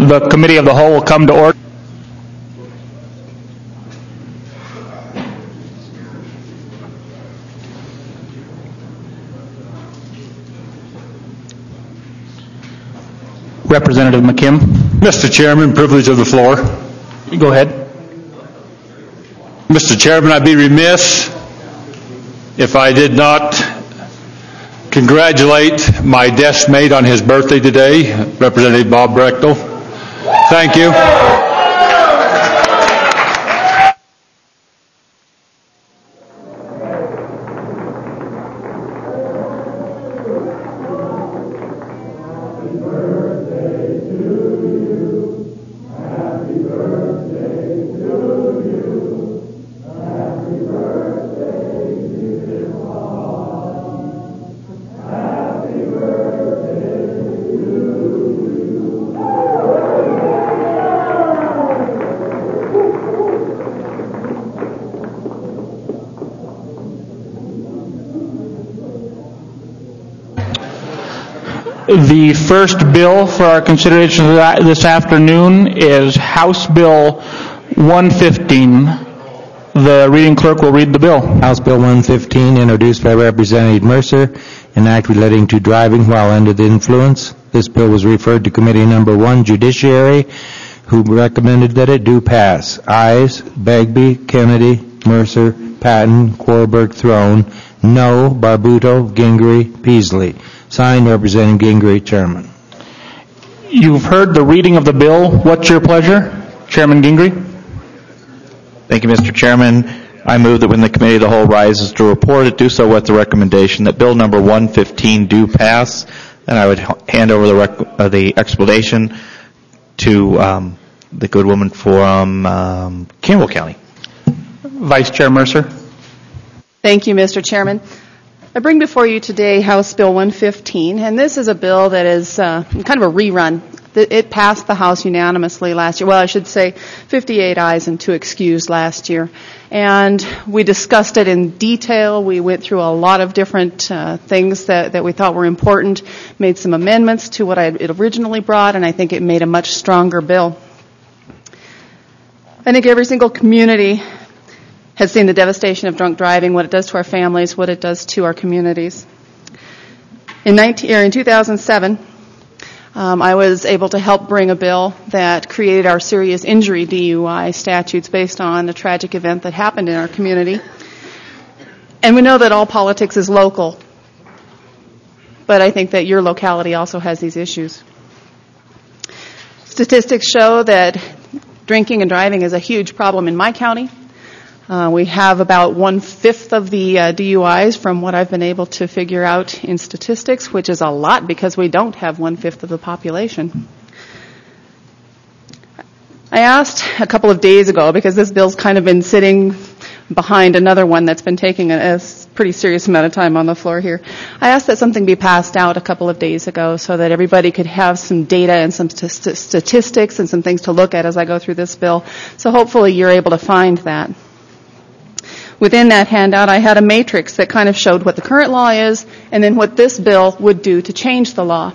the Committee of the Whole will come to order. Representative McKim. Mr. Chairman, privilege of the floor. Go ahead. Mr. Chairman, I'd be remiss if I did not congratulate my desk mate on his birthday today, Representative Bob Brechtel. Thank you. The first bill for our consideration this afternoon is House Bill 115. The reading clerk will read the bill. House Bill 115, introduced by Representative Mercer, an act relating to driving while under the influence. This bill was referred to Committee Number 1, Judiciary, who recommended that it do pass. Ayes, Bagby, Kennedy, Mercer, Patton, Korberg, Throne. No, Barbuto, Gingrey, Peasley. Signed, Representative Gingrey, Chairman. You've heard the reading of the bill. What's your pleasure? Chairman Gingrey. Thank you, Mr. Chairman. I move that when the Committee of the Whole rises to report, it do so with the recommendation that Bill number 115 do pass. And I would hand over the explanation to the good woman from Campbell County. Vice Chair Mercer. Thank you, Mr. Chairman. I bring before you today House Bill 115, and this is a bill that is kind of a rerun. It passed the House unanimously last year. Well, I should say 58 ayes and 2 excused last year. And we discussed it in detail. We went through a lot of different things that we thought were important, made some amendments to what it originally brought, and I think it made a much stronger bill. I think every single community has seen the devastation of drunk driving, what it does to our families, what it does to our communities. In 2007, I was able to help bring a bill that created our serious injury DUI statutes based on a tragic event that happened in our community. And we know that all politics is local, but I think that your locality also has these issues. Statistics show that drinking and driving is a huge problem in my county. We have about 1/5 of the DUIs from what I've been able to figure out in statistics, which is a lot because we don't have 1/5 of the population. I asked a couple of days ago, because this bill's kind of been sitting behind another one that's been taking a pretty serious amount of time on the floor here. I asked that something be passed out a couple of days ago so that everybody could have some data and some statistics and some things to look at as I go through this bill. So hopefully you're able to find that. Within that handout, I had a matrix that kind of showed what the current law is and then what this bill would do to change the law.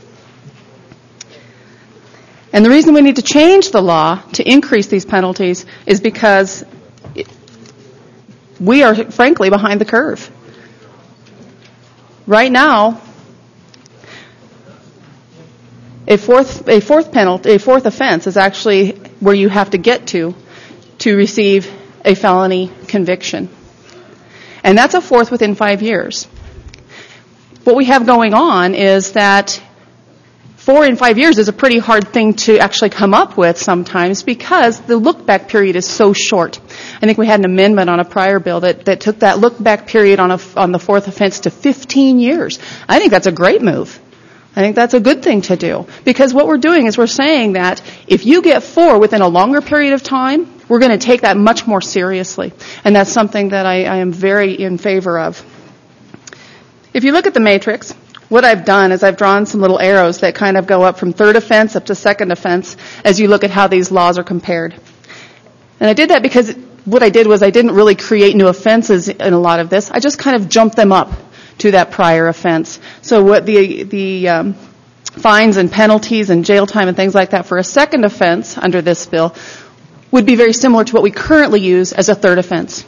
And the reason we need to change the law to increase these penalties is because we are, frankly, behind the curve. Right now, a fourth offense is actually where you have to get to receive a felony conviction. And that's a fourth within 5 years. What we have going on is that 4 in 5 years is a pretty hard thing to actually come up with sometimes because the look-back period is so short. I think we had an amendment on a prior bill that took that look-back period on the fourth offense to 15 years. I think that's a great move. I think that's a good thing to do because what we're doing is we're saying that if you get 4 within a longer period of time, we're going to take that much more seriously. And that's something that I am very in favor of. If you look at the matrix, what I've done is I've drawn some little arrows that kind of go up from third offense up to second offense as you look at how these laws are compared. And I did that because what I did was I didn't really create new offenses in a lot of this. I just kind of jumped them up to that prior offense. So what the fines and penalties and jail time and things like that for a second offense under this bill would be very similar to what we currently use as a third offense.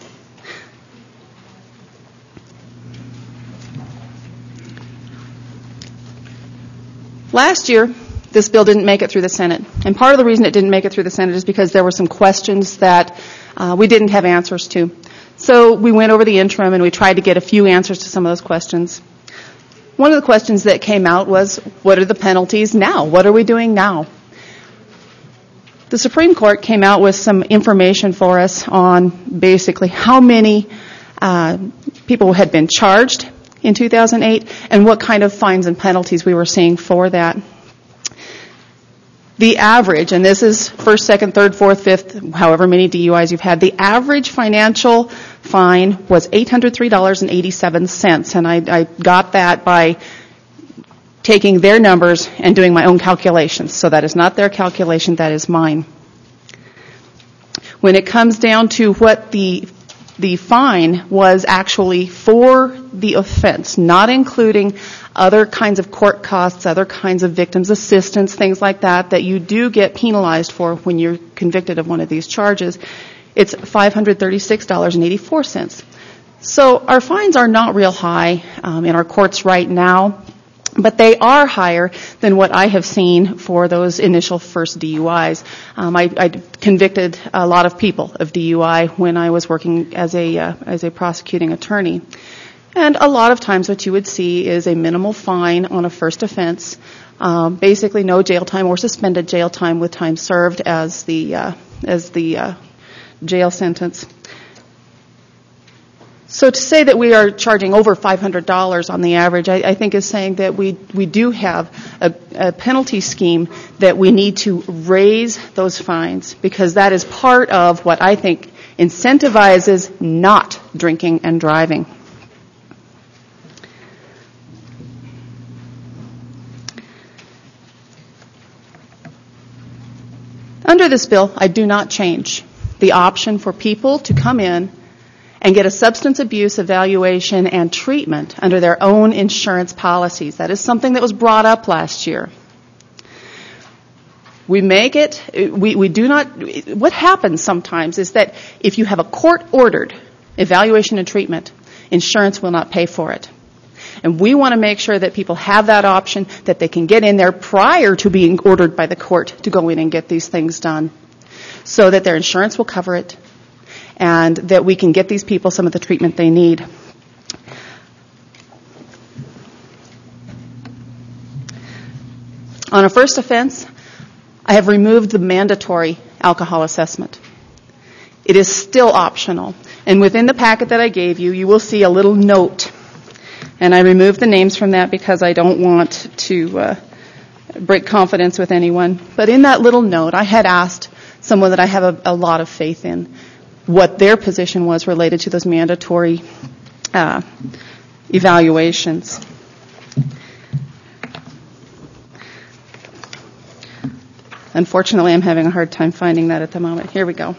Last year, this bill didn't make it through the Senate. And part of the reason it didn't make it through the Senate is because there were some questions that we didn't have answers to. So we went over the interim and we tried to get a few answers to some of those questions. One of the questions that came out was, what are the penalties now? What are we doing now? The Supreme Court came out with some information for us on basically how many people had been charged in 2008 and what kind of fines and penalties we were seeing for that. The average, and this is first, second, third, fourth, fifth, however many DUIs you've had, the average financial fine was $803.87, and I got that by taking their numbers and doing my own calculations. So that is not their calculation, that is mine. When it comes down to what the fine was actually for the offense, not including other kinds of court costs, other kinds of victims assistance, things like that, that you do get penalized for when you're convicted of one of these charges, it's $536.84. So our fines are not real high in our courts right now, but they are higher than what I have seen for those initial first DUIs. I convicted a lot of people of DUI when I was working as a prosecuting attorney. And a lot of times what you would see is a minimal fine on a first offense, basically no jail time or suspended jail time with time served as the jail sentence. So to say that we are charging over $500 on the average, I think is saying that we do have a penalty scheme that we need to raise those fines, because that is part of what I think incentivizes not drinking and driving. Under this bill, I do not change the option for people to come in and get a substance abuse evaluation and treatment under their own insurance policies. That is something that was brought up last year. We make it, we do not, what happens sometimes is that if you have a court-ordered evaluation and treatment, insurance will not pay for it. And we want to make sure that people have that option, that they can get in there prior to being ordered by the court to go in and get these things done, so that their insurance will cover it and that we can get these people some of the treatment they need. On a first offense, I have removed the mandatory alcohol assessment. It is still optional. And within the packet that I gave you, you will see a little note. And I removed the names from that because I don't want to break confidence with anyone. But in that little note, I had asked someone that I have a lot of faith in what their position was related to those mandatory evaluations. Unfortunately, I'm having a hard time finding that at the moment. Here we go.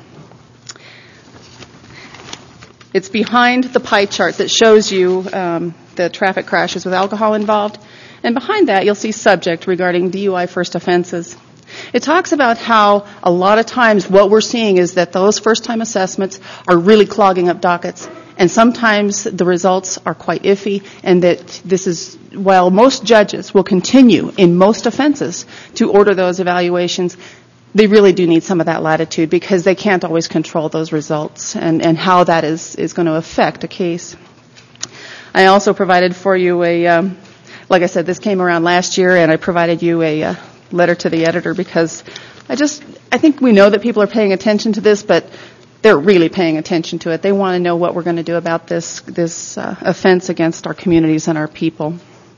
It's behind the pie chart that shows you the traffic crashes with alcohol involved. And behind that, you'll see subject regarding DUI first offenses. It talks about how a lot of times what we're seeing is that those first-time assessments are really clogging up dockets. And sometimes the results are quite iffy, and that this is, while most judges will continue in most offenses to order those evaluations, they really do need some of that latitude because they can't always control those results and how that is going to affect a case. I also provided for you like I said, this came around last year, and I provided you a letter to the editor because I think we know that people are paying attention to this, but they're really paying attention to it. They want to know what we're going to do about this offense against our communities and our people.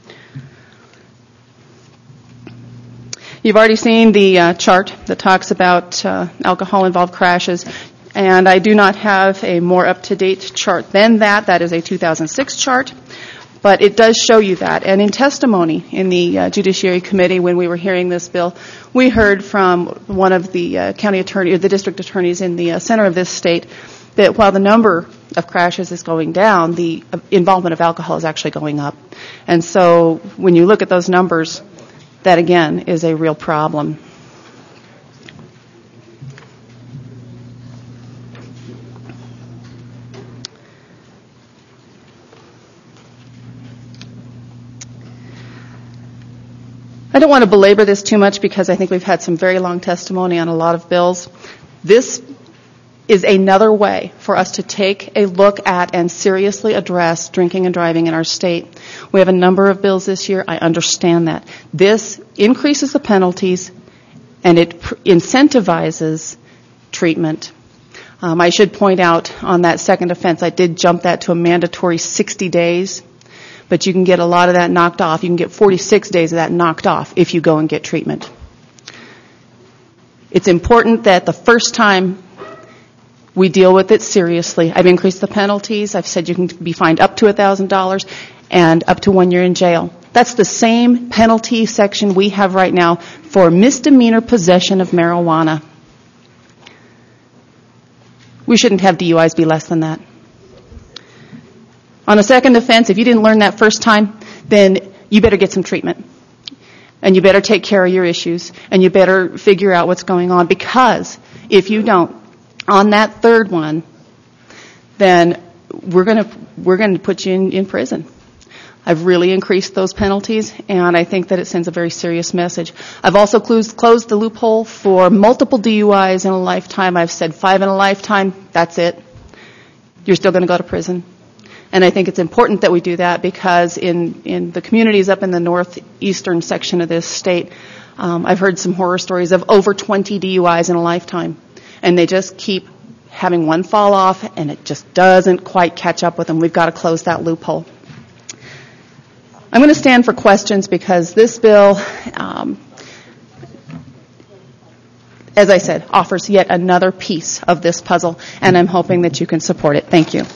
You've already seen the chart that talks about alcohol-involved crashes, and I do not have a more up-to-date chart than that. That is a 2006 chart, but it does show you that. And in testimony in the Judiciary Committee when we were hearing this bill, we heard from one of the county attorney or the district attorneys in the center of this state that while the number of crashes is going down, the involvement of alcohol is actually going up. And so when you look at those numbers, that, again, is a real problem. I don't want to belabor this too much because I think we've had some very long testimony on a lot of bills. This is another way for us to take a look at and seriously address drinking and driving in our state. We have a number of bills this year. I understand that. This increases the penalties and it incentivizes treatment. I should point out on that second offense, I did jump that to a mandatory 60 days. But you can get a lot of that knocked off. You can get 46 days of that knocked off if you go and get treatment. It's important that the first time we deal with it seriously. I've increased the penalties. I've said you can be fined up to $1,000 and up to 1 year in jail. That's the same penalty section we have right now for misdemeanor possession of marijuana. We shouldn't have DUIs be less than that. On a second offense, if you didn't learn that first time, then you better get some treatment. And you better take care of your issues. And you better figure out what's going on. Because if you don't, on that third one, then we're going to put you in prison. I've really increased those penalties, and I think that it sends a very serious message. I've also closed the loophole for multiple DUIs in a lifetime. I've said 5 in a lifetime. That's it. You're still going to go to prison. And I think it's important that we do that because in the communities up in the northeastern section of this state, I've heard some horror stories of over 20 DUIs in a lifetime. And they just keep having one fall off, and it just doesn't quite catch up with them. We've got to close that loophole. I'm going to stand for questions because this bill, as I said, offers yet another piece of this puzzle, and I'm hoping that you can support it. Thank you.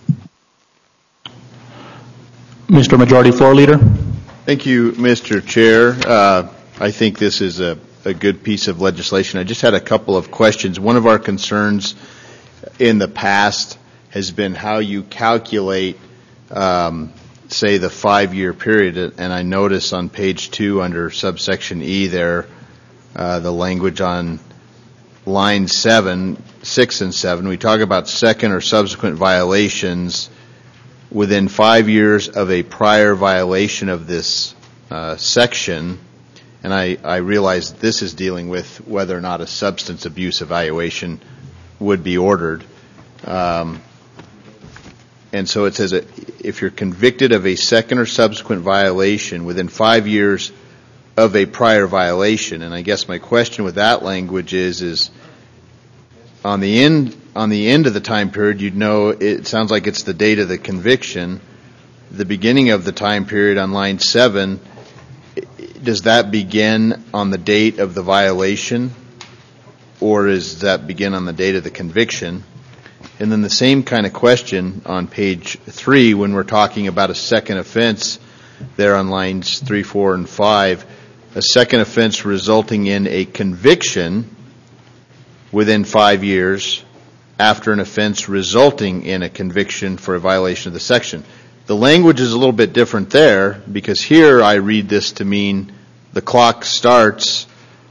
Mr. Majority Floor Leader. Thank you, Mr. Chair. I think this is a good piece of legislation. I just had a couple of questions. One of our concerns in the past has been how you calculate, say, the 5-year period. And I notice on page 2 under subsection E there, the language on line 6 and 7, we talk about second or subsequent violations within 5 years of a prior violation of this section, and I realize this is dealing with whether or not a substance abuse evaluation would be ordered. And so it says that if you're convicted of a second or subsequent violation within 5 years of a prior violation, and I guess my question with that language is on the end of the time period, you'd know it sounds like it's the date of the conviction. The beginning of the time period on line 7, does that begin on the date of the violation, or does that begin on the date of the conviction? And then the same kind of question on page 3 when we're talking about a second offense there on lines 3, 4, and 5, a second offense resulting in a conviction within 5 years after an offense resulting in a conviction for a violation of the section. The language is a little bit different there because here I read this to mean the clock starts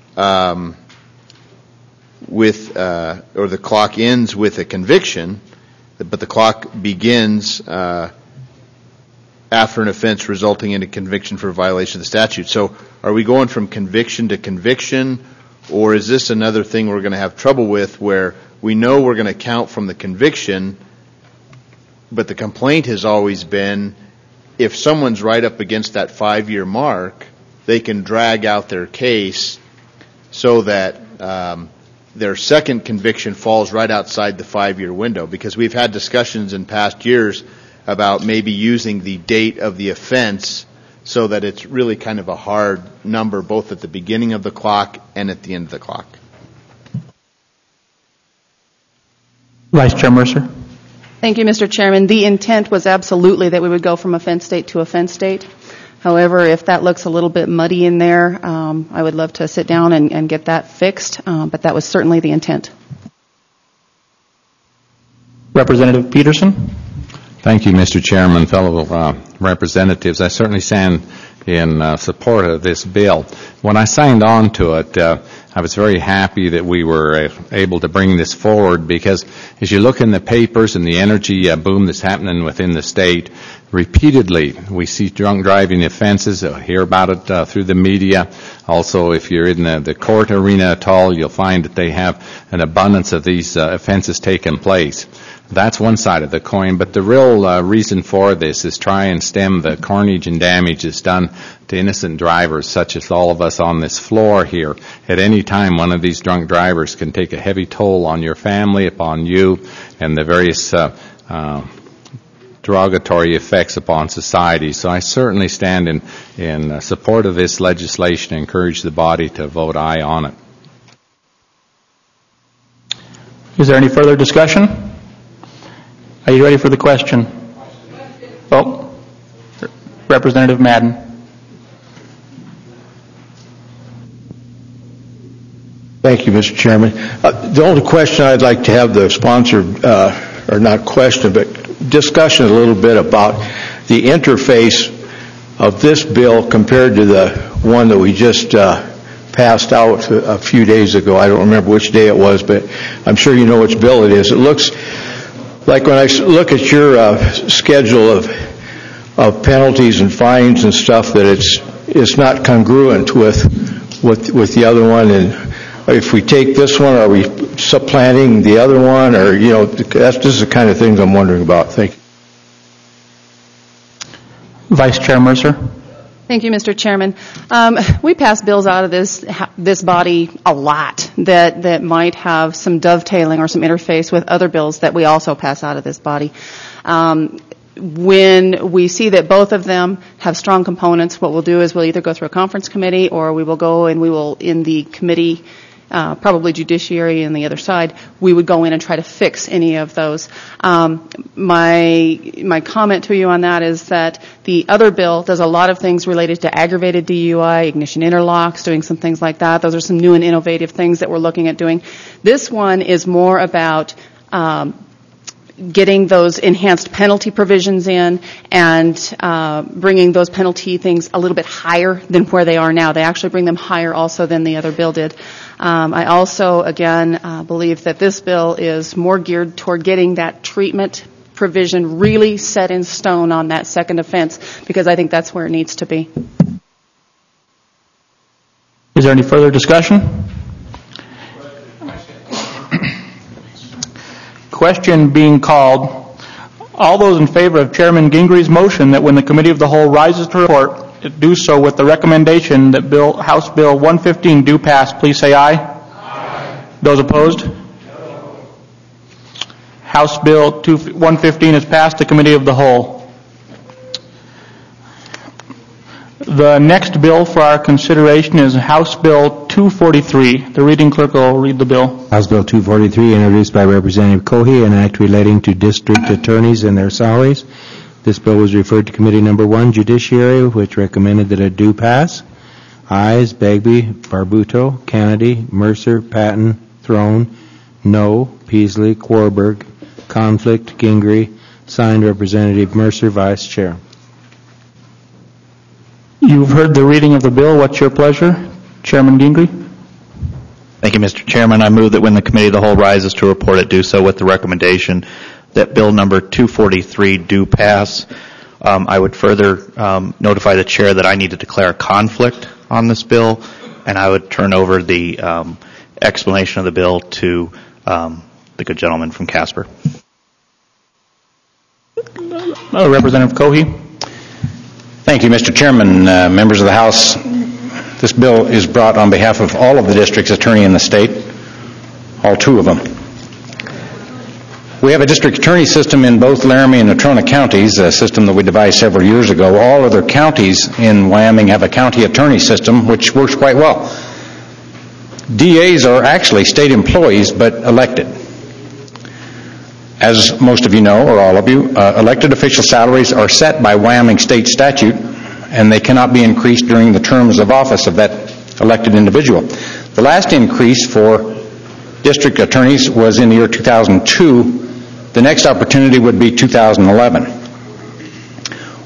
with, or the clock ends with a conviction, but the clock begins after an offense resulting in a conviction for a violation of the statute. So are we going from conviction to conviction, or is this another thing we're going to have trouble with where we know we're going to count from the conviction, but the complaint has always been if someone's right up against that 5-year mark, they can drag out their case so that their second conviction falls right outside the 5-year window, because we've had discussions in past years about maybe using the date of the offense so that it's really kind of a hard number both at the beginning of the clock and at the end of the clock. Vice Chair Mercer. Thank you, Mr. Chairman. The intent was absolutely that we would go from offense date to offense date. However, if that looks a little bit muddy in there, I would love to sit down and get that fixed, but that was certainly the intent. Representative Peterson. Thank you, Mr. Chairman, fellow representatives. I certainly stand in support of this bill. When I signed on to it, I was very happy that we were able to bring this forward, because as you look in the papers and the energy boom that's happening within the state, repeatedly we see drunk driving offenses, hear about it through the media. Also, if you're in the court arena at all, you'll find that they have an abundance of these offenses taking place. That's one side of the coin, but the real reason for this is try and stem the carnage and damage that's done to innocent drivers, such as all of us on this floor here. At any time, one of these drunk drivers can take a heavy toll on your family, upon you, and the various derogatory effects upon society. So I certainly stand in support of this legislation and encourage the body to vote aye on it. Is there any further discussion? Are you ready for the question? Oh, Representative Madden. Thank you, Mr. Chairman. The only question I'd like to have the sponsor, or not question, but discussion a little bit about the interface of this bill compared to the one that we just passed out a few days ago. I don't remember which day it was, but I'm sure you know which bill it is. It looks like, when I look at your schedule of penalties and fines and stuff, that it's not congruent with the other one. And if we take this one, are we supplanting the other one? Or, this is the kind of things I'm wondering about. Thank you. Vice Chair Mercer. Thank you, Mr. Chairman. We pass bills out of this body a lot that might have some dovetailing or some interface with other bills that we also pass out of this body. When we see that both of them have strong components, what we'll do is we'll either go through a conference committee, or we will go and we will, in the committee, probably Judiciary and the other side, we would go in and try to fix any of those. My comment to you on that is that the other bill does a lot of things related to aggravated DUI, ignition interlocks, doing some things like that. Those are some new and innovative things that we're looking at doing. This one is more about getting those enhanced penalty provisions in and bringing those penalty things a little bit higher than where they are now. They actually bring them higher also than the other bill did. I also, again, believe that this bill is more geared toward getting that treatment provision really set in stone on that second offense, because I think that's where it needs to be. Is there any further discussion? Question being called. All those in favor of Chairman Gingry's motion that when the Committee of the Whole rises to report, it do so with the recommendation that House Bill 115 do pass, please say aye. Aye. Those opposed? No. House Bill 115 is passed to Committee of the Whole. The next bill for our consideration is House Bill 243. The reading clerk will read the bill. House Bill 243, introduced by Representative Cohey, an act relating to district attorneys and their salaries. This bill was referred to Committee Number 1, Judiciary, which recommended that it do pass. Ayes, Bagby, Barbuto, Kennedy, Mercer, Patton, Throne. No, Peasley, Warburg. Conflict, Gingrey. Signed, Representative Mercer, Vice Chair. You've heard the reading of the bill. What's your pleasure? Chairman Gingrey. Thank you, Mr. Chairman. I move that when the Committee of the Whole rises to report, it do so with the recommendation that Bill number 243 do pass. I would further notify the Chair that I need to declare a conflict on this bill, and I would turn over the explanation of the bill to the good gentleman from Casper. Representative Cohey. Thank you, Mr. Chairman. Members of the House, this bill is brought on behalf of all of the district's attorney in the state, all two of them. We have a district attorney system in both Laramie and Natrona counties, a system that we devised several years ago. All other counties in Wyoming have a county attorney system, which works quite well. DAs are actually state employees, but elected. As most of you know, or all of you, elected official salaries are set by Wyoming state statute, and they cannot be increased during the terms of office of that elected individual. The last increase for district attorneys was in the year 2002. The next opportunity would be 2011.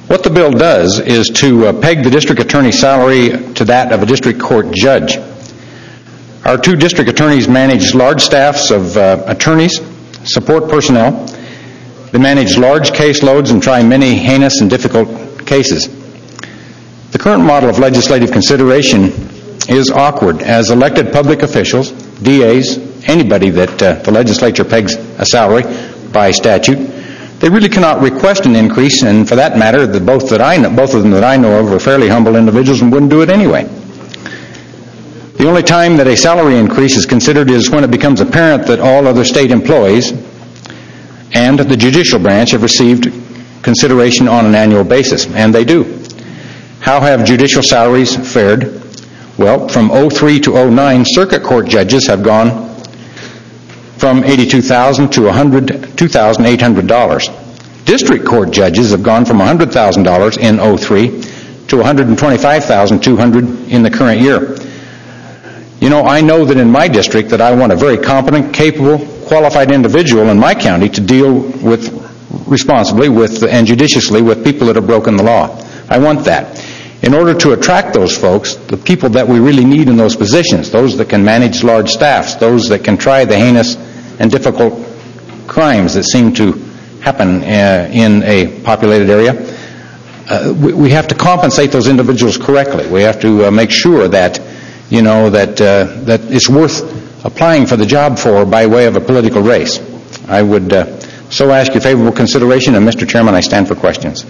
What the bill does is to peg the district attorney's salary to that of a district court judge. Our two district attorneys manage large staffs of attorneys, support personnel. They manage large caseloads and try many heinous and difficult cases. The current model of legislative consideration is awkward, as elected public officials, DAs, anybody that the legislature pegs a salary by statute, they really cannot request an increase, and for that matter, both of them that I know of are fairly humble individuals and wouldn't do it anyway. The only time that a salary increase is considered is when it becomes apparent that all other state employees and the judicial branch have received consideration on an annual basis, and they do. How have judicial salaries fared? Well, from 03 to 09, circuit court judges have gone from $82,000 to $102,800. District court judges have gone from $100,000 in 03 to $125,200 in the current year. You know, I know that in my district that I want a very competent, capable, qualified individual in my county to deal with responsibly and judiciously with people that have broken the law. I want that. In order to attract those folks, the people that we really need in those positions, those that can manage large staffs, those that can try the heinous and difficult crimes that seem to happen in a populated area, we have to compensate those individuals correctly. We have to make sure that, you know, that it's worth applying for the job for by way of a political race. I would so ask your favorable consideration, and Mr. Chairman, I stand for questions.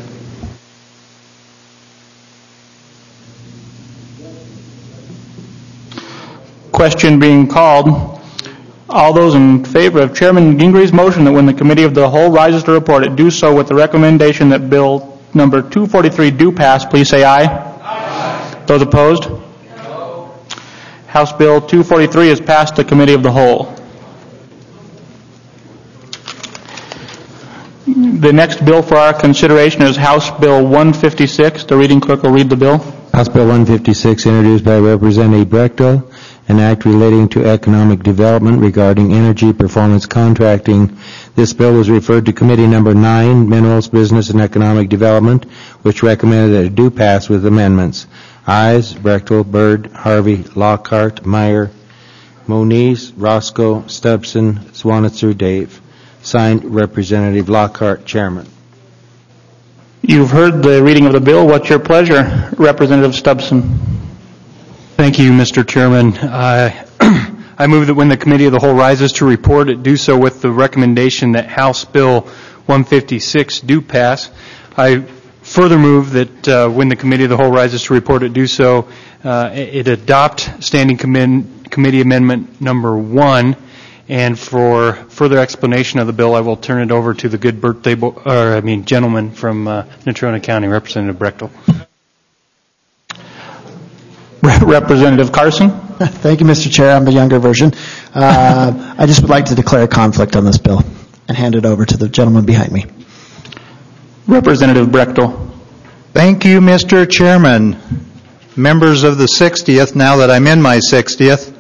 Question being called. All those in favor of Chairman Gingri's motion that when the committee of the whole rises to report it, do so with the recommendation that Bill number 243 do pass, please say aye. Aye. Those opposed? No. House Bill 243 is passed to committee of the whole. The next bill for our consideration is House Bill 156. The reading clerk will read the bill. House Bill 156, introduced by Representative Brechtel, an act relating to economic development regarding energy performance contracting. This bill was referred to Committee Number 9, Minerals, Business, and Economic Development, which recommended that it do pass with amendments. Ayes, Brechtel, Byrd, Harvey, Lockhart, Meyer, Moniz, Roscoe, Stubson, Swanitzer, Dave. Signed, Representative Lockhart, Chairman. You've heard the reading of the bill. What's your pleasure, Representative Stubson? Thank you, Mr. Chairman. I move that when the committee of the whole rises to report, it do so with the recommendation that House Bill 156 do pass. I further move that when the committee of the whole rises to report, it do so, it adopt Standing Committee Amendment Number 1. And for further explanation of the bill, I will turn it over to the good gentleman from Natrona County, Representative Brechtel. Representative Carson. Thank you, Mr. Chair. I'm the younger version. I just would like to declare a conflict on this bill and hand it over to the gentleman behind me. Representative Brechtel. Thank you, Mr. Chairman. Members of the 60th, now that I'm in my 60th,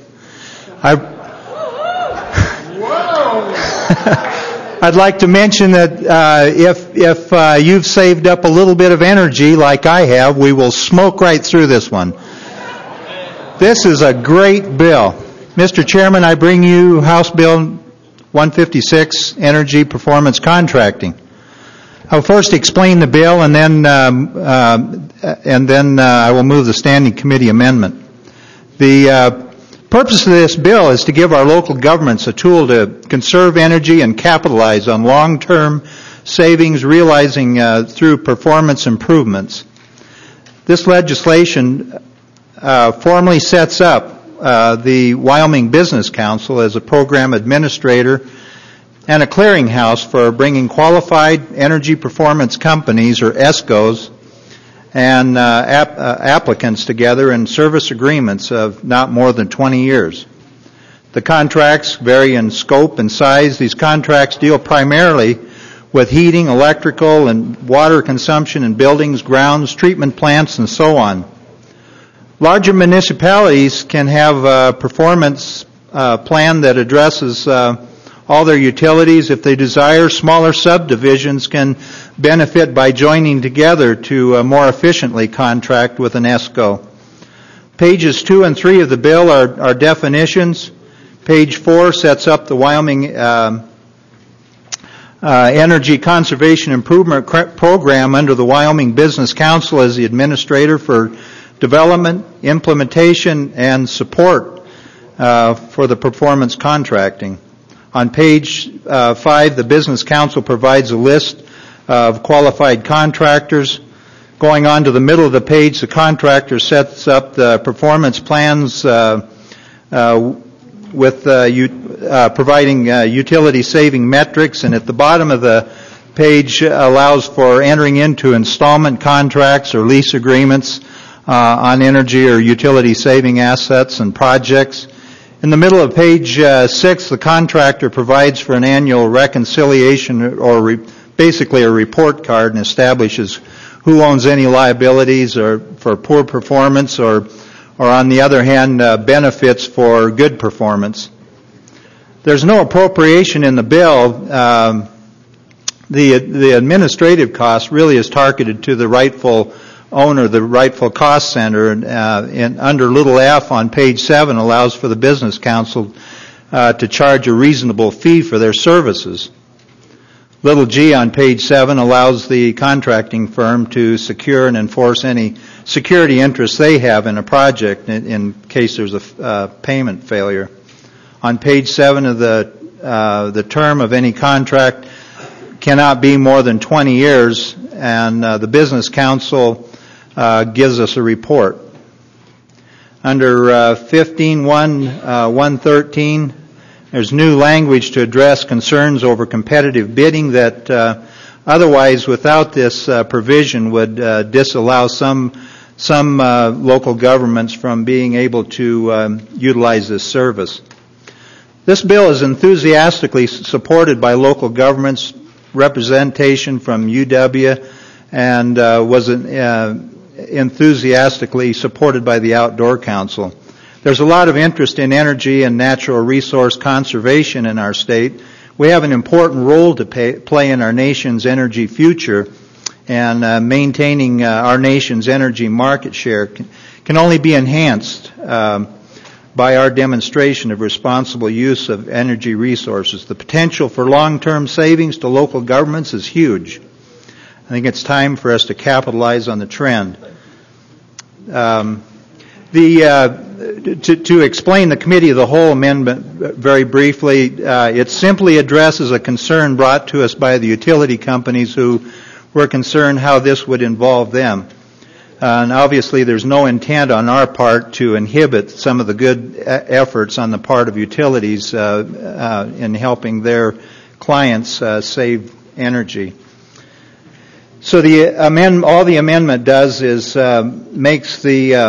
I'd like to mention that if you've saved up a little bit of energy like I have, we will smoke right through this one. This is a great bill. Mr. Chairman, I bring you House Bill 156, Energy Performance Contracting. I'll first explain the bill, and then I will move the Standing Committee amendment. The purpose of this bill is to give our local governments a tool to conserve energy and capitalize on long-term savings, realizing through performance improvements. This legislation formally sets up the Wyoming Business Council as a program administrator and a clearinghouse for bringing qualified energy performance companies, or ESCOs, and applicants together in service agreements of not more than 20 years. The contracts vary in scope and size. These contracts deal primarily with heating, electrical, and water consumption in buildings, grounds, treatment plants, and so on. Larger municipalities can have a performance plan that addresses all their utilities. If they desire, smaller subdivisions can benefit by joining together to more efficiently contract with an ESCO. Pages 2 and 3 of the bill are definitions. Page 4 sets up the Wyoming Energy Conservation Improvement Program under the Wyoming Business Council as the administrator for development, implementation, and support for the performance contracting. On page 5, the Business Council provides a list of qualified contractors. Going on to the middle of the page, the contractor sets up the performance plans with providing utility-saving metrics, and at the bottom of the page allows for entering into installment contracts or lease agreements on energy or utility-saving assets and projects. In the middle of page 6, the contractor provides for an annual reconciliation or basically a report card and establishes who owns any liabilities or for poor performance or on the other hand, benefits for good performance. There's no appropriation in the bill. The administrative cost really is targeted to the rightful owner, the rightful cost center, and under little f on page 7 allows for the Business Council to charge a reasonable fee for their services. Little g on page 7 allows the contracting firm to secure and enforce any security interests they have in a project in case there's a payment failure. On page 7 of the term of any contract cannot be more than 20 years, and the Business Council gives us a report. Under 15.1.113, there's new language to address concerns over competitive bidding that otherwise, without this provision, would disallow some local governments from being able to utilize this service. This bill is enthusiastically supported by local governments, representation from UW, and was enthusiastically supported by the Outdoor Council. There's a lot of interest in energy and natural resource conservation in our state. We have an important role to play in our nation's energy future, and maintaining our nation's energy market share can only be enhanced by our demonstration of responsible use of energy resources. The potential for long-term savings to local governments is huge. I think it's time for us to capitalize on the trend. To explain the Committee of the Whole amendment very briefly, it simply addresses a concern brought to us by the utility companies who were concerned how this would involve them. And obviously there's no intent on our part to inhibit some of the good efforts on the part of utilities in helping their clients save energy. So all the amendment does is makes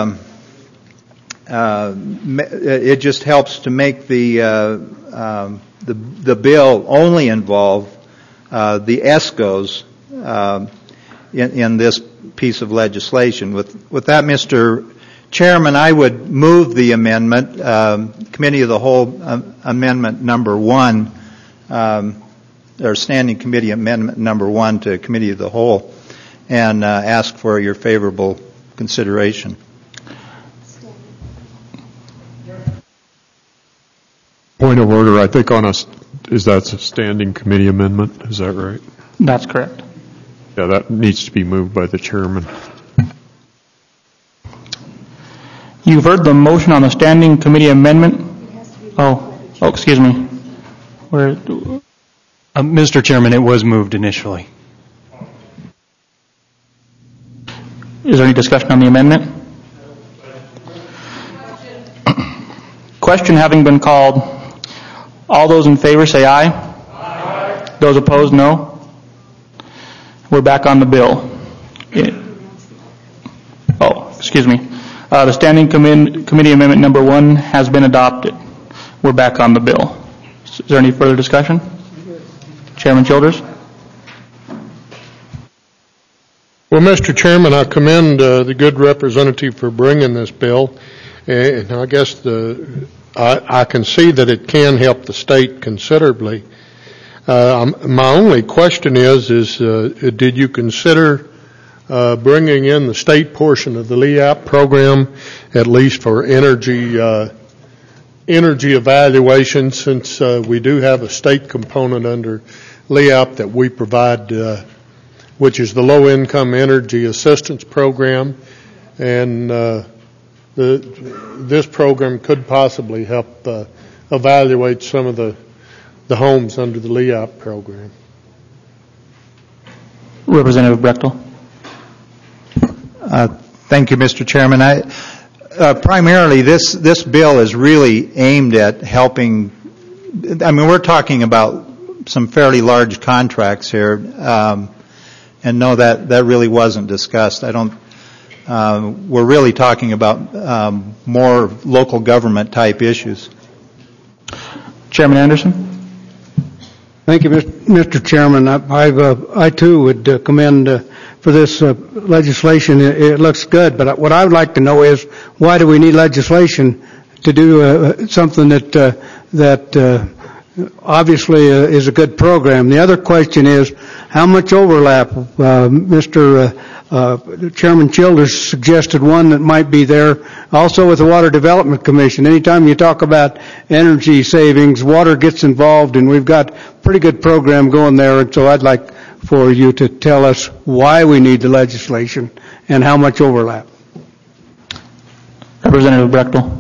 it just helps to make the bill only involve the ESCOs in this piece of legislation. With that, Mr. Chairman, I would move the amendment, Committee of the Whole Amendment number 1, or Standing Committee Amendment number 1 to Committee of the Whole, and ask for your favorable consideration. Point of order, I think is that a standing committee amendment? Is that right? That's correct. Yeah, that needs to be moved by the chairman. You've heard the motion on the standing committee amendment. Oh, excuse me. Mr. Chairman, it was moved initially. Is there any discussion on the amendment? Question having been called, all those in favor say aye. Aye. Those opposed, no. We're back on the bill. Excuse me. The Standing Committee Amendment number 1 has been adopted. We're back on the bill. Is there any further discussion? Chairman Childers? Well, Mr. Chairman, I commend the good representative for bringing this bill. And I guess the I can see that it can help the state considerably. My only question is did you consider bringing in the state portion of the LEAP program, at least for energy evaluation, since we do have a state component under LEAP that we provide, which is the Low Income Energy Assistance Program, and this program could possibly help evaluate some of the homes under the LEAP program. Representative Brechtel. Thank you, Mr. Chairman. Primarily, this bill is really aimed at helping. I mean, we're talking about some fairly large contracts here, and no, that really wasn't discussed. We're really talking about more local government type issues. Chairman Anderson. Thank you, Mr. Chairman. I too would commend for this legislation. It looks good, but what I would like to know is why do we need legislation to do something that obviously is a good program? The other question is how much overlap. Mr. Chairman Childers suggested one that might be there also with the Water Development Commission. Anytime you talk about energy savings, water gets involved, and we've got a pretty good program going there, and so I'd like for you to tell us why we need the legislation and how much overlap. Representative Brechtel.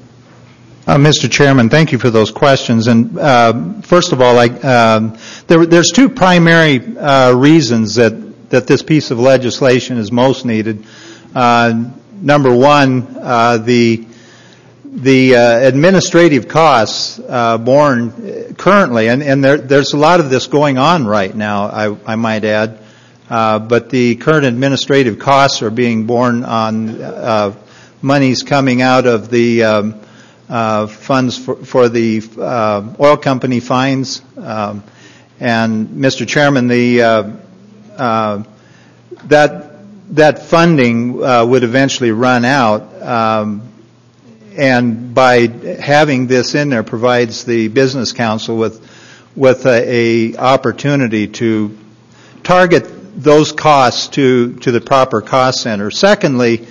Mr. Chairman, thank you for those questions. And first of all, there's two primary reasons that this piece of legislation is most needed. Number one, the administrative costs borne currently, and there's a lot of this going on right now, I might add, but the current administrative costs are being borne on monies coming out of the funds for the oil company fines. And Mr. Chairman, that funding would eventually run out, and by having this in there provides the Business Council with a opportunity to target those costs to the proper cost center. Secondly,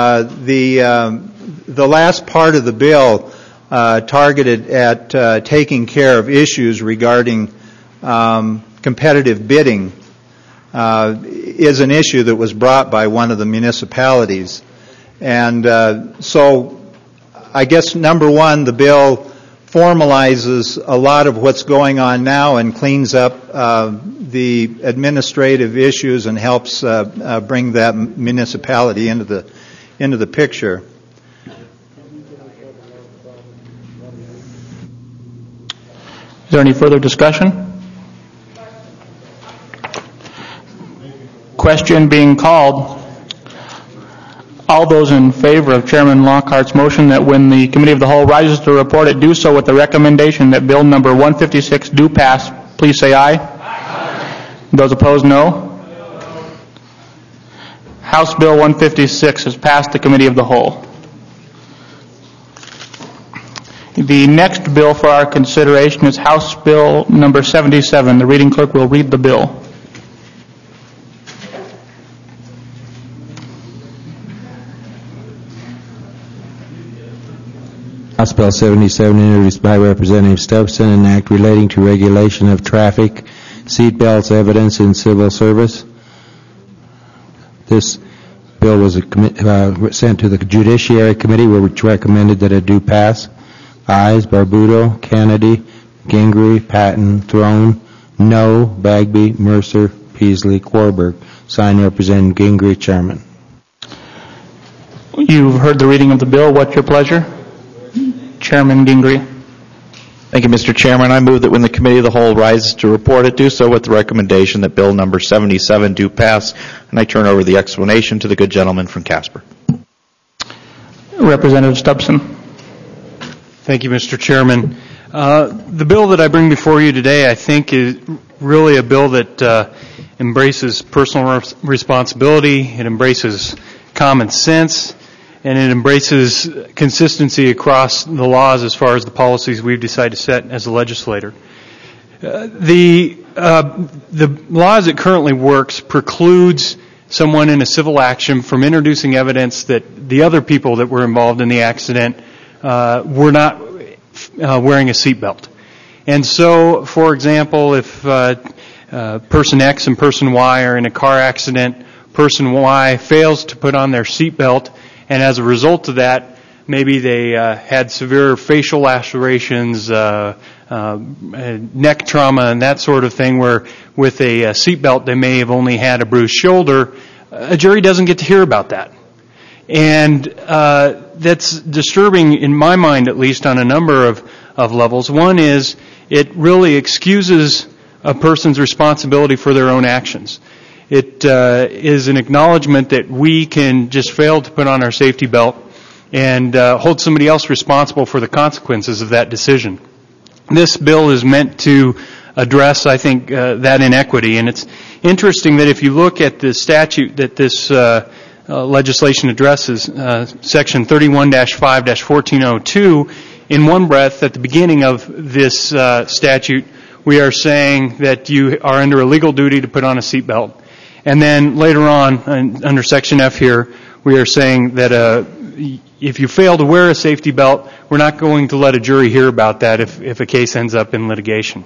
the last part of the bill targeted at taking care of issues regarding competitive bidding is an issue that was brought by one of the municipalities. And so I guess, number one, the bill formalizes a lot of what's going on now and cleans up the administrative issues and helps bring that municipality into the picture. Is there any further discussion? Question being called. All those in favor of Chairman Lockhart's motion that when the Committee of the Whole rises to report it, do so with the recommendation that Bill number 156 do pass, please say aye. Aye. Those opposed, no. House Bill 156 has passed the Committee of the Whole. The next bill for our consideration is House Bill number 77. The reading clerk will read the bill. House Bill 77, introduced by Representative Stubbson, an act relating to regulation of traffic, seat belts, evidence in civil service. This bill was sent to the Judiciary Committee, which recommended that it do pass. Ayes, Barbudo, Kennedy, Gingrey, Patton, Throne. No, Bagby, Mercer, Peasley, Quarberg. Signed, Representative Gingrey, Chairman. You've heard the reading of the bill. What's your pleasure? Chairman Gingrey. Thank you, Mr. Chairman. I move that when the Committee of the Whole rises to report it, do so with the recommendation that Bill number 77 do pass, and I turn over the explanation to the good gentleman from Casper. Representative Stubbson. Thank you, Mr. Chairman. The bill that I bring before you today, I think, is really a bill that embraces personal responsibility. It embraces common sense. and it embraces consistency across the laws as far as the policies we've decided to set as a legislator. The law as it currently works precludes someone in a civil action from introducing evidence that the other people that were involved in the accident were not wearing a seatbelt. And so, for example, if person X and person Y are in a car accident, person Y fails to put on their seatbelt, and as a result of that, maybe they had severe facial lacerations, neck trauma, and that sort of thing, where with a seatbelt they may have only had a bruised shoulder, a jury doesn't get to hear about that. And that's disturbing in my mind, at least on a number of levels. One is it really excuses a person's responsibility for their own actions. It is an acknowledgement that we can just fail to put on our safety belt and hold somebody else responsible for the consequences of that decision. This bill is meant to address, I think, that inequity. And it's interesting that if you look at the statute that this legislation addresses, Section 31-5-1402, in one breath, at the beginning of this statute, we are saying that you are under a legal duty to put on a seatbelt. And then later on, under Section F here, we are saying that if you fail to wear a safety belt, we're not going to let a jury hear about that if a case ends up in litigation.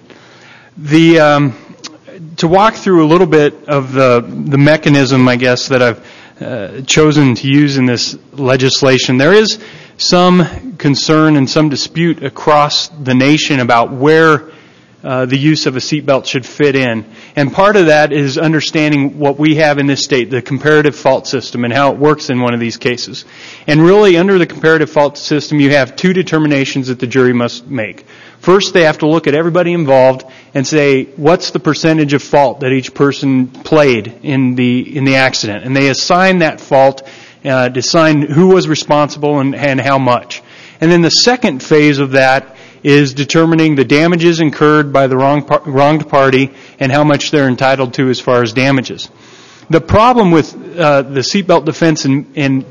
To walk through a little bit of the mechanism, I guess, that I've chosen to use in this legislation, there is some concern and some dispute across the nation about where the use of a seatbelt should fit in. And part of that is understanding what we have in this state, the comparative fault system, and how it works in one of these cases. And really, under the comparative fault system, you have two determinations that the jury must make. First, they have to look at everybody involved and say, what's the percentage of fault that each person played in the accident? And they assign that fault, assign who was responsible and how much. And then the second phase of that is determining the damages incurred by the wronged party and how much they're entitled to as far as damages. The problem with the seatbelt defense and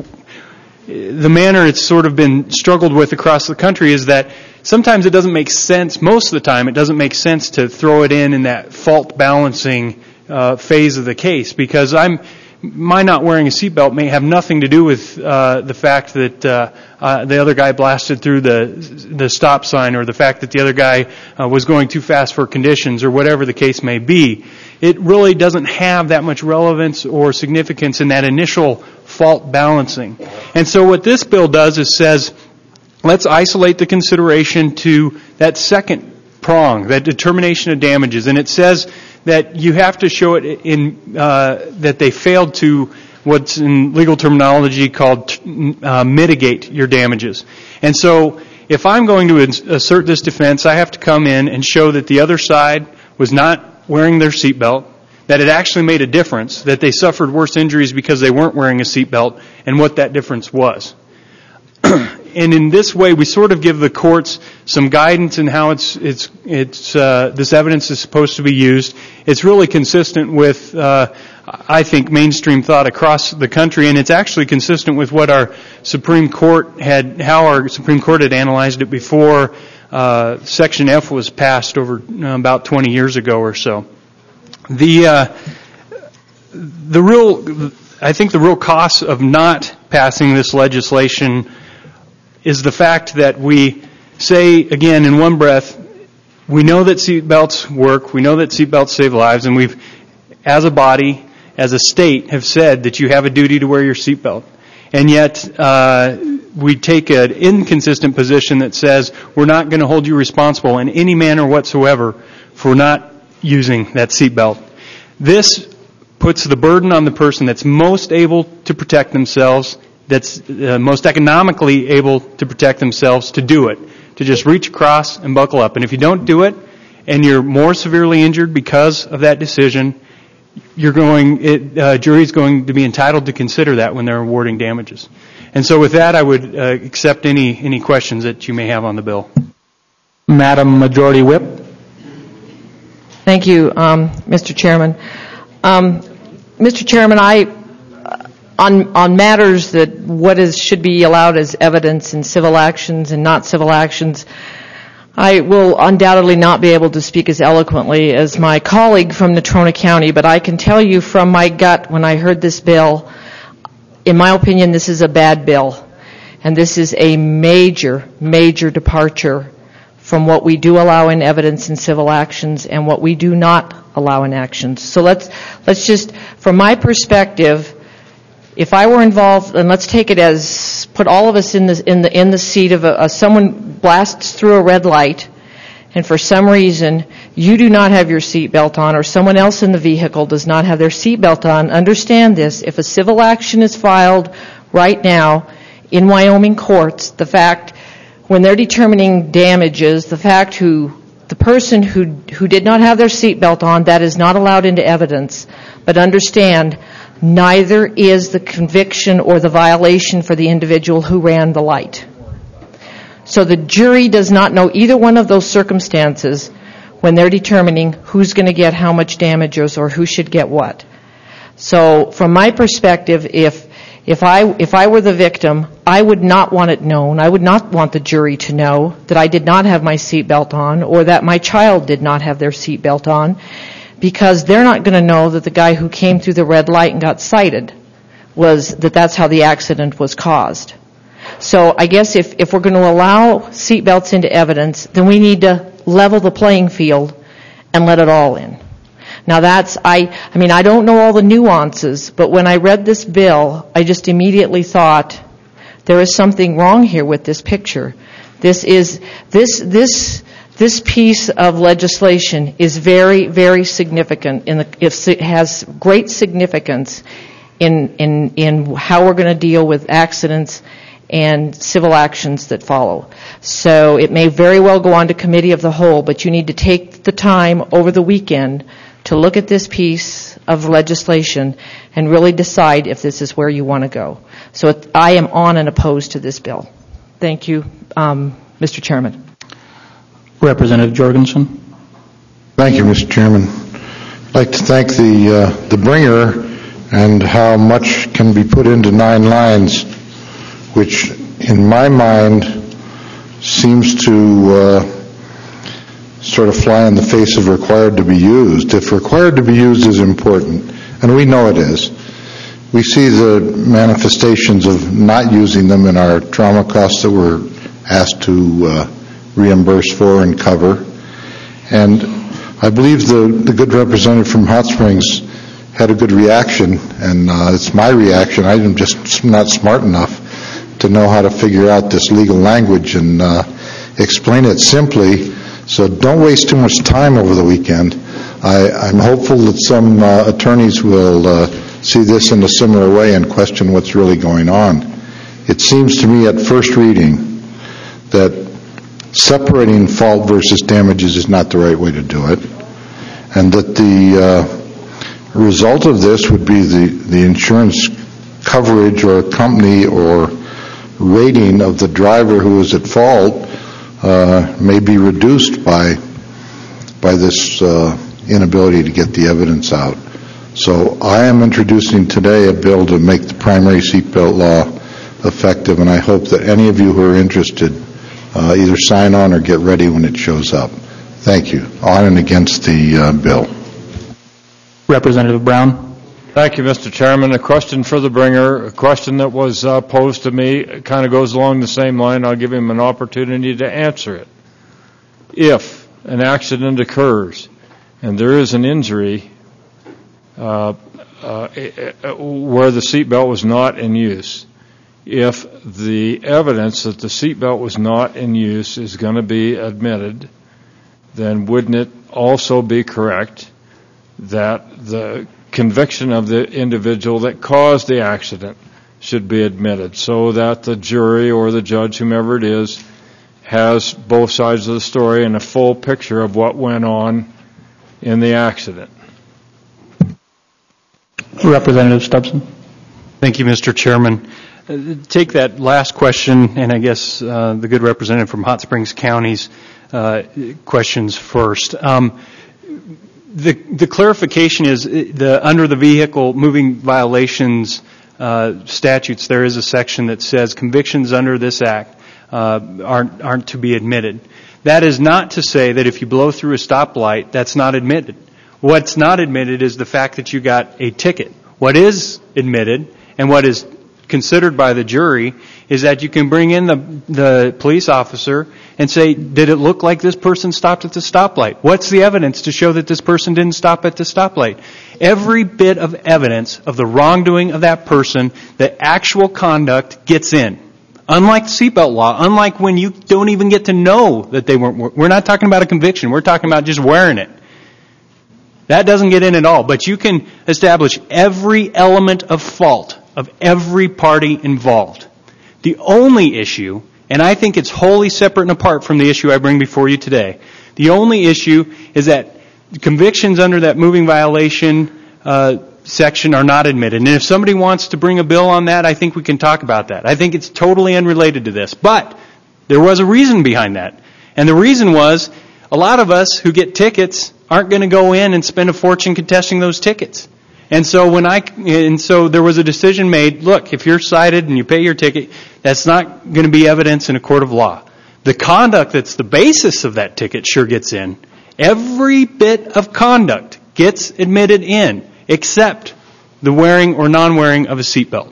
the manner it's sort of been struggled with across the country is that sometimes it doesn't make sense, most of the time it doesn't make sense to throw it in that fault balancing phase of the case, because my not wearing a seatbelt may have nothing to do with the fact that the other guy blasted through the stop sign, or the fact that the other guy was going too fast for conditions, or whatever the case may be. It really doesn't have that much relevance or significance in that initial fault balancing. And so what this bill does is says, let's isolate the consideration to that second prong, that determination of damages. And it says that you have to show it in that they failed to, what's in legal terminology called mitigate your damages. And so if I'm going to assert this defense, I have to come in and show that the other side was not wearing their seatbelt, that it actually made a difference, that they suffered worse injuries because they weren't wearing a seatbelt, and what that difference was. And in this way, we sort of give the courts some guidance in how this evidence is supposed to be used. It's really consistent with, I think, mainstream thought across the country, and it's actually consistent with what our Supreme Court how our Supreme Court had analyzed it before Section F was passed over about 20 years ago or so. I think the real cost of not passing this legislation is the fact that we say, again, in one breath, we know that seatbelts work, we know that seatbelts save lives, and we've, as a body, as a state, have said that you have a duty to wear your seatbelt. And yet, we take an inconsistent position that says we're not going to hold you responsible in any manner whatsoever for not using that seatbelt. This puts the burden on the person that's most able to protect themselves, that's most economically able to protect themselves, to do it, to just reach across and buckle up. And if you don't do it, and you're more severely injured because of that decision, jury's going to be entitled to consider that when they're awarding damages. And so with that, I would accept any questions that you may have on the bill. Madam Majority Whip. Thank you, Mr. Chairman. Mr. Chairman, on matters that should be allowed as evidence in civil actions and not civil actions, I will undoubtedly not be able to speak as eloquently as my colleague from Natrona County, but I can tell you from my gut when I heard this bill, in my opinion, this is a bad bill. And this is a major, major departure from what we do allow in evidence in civil actions and what we do not allow in actions. So let's just, from my perspective, if I were involved, and let's take it as, put all of us in the seat of someone blasts through a red light, and for some reason you do not have your seatbelt on, or someone else in the vehicle does not have their seatbelt on. Understand this: if a civil action is filed right now in Wyoming courts, the fact when they're determining damages, the person who did not have their seatbelt on, that is not allowed into evidence. But understand, neither is the conviction or the violation for the individual who ran the light. So the jury does not know either one of those circumstances when they're determining who's going to get how much damages or who should get what. So from my perspective, if I were the victim, I would not want it known. I would not want the jury to know that I did not have my seatbelt on or that my child did not have their seatbelt on, because they're not going to know that the guy who came through the red light and got cited that's how the accident was caused. So I guess if we're going to allow seatbelts into evidence, then we need to level the playing field and let it all in. Now I don't know all the nuances, but when I read this bill, I just immediately thought there is something wrong here with this picture. This piece of legislation is very, very significant. It has great significance in how we're going to deal with accidents and civil actions that follow. So it may very well go on to committee of the whole, but you need to take the time over the weekend to look at this piece of legislation and really decide if this is where you want to go. So I am on and opposed to this bill. Thank you, Mr. Chairman. Representative Jorgensen. Thank you, Mr. Chairman. I'd like to thank the bringer and how much can be put into 9 lines, which in my mind seems to sort of fly in the face of required to be used. If required to be used is important, and we know it is, we see the manifestations of not using them in our trauma costs that we're asked to reimburse for and cover. And I believe the good representative from Hot Springs had a good reaction, and it's my reaction. I'm just not smart enough to know how to figure out this legal language and explain it simply. So don't waste too much time over the weekend. I'm hopeful that some attorneys will see this in a similar way and question what's really going on. It seems to me at first reading that separating fault versus damages is not the right way to do it, and that the result of this would be the insurance coverage or company or rating of the driver who is at fault may be reduced by this inability to get the evidence out. So I am introducing today a bill to make the primary seatbelt law effective, and I hope that any of you who are interested either sign on or get ready when it shows up. Thank you. On and against the bill. Representative Brown. Thank you, Mr. Chairman. A question for the bringer, a question that was posed to me. It kind of goes along the same line. I'll give him an opportunity to answer it. If an accident occurs and there is an injury where the seatbelt was not in use, if the evidence that the seatbelt was not in use is going to be admitted, then wouldn't it also be correct that the conviction of the individual that caused the accident should be admitted, so that the jury or the judge, whomever it is, has both sides of the story and a full picture of what went on in the accident? Representative Stubbs. Thank you, Mr. Chairman. Take that last question, and I guess the good representative from Hot Springs County's questions first. The clarification is under the vehicle moving violations statutes, there is a section that says convictions under this act aren't to be admitted. That is not to say that if you blow through a stoplight, that's not admitted. What's not admitted is the fact that you got a ticket. What is admitted and what is considered by the jury is that you can bring in the police officer and say, did it look like this person stopped at the stoplight? What's the evidence to show that this person didn't stop at the stoplight? Every bit of evidence of the wrongdoing of that person, the actual conduct gets in. Unlike the seatbelt law, unlike when you don't even get to know that they weren't, we're not talking about a conviction, we're talking about just wearing it. That doesn't get in at all, but you can establish every element of fault of every party involved. The only issue, and I think it's wholly separate and apart from the issue I bring before you today, the only issue is that convictions under that moving violation section are not admitted. And if somebody wants to bring a bill on that, I think we can talk about that. I think it's totally unrelated to this. But there was a reason behind that. And the reason was a lot of us who get tickets aren't going to go in and spend a fortune contesting those tickets. And so there was a decision made, look, if you're cited and you pay your ticket, that's not going to be evidence in a court of law. The conduct that's the basis of that ticket sure gets in. Every bit of conduct gets admitted in, except the wearing or non-wearing of a seatbelt.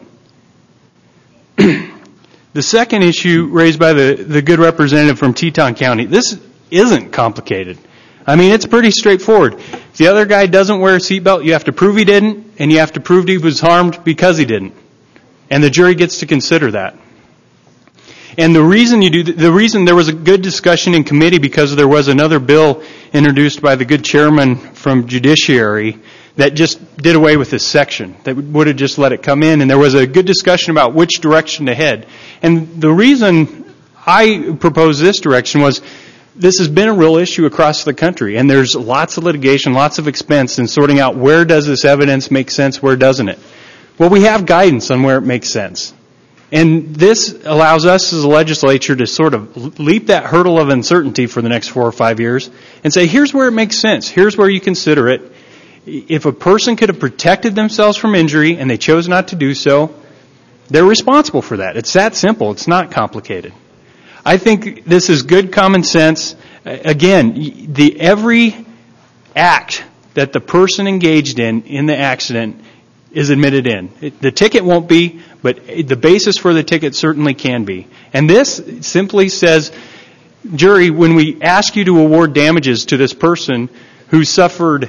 The second issue raised by the good representative from Teton County, this isn't complicated. I mean, it's pretty straightforward. If the other guy doesn't wear a seatbelt, you have to prove he didn't, and you have to prove he was harmed because he didn't. And the jury gets to consider that. And the reason there was a good discussion in committee because there was another bill introduced by the good chairman from Judiciary that just did away with this section, that would have just let it come in, and there was a good discussion about which direction to head. And the reason I proposed this direction was this has been a real issue across the country, and there's lots of litigation, lots of expense in sorting out where does this evidence make sense, where doesn't it. Well, we have guidance on where it makes sense. And this allows us as a legislature to sort of leap that hurdle of uncertainty for the next 4 or 5 years and say, here's where it makes sense. Here's where you consider it. If a person could have protected themselves from injury and they chose not to do so, they're responsible for that. It's that simple. It's not complicated. I think this is good common sense. Again, every act that the person engaged in the accident is admitted in. The ticket won't be, but the basis for the ticket certainly can be. And this simply says, jury, when we ask you to award damages to this person who suffered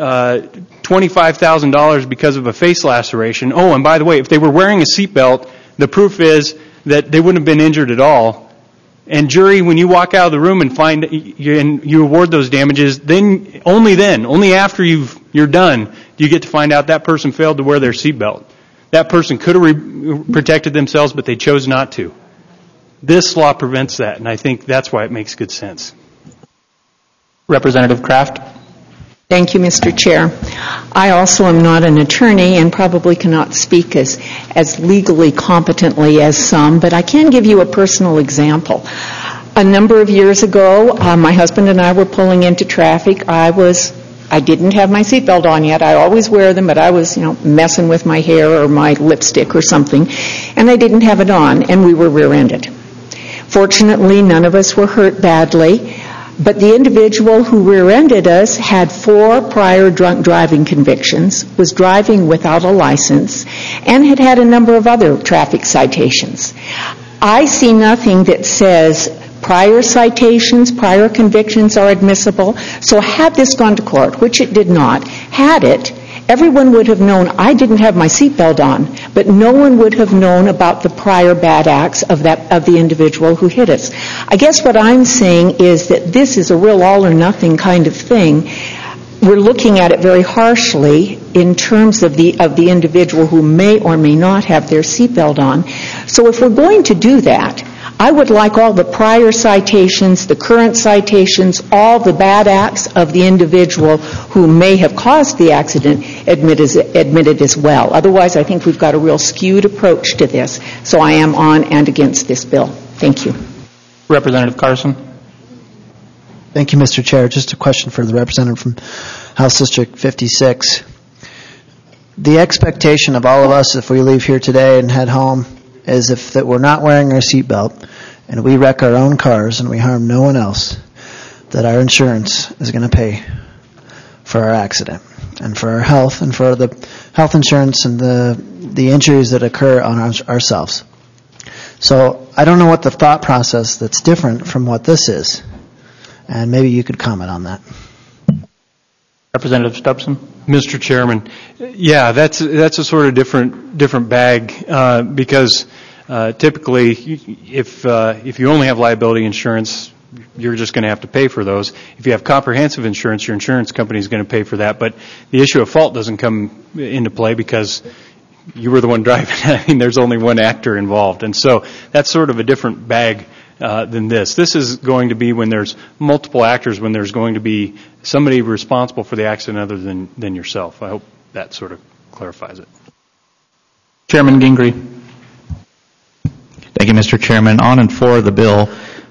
$25,000 because of a face laceration, oh, and by the way, if they were wearing a seatbelt, the proof is that they wouldn't have been injured at all. And jury, when you walk out of the room and find you award those damages, only after you're done, do you get to find out that person failed to wear their seatbelt. That person could have protected themselves, but they chose not to. This law prevents that, and I think that's why it makes good sense. Representative Kraft. Thank you, Mr. Chair. I also am not an attorney and probably cannot speak as legally competently as some, but I can give you a personal example. A number of years ago, my husband and I were pulling into traffic. I didn't have my seatbelt on yet. I always wear them, but I was, messing with my hair or my lipstick or something, and I didn't have it on, and we were rear-ended. Fortunately, none of us were hurt badly. But the individual who rear-ended us had 4 prior drunk driving convictions, was driving without a license, and had had a number of other traffic citations. I see nothing that says prior citations, prior convictions are admissible. So had this gone to court, which it did not, had it, everyone would have known I didn't have my seatbelt on, but no one would have known about the prior bad acts of the individual who hit us. I guess what I'm saying is that this is a real all or nothing kind of thing. We're looking at it very harshly in terms of the individual who may or may not have their seatbelt on. So if we're going to do that, I would like all the prior citations, the current citations, all the bad acts of the individual who may have caused the accident admitted as well. Otherwise, I think we've got a real skewed approach to this. So I am on and against this bill. Thank you. Representative Carson. Thank you, Mr. Chair. Just a question for the representative from House District 56. the expectation of all of us if we leave here today and head home is if that we're not wearing our seatbelt and we wreck our own cars and we harm no one else, that our insurance is going to pay for our accident and for our health and for the health insurance and the injuries that occur on ourselves. So I don't know what the thought process that's different from what this is, and maybe you could comment on that. Representative Stubson? Mr. Chairman, yeah, that's a sort of different bag because typically if you only have liability insurance, you're just going to have to pay for those. If you have comprehensive insurance, your insurance company is going to pay for that. But the issue of fault doesn't come into play because you were the one driving. I mean, there's only one actor involved. And so that's sort of a different bag than this. This is going to be when there's multiple actors, when there's going to be somebody responsible for the accident other than yourself. I hope that sort of clarifies it. Chairman Gingrey. Thank you, Mr. Chairman. On and for the bill,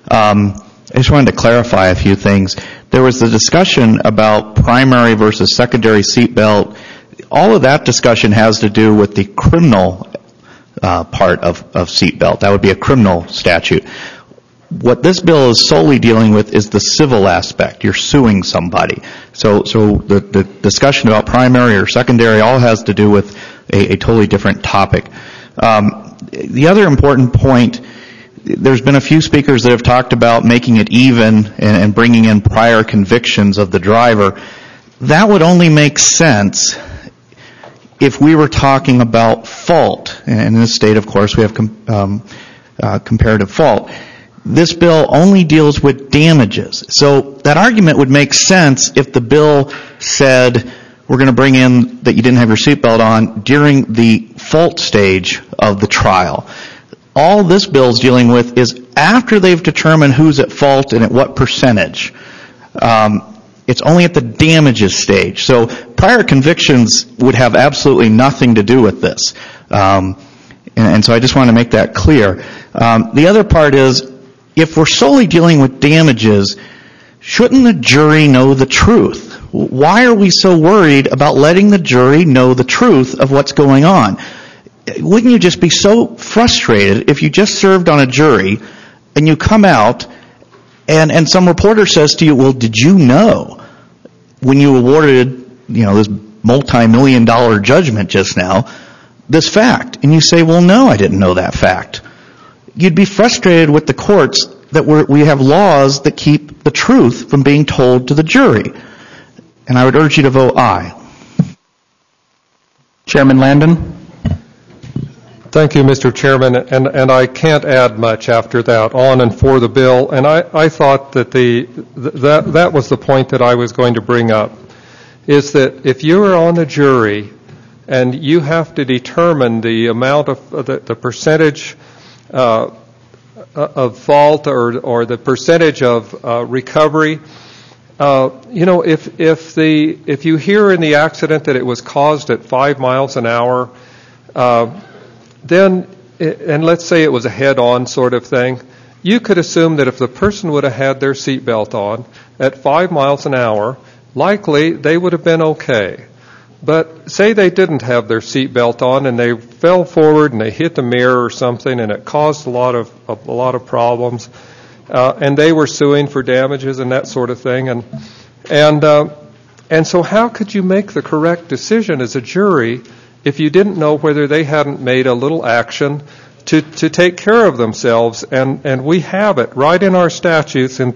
I just wanted to clarify a few things. There was the discussion about primary versus secondary seatbelt. All of that discussion has to do with the criminal part of seatbelt. That would be a criminal statute. What this bill is solely dealing with is the civil aspect. You're suing somebody. So the discussion about primary or secondary all has to do with a totally different topic. The other important point, there's been a few speakers that have talked about making it even and bringing in prior convictions of the driver. That would only make sense if we were talking about fault. And in this state, of course, we have comparative fault. This bill only deals with damages. So that argument would make sense if the bill said we're going to bring in that you didn't have your seatbelt on during the fault stage of the trial. All this bill is dealing with is after they've determined who's at fault and at what percentage. It's only at the damages stage. So prior convictions would have absolutely nothing to do with this. And so I just want to make that clear. The other part is, if we're solely dealing with damages, shouldn't the jury know the truth? Why are we so worried about letting the jury know the truth of what's going on? Wouldn't you just be so frustrated if you just served on a jury and you come out and some reporter says to you, well, did you know when you awarded, this multi-million-dollar judgment just now, this fact? And you say, well, no, I didn't know that fact. You'd be frustrated with the courts that we have laws that keep the truth from being told to the jury. And I would urge you to vote aye. Chairman Landon. Thank you, Mr. Chairman, and I can't add much after that. On and for the bill, and I thought that that was the point that I was going to bring up, is that if you are on the jury and you have to determine the amount of the percentage of fault or the percentage of recovery, if you hear in the accident that it was caused at 5 miles an hour. Then, and let's say it was a head-on sort of thing, you could assume that if the person would have had their seatbelt on at 5 miles an hour, likely they would have been okay. But say they didn't have their seatbelt on and they fell forward and they hit the mirror or something and it caused a lot of problems, and they were suing for damages and that sort of thing. And so how could you make the correct decision as a jury if you didn't know whether they hadn't made a little action to take care of themselves? And we have it right in our statutes in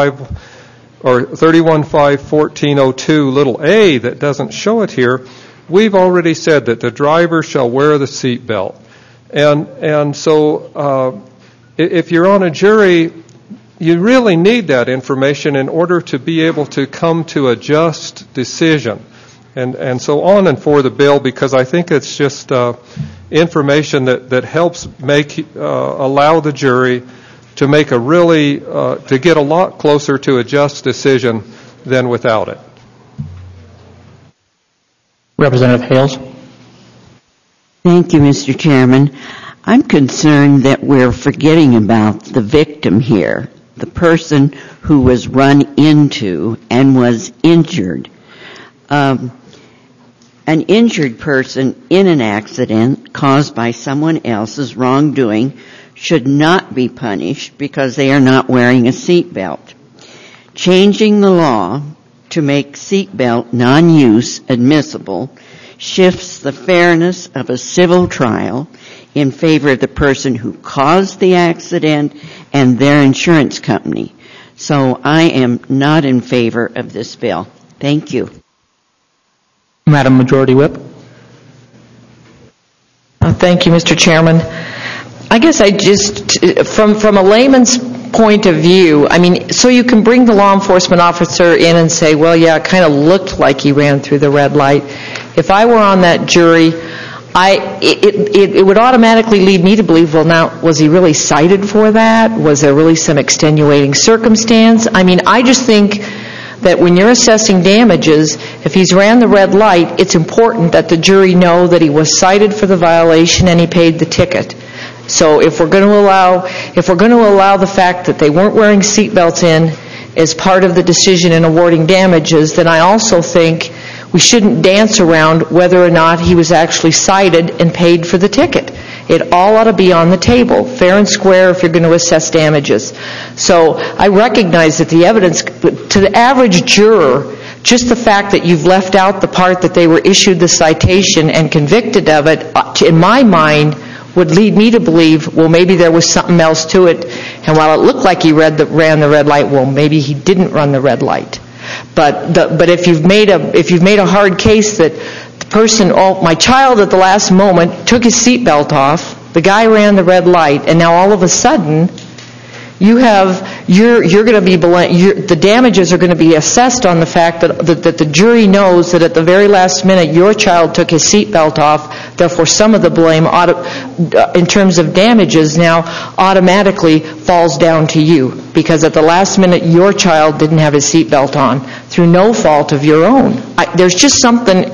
31.5.1402 little a that doesn't show it here. We've already said that the driver shall wear the seat belt. And so if you're on a jury, you really need that information in order to be able to come to a just decision. And so on and for the bill, because I think it's just information that helps allow the jury to make to get a lot closer to a just decision than without it. Representative Hales. Thank you, Mr. Chairman. I'm concerned that we're forgetting about the victim here, the person who was run into and was injured. An injured person in an accident caused by someone else's wrongdoing should not be punished because they are not wearing a seatbelt. Changing the law to make seatbelt non-use admissible shifts the fairness of a civil trial in favor of the person who caused the accident and their insurance company. So I am not in favor of this bill. Thank you. Madam Majority Whip. Thank you, Mr. Chairman. I guess I just, from a layman's point of view, I mean, so you can bring the law enforcement officer in and say, well, yeah, it kind of looked like he ran through the red light. If I were on that jury, it would automatically lead me to believe, well, now, was he really cited for that? Was there really some extenuating circumstance? I mean, I just think that when you're assessing damages, if he's ran the red light, it's important that the jury know that he was cited for the violation and he paid the ticket. So if we're going to allow the fact that they weren't wearing seatbelts in as part of the decision in awarding damages, then I also think we shouldn't dance around whether or not he was actually cited and paid for the ticket. It all ought to be on the table, fair and square, if you're going to assess damages. So I recognize that the evidence, to the average juror, just the fact that you've left out the part that they were issued the citation and convicted of it, in my mind, would lead me to believe, well, maybe there was something else to it. And while it looked like he ran the red light, well, maybe he didn't run the red light. But if you've made a hard case that the person, my child at the last moment took his seatbelt off, the guy ran the red light, and now all of a sudden you're going to be the damages are going to be assessed on the fact that the jury knows that at the very last minute your child took his seatbelt off. Therefore, some of the blame in terms of damages now automatically falls down to you because at the last minute your child didn't have his seatbelt on through no fault of your own. There's something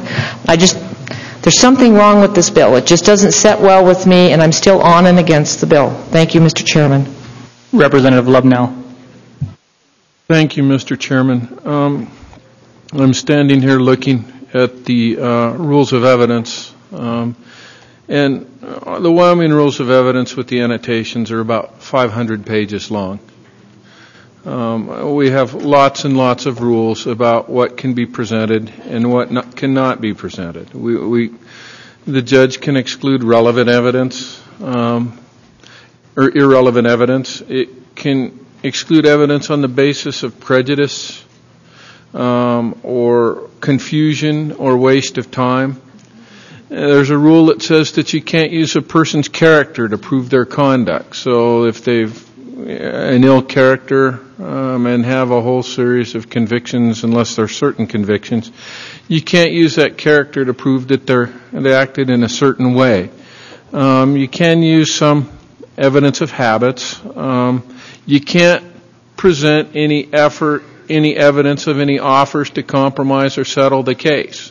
wrong with this bill. It just doesn't set well with me, and I'm still on and against the bill. Thank you, Mr. Chairman. Representative Lubnell. Thank you, Mr. Chairman. I'm standing here looking at the rules of evidence, and the Wyoming rules of evidence with the annotations are about 500 pages long. We have lots and lots of rules about what can be presented and what cannot be presented. The judge can exclude relevant evidence or irrelevant evidence. It can exclude evidence on the basis of prejudice or confusion or waste of time. There's a rule that says that you can't use a person's character to prove their conduct. So if they've an ill character and have a whole series of convictions, unless they're certain convictions, you can't use that character to prove that they acted in a certain way. You can use some evidence of habits. You can't present any evidence of any offers to compromise or settle the case.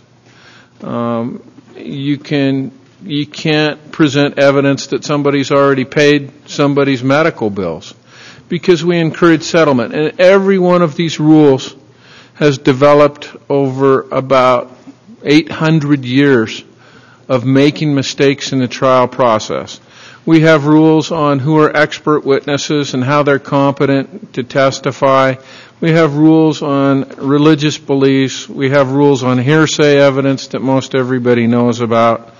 You can't present evidence that somebody's already paid somebody's medical bills because we encourage settlement. And every one of these rules has developed over about 800 years of making mistakes in the trial process. We have rules on who are expert witnesses and how they're competent to testify. We have rules on religious beliefs. We have rules on hearsay evidence that most everybody knows about.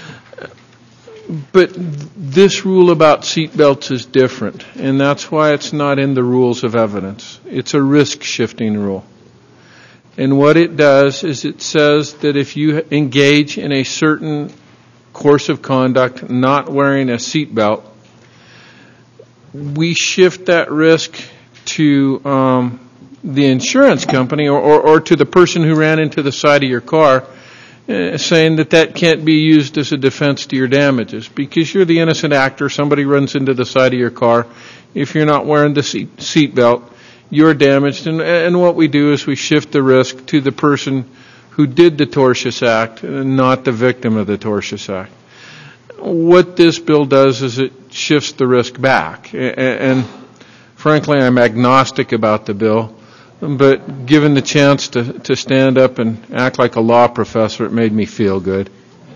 But this rule about seatbelts is different, and that's why it's not in the rules of evidence. It's a risk-shifting rule. And what it does is it says that if you engage in a certain course of conduct, not wearing a seatbelt, we shift that risk to the insurance company or to the person who ran into the side of your car, saying that can't be used as a defense to your damages because you're the innocent actor. Somebody runs into the side of your car. If you're not wearing the seatbelt, you're damaged. And what we do is we shift the risk to the person who did the tortious act and not the victim of the tortious act. What this bill does is it shifts the risk back. And frankly, I'm agnostic about the bill. but given the chance to stand up and act like a law professor, it made me feel good.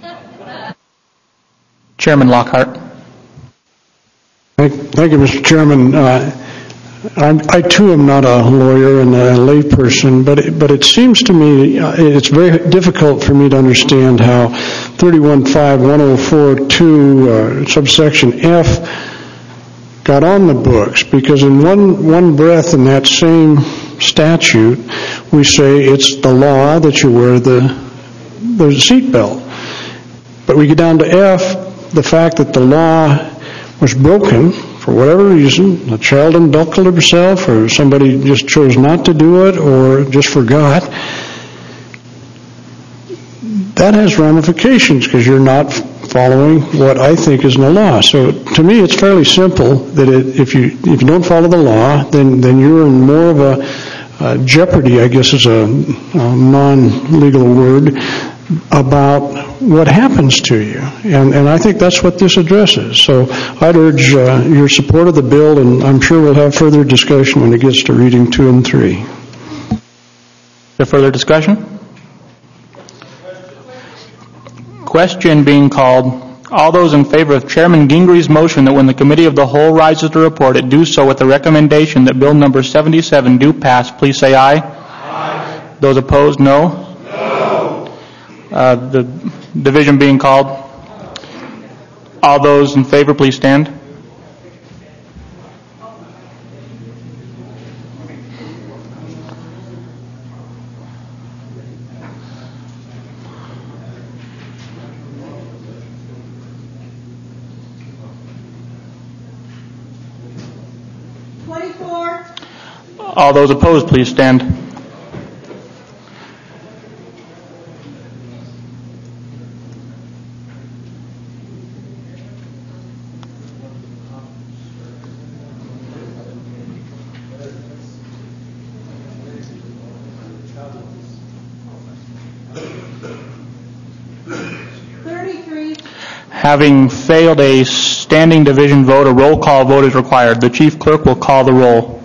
Chairman Lockhart. Thank you, Mr. Chairman. I too am not a lawyer and a layperson, but it seems to me it's very difficult for me to understand how 31.5.104.2 subsection F got on the books, because in one breath in that same statute we say it's the law that you wear the seat belt. But we get down to F, the fact that the law was broken for whatever reason, a child unbuckled himself, or somebody just chose not to do it, or just forgot. That has ramifications because you're not following what I think is in the law. So to me, it's fairly simple that if you don't follow the law, then you're in more of a jeopardy, I guess is a non-legal word, about what happens to you. And I think that's what this addresses. So I'd urge your support of the bill, and I'm sure we'll have further discussion when it gets to reading 2 and 3. Is there further discussion? Question being called. All those in favor of Chairman Gingri's motion that when the Committee of the Whole rises to report, it do so with the recommendation that Bill number 77 do pass, please say aye. Aye. Those opposed, no. The division being called. All those in favor, please stand. All those opposed, please stand. Having failed a standing division vote, a roll call vote is required. The chief clerk will call the roll.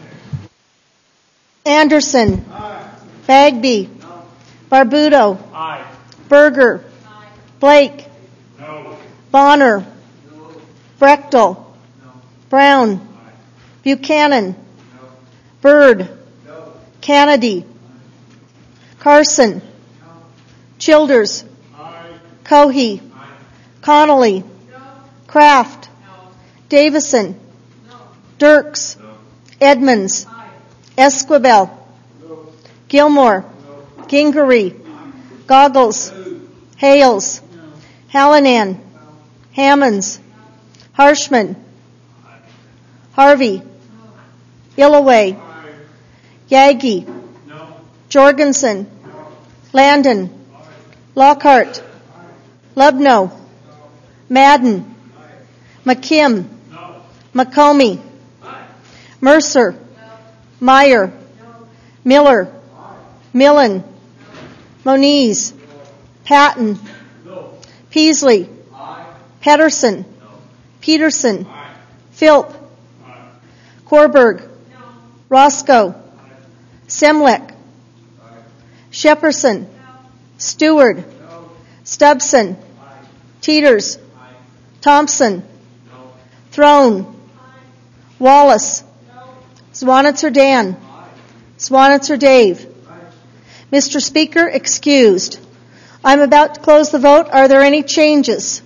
Anderson. Aye. Bagby. No. Barbuto. Aye. Berger. Aye. Blake. No. Bonner. No. Brechtel. No. Brown. Aye. Buchanan. No. Byrd. No. Kennedy. Aye. Carson. No. Childers. Aye. Cohey. Aye. Connolly. No. Kraft. No. Davison. No. Dirks. No. Edmonds. Aye. Esquivel. No. Gilmore. No. Gingery. Goggles. No. Hales. No. Hallinan. No. Hammonds. No. Harshman. Aye. Harvey. No. Illaway. Aye. Yagi. No. Jorgensen. No. Landon. Aye. Lockhart. Aye. Lubno. No. Madden. Aye. McKim. No. McComey. Aye. Mercer. No. Meyer. No. Miller. Aye. Millen. No. Moniz. No. Patton. No. Peasley. Aye. Pedersen. No. Peterson. Aye. Philp. Aye. Korberg. No. Roscoe. Aye. Semlek. Aye. Shepperson. No. Stewart. No. Stubson. Aye. Teeters. Aye. Thompson. No. Throne. Aye. Wallace. No. Swanitzer Dan. Aye. Swanitzer Dave. Aye. Mr. Speaker, excused. I'm about to close the vote. Are there any changes?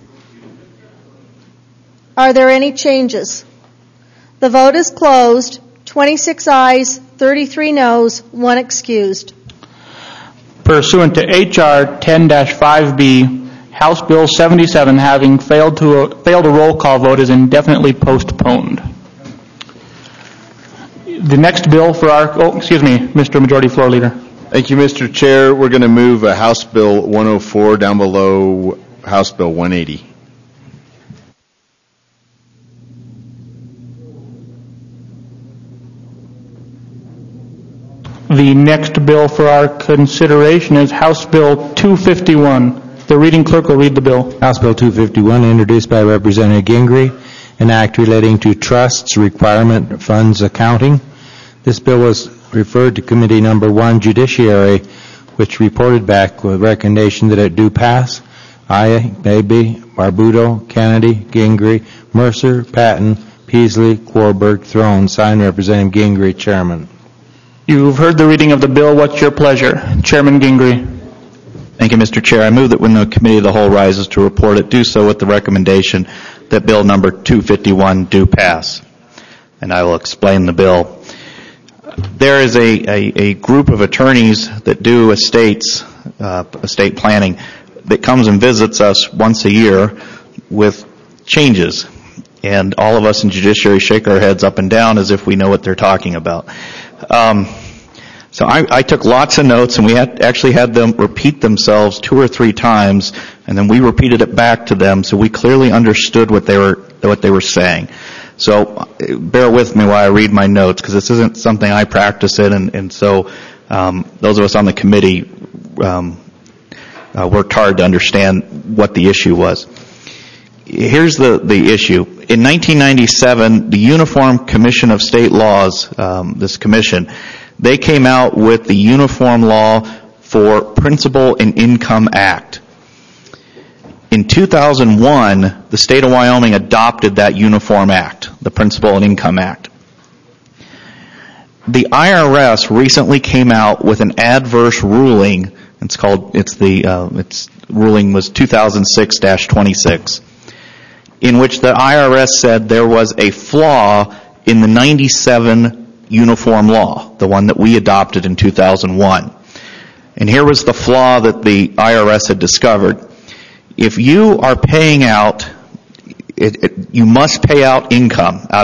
Are there any changes? The vote is closed. 26 ayes, 33 noes, 1 excused. Pursuant to H.R. 10-5B, House Bill 77, having failed a roll call vote, is indefinitely postponed. The next bill for Mr. Majority Floor Leader. Thank you, Mr. Chair. We're going to move House Bill 104 down below House Bill 180. The next bill for our consideration is House Bill 251. The reading clerk will read the bill. House Bill 251, introduced by Representative Gingrey, an act relating to trusts, requirement funds accounting. This bill was referred to Committee Number 1, Judiciary, which reported back with recommendation that it do pass. Aye, Baby, Barbudo, Kennedy, Gingrey, Mercer, Patton, Peasley, Warburg, Throne. Signed, Representative Gingrey, Chairman. You've heard the reading of the bill. What's your pleasure? Chairman Gingrey. Thank you, Mr. Chair. I move that when the Committee of the Whole rises to report it, do so with the recommendation that Bill number 251 do pass. And I will explain the bill. There is a group of attorneys that do estate planning that comes and visits us once a year with changes. And all of us in Judiciary shake our heads up and down as if we know what they're talking about. So I took lots of notes, and we actually had them repeat themselves 2 or 3 times, and then we repeated it back to them so we clearly understood what they were saying. So bear with me while I read my notes, because this isn't something I practice in, and so those of us on the committee worked hard to understand what the issue was. Here's the issue. In 1997, the Uniform Commission of State Laws, this commission, they came out with the Uniform Law for Principal and Income Act. In 2001, the state of Wyoming adopted that Uniform Act, the Principal and Income Act. The IRS recently came out with an adverse ruling. Its ruling was 2006-26, in which the IRS said there was a flaw in the 97 Uniform Law, the one that we adopted in 2001. And here was the flaw that the IRS had discovered. If you are paying out, you must pay out income out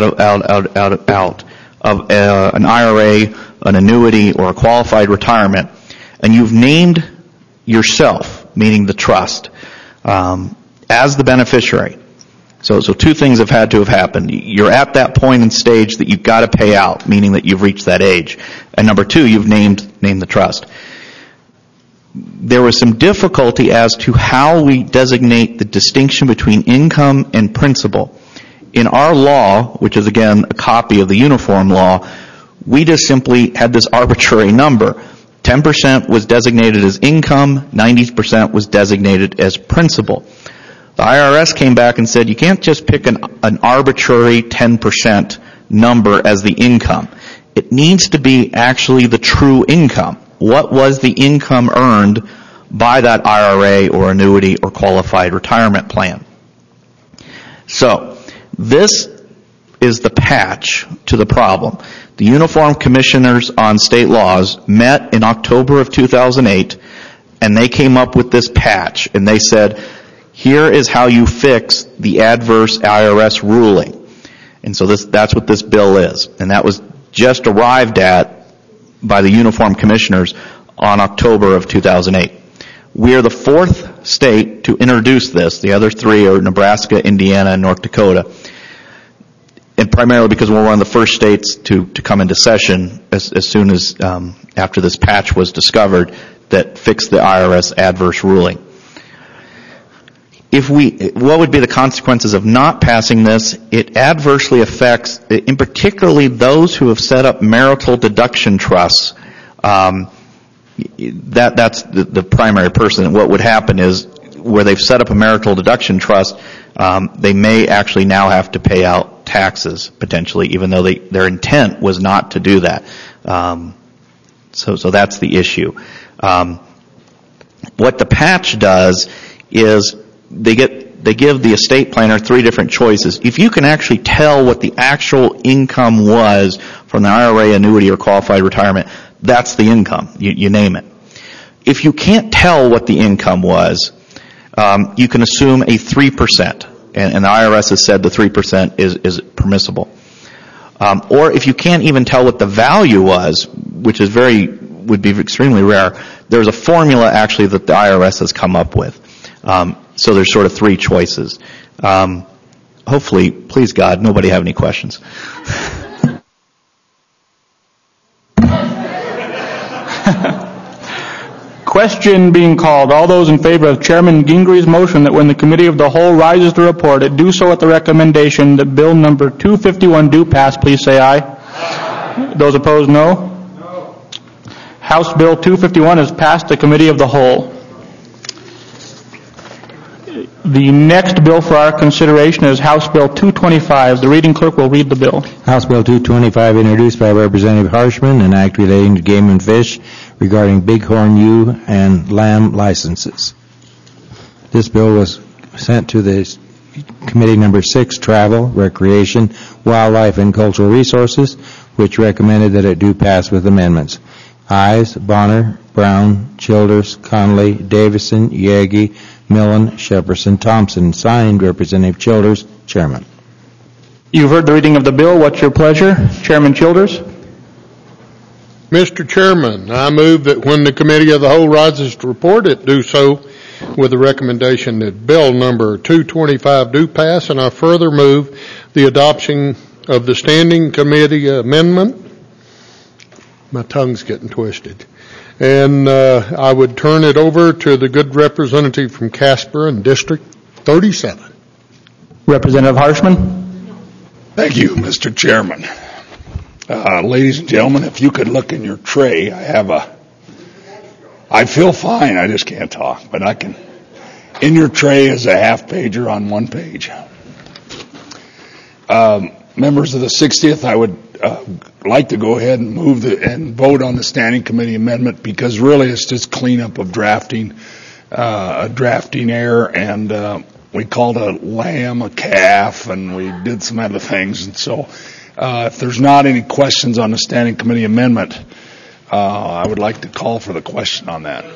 of an IRA, an annuity, or a qualified retirement, and you've named yourself, meaning the trust, as the beneficiary. So 2 things have had to have happened. You're at that point and stage that you've got to pay out, meaning that you've reached that age. And number 2, you've named the trust. There was some difficulty as to how we designate the distinction between income and principal. In our law, which is again a copy of the Uniform Law, we just simply had this arbitrary number. 10% was designated as income, 90% was designated as principal. The IRS came back and said you can't just pick an arbitrary 10% number as the income. It needs to be actually the true income. What was the income earned by that IRA or annuity or qualified retirement plan? So, this is the patch to the problem. The Uniform Commissioners on State Laws met in October of 2008, and they came up with this patch, and they said, here is how you fix the adverse IRS ruling. And so that's what this bill is. And that was just arrived at by the Uniform Commissioners on October of 2008. We are the 4th state to introduce this. The other 3 are Nebraska, Indiana, and North Dakota. And primarily because we're one of the first states to come into session as soon as after this patch was discovered that fixed the IRS adverse ruling. What would be the consequences of not passing this? It adversely affects, in particularly those who have set up marital deduction trusts. That's the primary person. What would happen is, where they've set up a marital deduction trust, they may actually now have to pay out taxes, potentially, even though their intent was not to do that. So that's the issue. What the patch does is they give the estate planner 3 different choices. If you can actually tell what the actual income was from the IRA, annuity, or qualified retirement, that's the income. You name it. If you can't tell what the income was, you can assume a 3%, and the IRS has said the 3% is permissible. Or if you can't even tell what the value was, which would be extremely rare, there's a formula actually that the IRS has come up with. So there's sort of 3 choices. Hopefully, please God, nobody have any questions. Question being called. All those in favor of Chairman Gingrey's motion that when the Committee of the Whole rises to report it, do so at the recommendation that Bill number 251 do pass, please say aye. Aye. Those opposed, no. House Bill 251 is passed to Committee of the Whole. The next bill for our consideration is House Bill 225. The reading clerk will read the bill. House Bill 225, introduced by Representative Harshman, an act relating to game and fish regarding bighorn ewe and lamb licenses. This bill was sent to the Committee Number 6, Travel, Recreation, Wildlife, and Cultural Resources, which recommended that it do pass with amendments. Ayes, Bonner, Brown, Childers, Connolly, Davison, Yagi, Millen, Shepperson, Thompson. Signed, Representative Childers, Chairman. You've heard the reading of the bill. What's your pleasure? Chairman Childers. Mr. Chairman, I move that when the Committee of the Whole rises to report it, do so with the recommendation that Bill number 225 do pass, and I further move the adoption of the Standing Committee amendment. My tongue's getting twisted. And I would turn it over to the good representative from Casper in District 37. Representative Harshman. Thank you, Mr. Chairman. Ladies and gentlemen, if you could look in your tray, I feel fine, I just can't talk, but I can. In your tray is a half pager on one page. Members of the 60th, I would like to go ahead and move and vote on the Standing Committee amendment, because really it's just cleanup of drafting, a drafting error, and we called a lamb a calf, and we did some other things. And so if there's not any questions on the Standing Committee amendment, I would like to call for the question on that.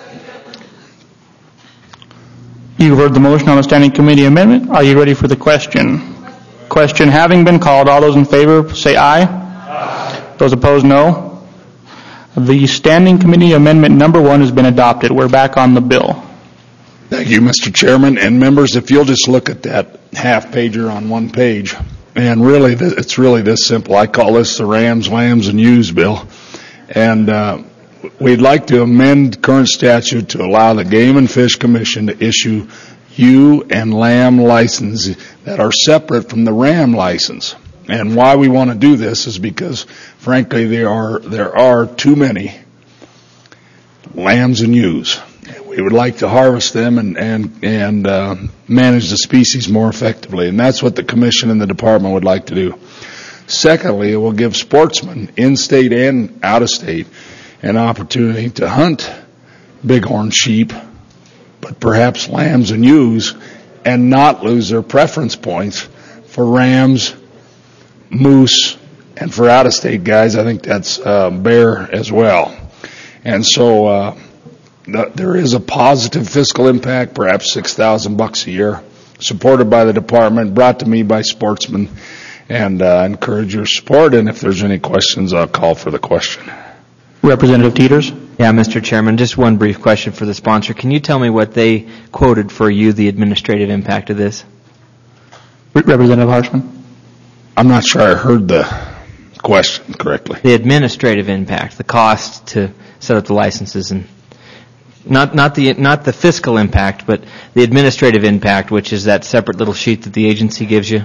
You've heard the motion on the Standing Committee amendment. Are you ready for the question? Question having been called, all those in favor say aye. Aye. Those opposed, no. The Standing Committee amendment number 1 has been adopted. We're back on the bill. Thank you, Mr. Chairman. And members, if you'll just look at that half pager on one page, and really, it's really this simple. I call this the Rams, Lambs, and Ewes bill. And we'd like to amend current statute to allow the Game and Fish Commission to issue ewe and lamb licenses that are separate from the ram license. And why we want to do this is because, frankly, there are too many lambs and ewes. We would like to harvest them and manage the species more effectively, and that's what the commission and the department would like to do. Secondly, it will give sportsmen, in-state and out-of-state, an opportunity to hunt bighorn sheep, but perhaps lambs and ewes, and not lose their preference points for rams, moose, and for out-of-state guys, I think that's bear as well. And so there is a positive fiscal impact, perhaps $6,000 a year, supported by the department, brought to me by sportsmen, and encourage your support. And if there's any questions, I'll call for the question. Representative Teeters. Yeah, Mr. Chairman, just one brief question for the sponsor. Can you tell me what they quoted for you, the administrative impact of this? Representative Harshman. I'm not sure I heard the question correctly. The administrative impact, the cost to set up the licenses, and not the fiscal impact, but the administrative impact, which is that separate little sheet that the agency gives you.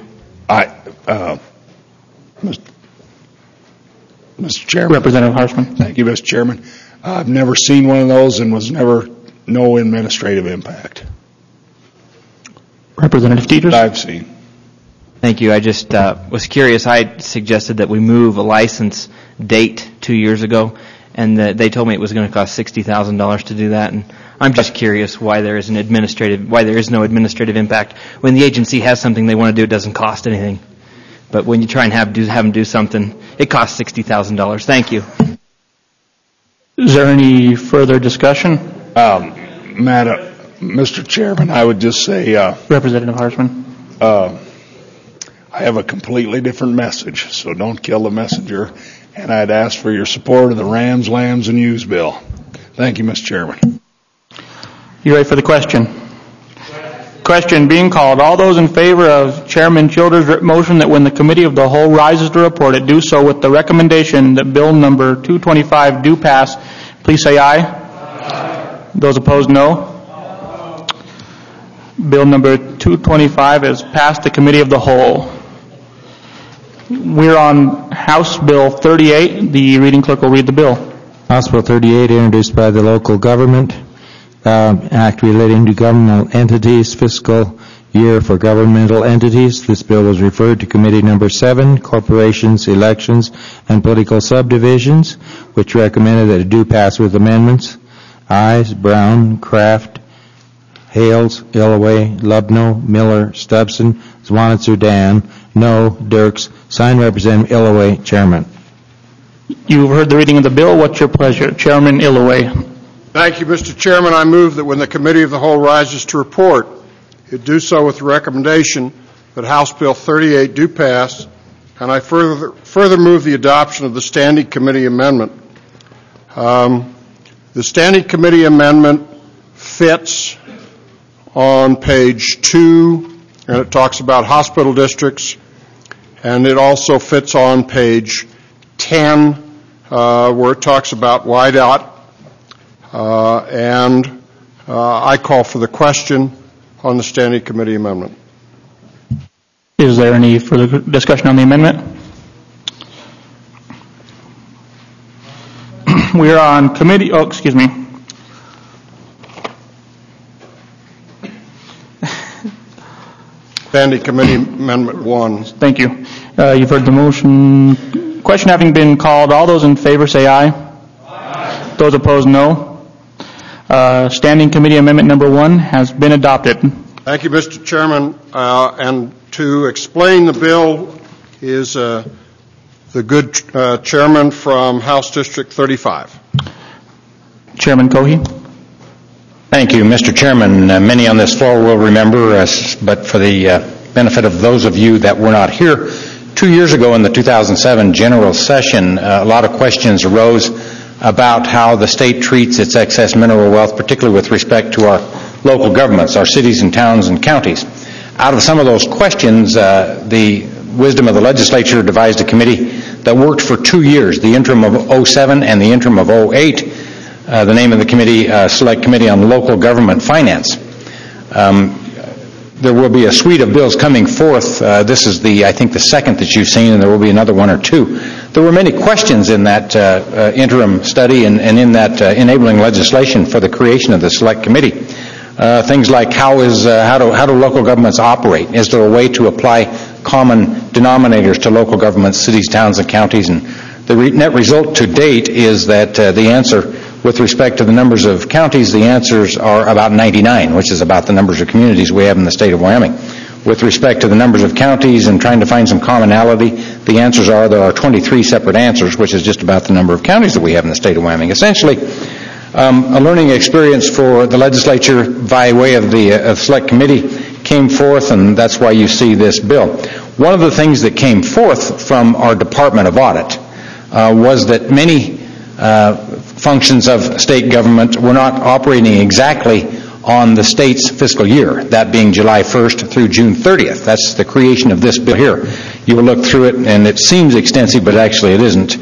Mr. Chairman. Representative Harshman. Thank you, Mr. Chairman. I've never seen one of those, and was never no administrative impact. Representative Teeters. I've seen. Thank you. I just was curious. I suggested that we move a license date 2 years ago, and they told me it was going to cost $60,000 to do that. And I'm just curious why there is no administrative impact when the agency has something they want to do. It doesn't cost anything, but when you try and have them do something, it costs $60,000. Thank you. Is there any further discussion? Mr. Chairman, I would just say, Representative Harshman. I have a completely different message, so don't kill the messenger. And I'd ask for your support of the Rams, Lambs, and Ewes bill. Thank you, Mr. Chairman. You ready for the question? Question being called. All those in favor of Chairman Childers' motion that when the Committee of the Whole rises to report it, do so with the recommendation that Bill number 225 do pass, please say aye. Aye. Those opposed, no. Bill number 225 is passed the Committee of the Whole. We're on House Bill 38. The reading clerk will read the bill. House Bill 38, introduced by the Local Government Act relating to governmental entities, fiscal year for governmental entities. This bill was referred to Committee Number 7, Corporations, Elections, and Political Subdivisions, which recommended that it do pass with amendments. Ayes, Brown, Kraft, Hales, Illaway, Lubno, Miller, Stubson, Zwanitzer, Dan. No, Dirks. Signed, Representative Illaway, Chairman. You've heard the reading of the bill. What's your pleasure? Chairman Illaway. Thank you, Mr. Chairman. I move that when the Committee of the Whole rises to report, it do so with the recommendation that House Bill 38 do pass, and I further move the adoption of the Standing Committee amendment. The Standing Committee amendment fits on page 2, and it talks about hospital districts, and it also fits on page 10, where it talks about YDOT, and I call for the question on the Standing Committee amendment. Is there any further discussion on the amendment? We are on committee, Standing Committee Amendment 1. Thank you. You've heard the motion. Question having been called, all those in favor say aye. Aye. Those opposed, no. Standing Committee Amendment Number 1 has been adopted. Thank you, Mr. Chairman. And to explain the bill is the good chairman from House District 35. Chairman Cohey. Thank you, Mr. Chairman. Many on this floor will remember, but for the benefit of those of you that were not here, 2 years ago in the 2007 General Session, a lot of questions arose about how the state treats its excess mineral wealth, particularly with respect to our local governments, our cities and towns and counties. Out of some of those questions, the wisdom of the legislature devised a committee that worked for 2 years, the interim of 07 and the interim of 08. The name of the committee, Select Committee on Local Government Finance. There will be a suite of bills coming forth. This is I think the second that you've seen, and there will be another one or two. There were many questions in that interim study and in that enabling legislation for the creation of the Select Committee. Things like how do local governments operate? Is there a way to apply common denominators to local governments, cities, towns, and counties? And the net result to date is that the answer, with respect to the numbers of counties, the answers are about 99, which is about the numbers of communities we have in the state of Wyoming. With respect to the numbers of counties and trying to find some commonality, the answers are there are 23 separate answers, which is just about the number of counties that we have in the state of Wyoming. Essentially, a learning experience for the legislature by way of the Select Committee came forth, and that's why you see this bill. One of the things that came forth from our Department of Audit was that many functions of state government were not operating exactly on the state's fiscal year, that being July 1st through June 30th. That's the creation of this bill here. You will look through it, and it seems extensive, but actually it isn't.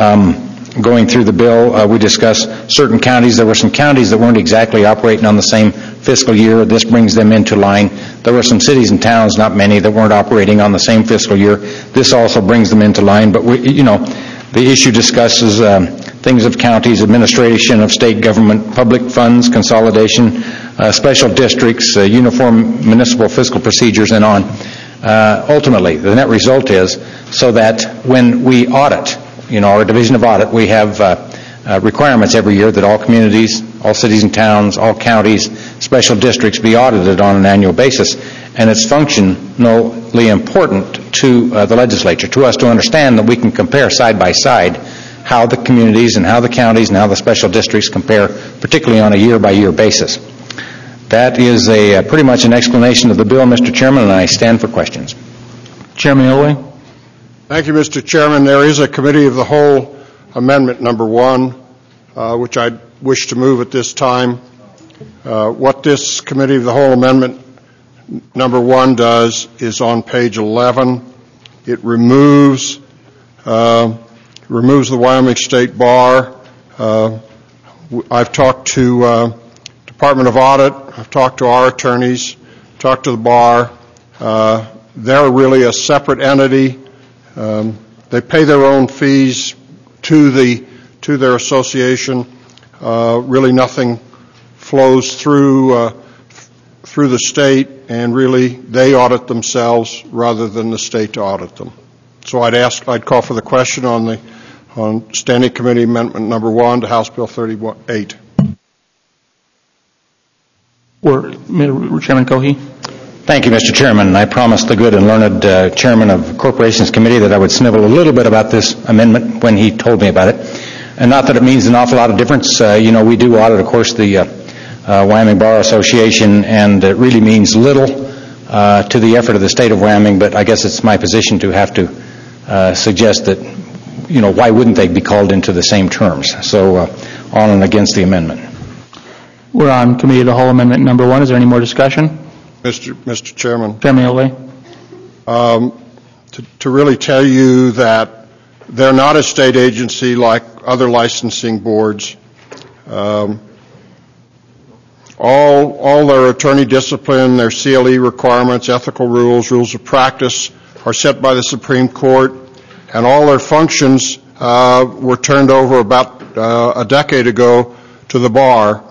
Going through the bill, we discussed certain counties. There were some counties that weren't exactly operating on the same fiscal year. This brings them into line. There were some cities and towns, not many, that weren't operating on the same fiscal year. This also brings them into line. But, the issue discusses things of counties, administration of state government, public funds, consolidation, special districts, uniform municipal fiscal procedures, and on. Ultimately, the net result is so that when we audit, our Division of Audit, we have requirements every year that all communities, all cities and towns, all counties, special districts be audited on an annual basis. And it's functionally important to the legislature, to us, to understand that we can compare side by side how the communities and how the counties and how the special districts compare, particularly on a year-by-year basis. That is pretty much an explanation of the bill, Mr. Chairman, and I stand for questions. Chairman Illaway. Thank you, Mr. Chairman. There is a Committee of the Whole Amendment Number 1, which I wish to move at this time. What this Committee of the Whole Amendment Number 1 does is on page 11. It removes the Wyoming State Bar. I've talked to Department of Audit. I've talked to our attorneys, talked to the bar. They're really a separate entity. They pay their own fees to the to their association. Really nothing flows through the state, and really they audit themselves rather than the state to audit them. So I'd call for the question on Standing Committee Amendment Number 1 to House Bill 38. Chairman Cohey. Thank you, Mr. Chairman. I promised the good and learned Chairman of Corporations Committee that I would snivel a little bit about this amendment when he told me about it. And not that it means an awful lot of difference. We do audit, of course, the Wyoming Bar Association, and it really means little to the effort of the state of Wyoming, but I guess it's my position to have to suggest that, why wouldn't they be called into the same terms? So on and against the amendment. We're on Committee of the Whole Amendment Number 1. Is there any more discussion? Mr. Chairman. Chairman Ilway. To really tell you that they're not a state agency like other licensing boards. All their attorney discipline, their CLE requirements, ethical rules of practice are set by the Supreme Court, and all their functions were turned over about a decade ago to the bar.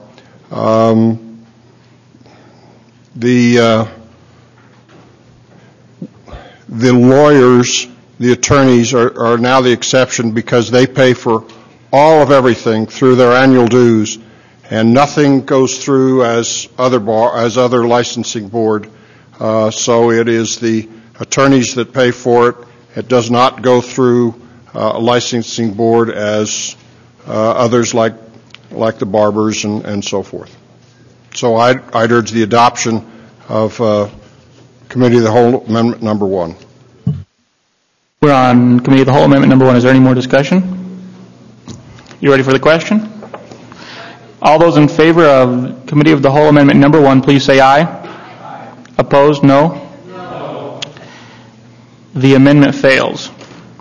The lawyers, the attorneys are now the exception because they pay for all of everything through their annual dues, and nothing goes through as other licensing board. So it is the attorneys that pay for it. It does not go through a licensing board as others like the barbers and so forth. So I'd urge the adoption of Committee of the Whole Amendment Number 1. We're on Committee of the Whole Amendment Number 1. Is there any more discussion? You ready for the question? All those in favor of Committee of the Whole Amendment Number 1, please say aye. Aye. Opposed, no? No. The amendment fails.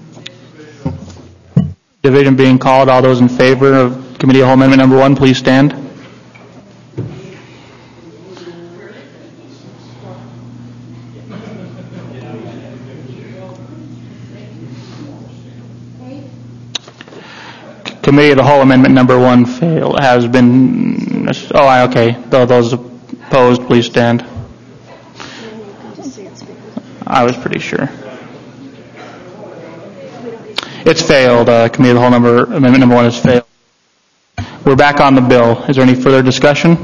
Division being called. All those in favor of Committee of the Whole Amendment Number 1, please stand. Committee of the Whole Amendment Number 1 has been. Okay. Those opposed, please stand. I was pretty sure. It's failed. Committee of the Whole Amendment Number 1 has failed. We're back on the bill. Is there any further discussion?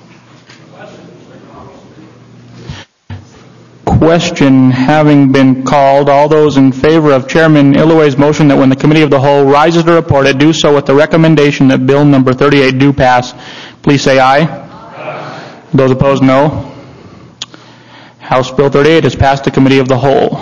Question having been called, all those in favor of Chairman Illoway's motion that when the Committee of the Whole rises to report it, do so with the recommendation that Bill Number 38 do pass, please say aye. Aye. Those opposed, no. House Bill 38 has passed the Committee of the Whole.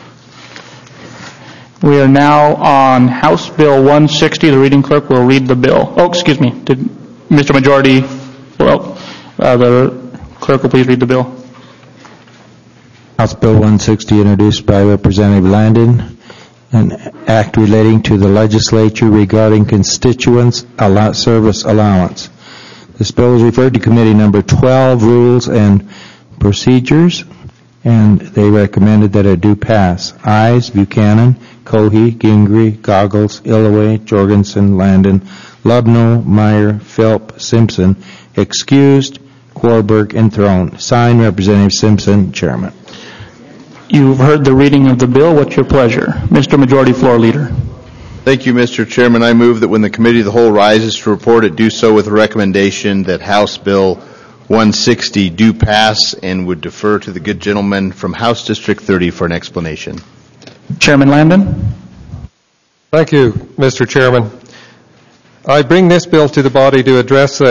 We are now on House Bill 160. The reading clerk will read the bill. Oh, excuse me. Did Mr. Majority, the clerk will please read the bill. House Bill 160, introduced by Representative Landon, an act relating to the legislature regarding constituents service allowance. This bill is referred to Committee Number 12, Rules and Procedures, and they recommended that it do pass. Ayes, Buchanan, Cohey, Gingrey, Goggles, Illoway, Jorgensen, Landon, Lubno, Meyer, Philp, Simpson. Excused, Quarberg, and Throne. Signed, Representative Simpson, Chairman. You've heard the reading of the bill. What's your pleasure? Mr. Majority Floor Leader. Thank you, Mr. Chairman. I move that when the Committee of the Whole rises to report it, do so with a recommendation that House Bill 160 do pass, and would defer to the good gentleman from House District 30 for an explanation. Chairman Landon. Thank you, Mr. Chairman. I bring this bill to the body to address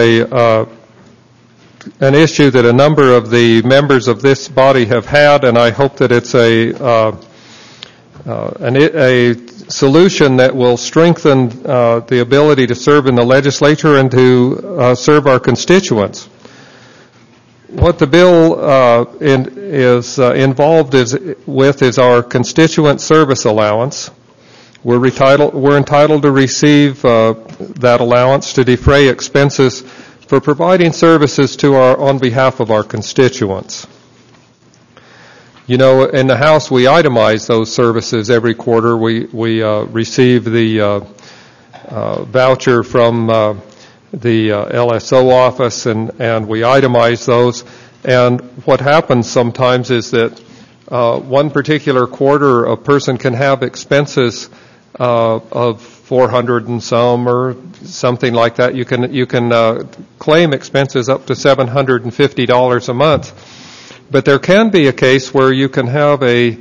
an issue that a number of the members of this body have had, and I hope that it's a solution that will strengthen the ability to serve in the legislature and to serve our constituents. What the bill is involved with is our constituent service allowance. We're entitled to receive that allowance to defray expenses for providing services on behalf of our constituents. You know, in the House, we itemize those services every quarter. We receive the voucher from the LSO office, and we itemize those. And what happens sometimes is that one particular quarter, a person can have expenses of 400 and some or something like that. You can claim expenses up to $750 a month, but there can be a case where you can have a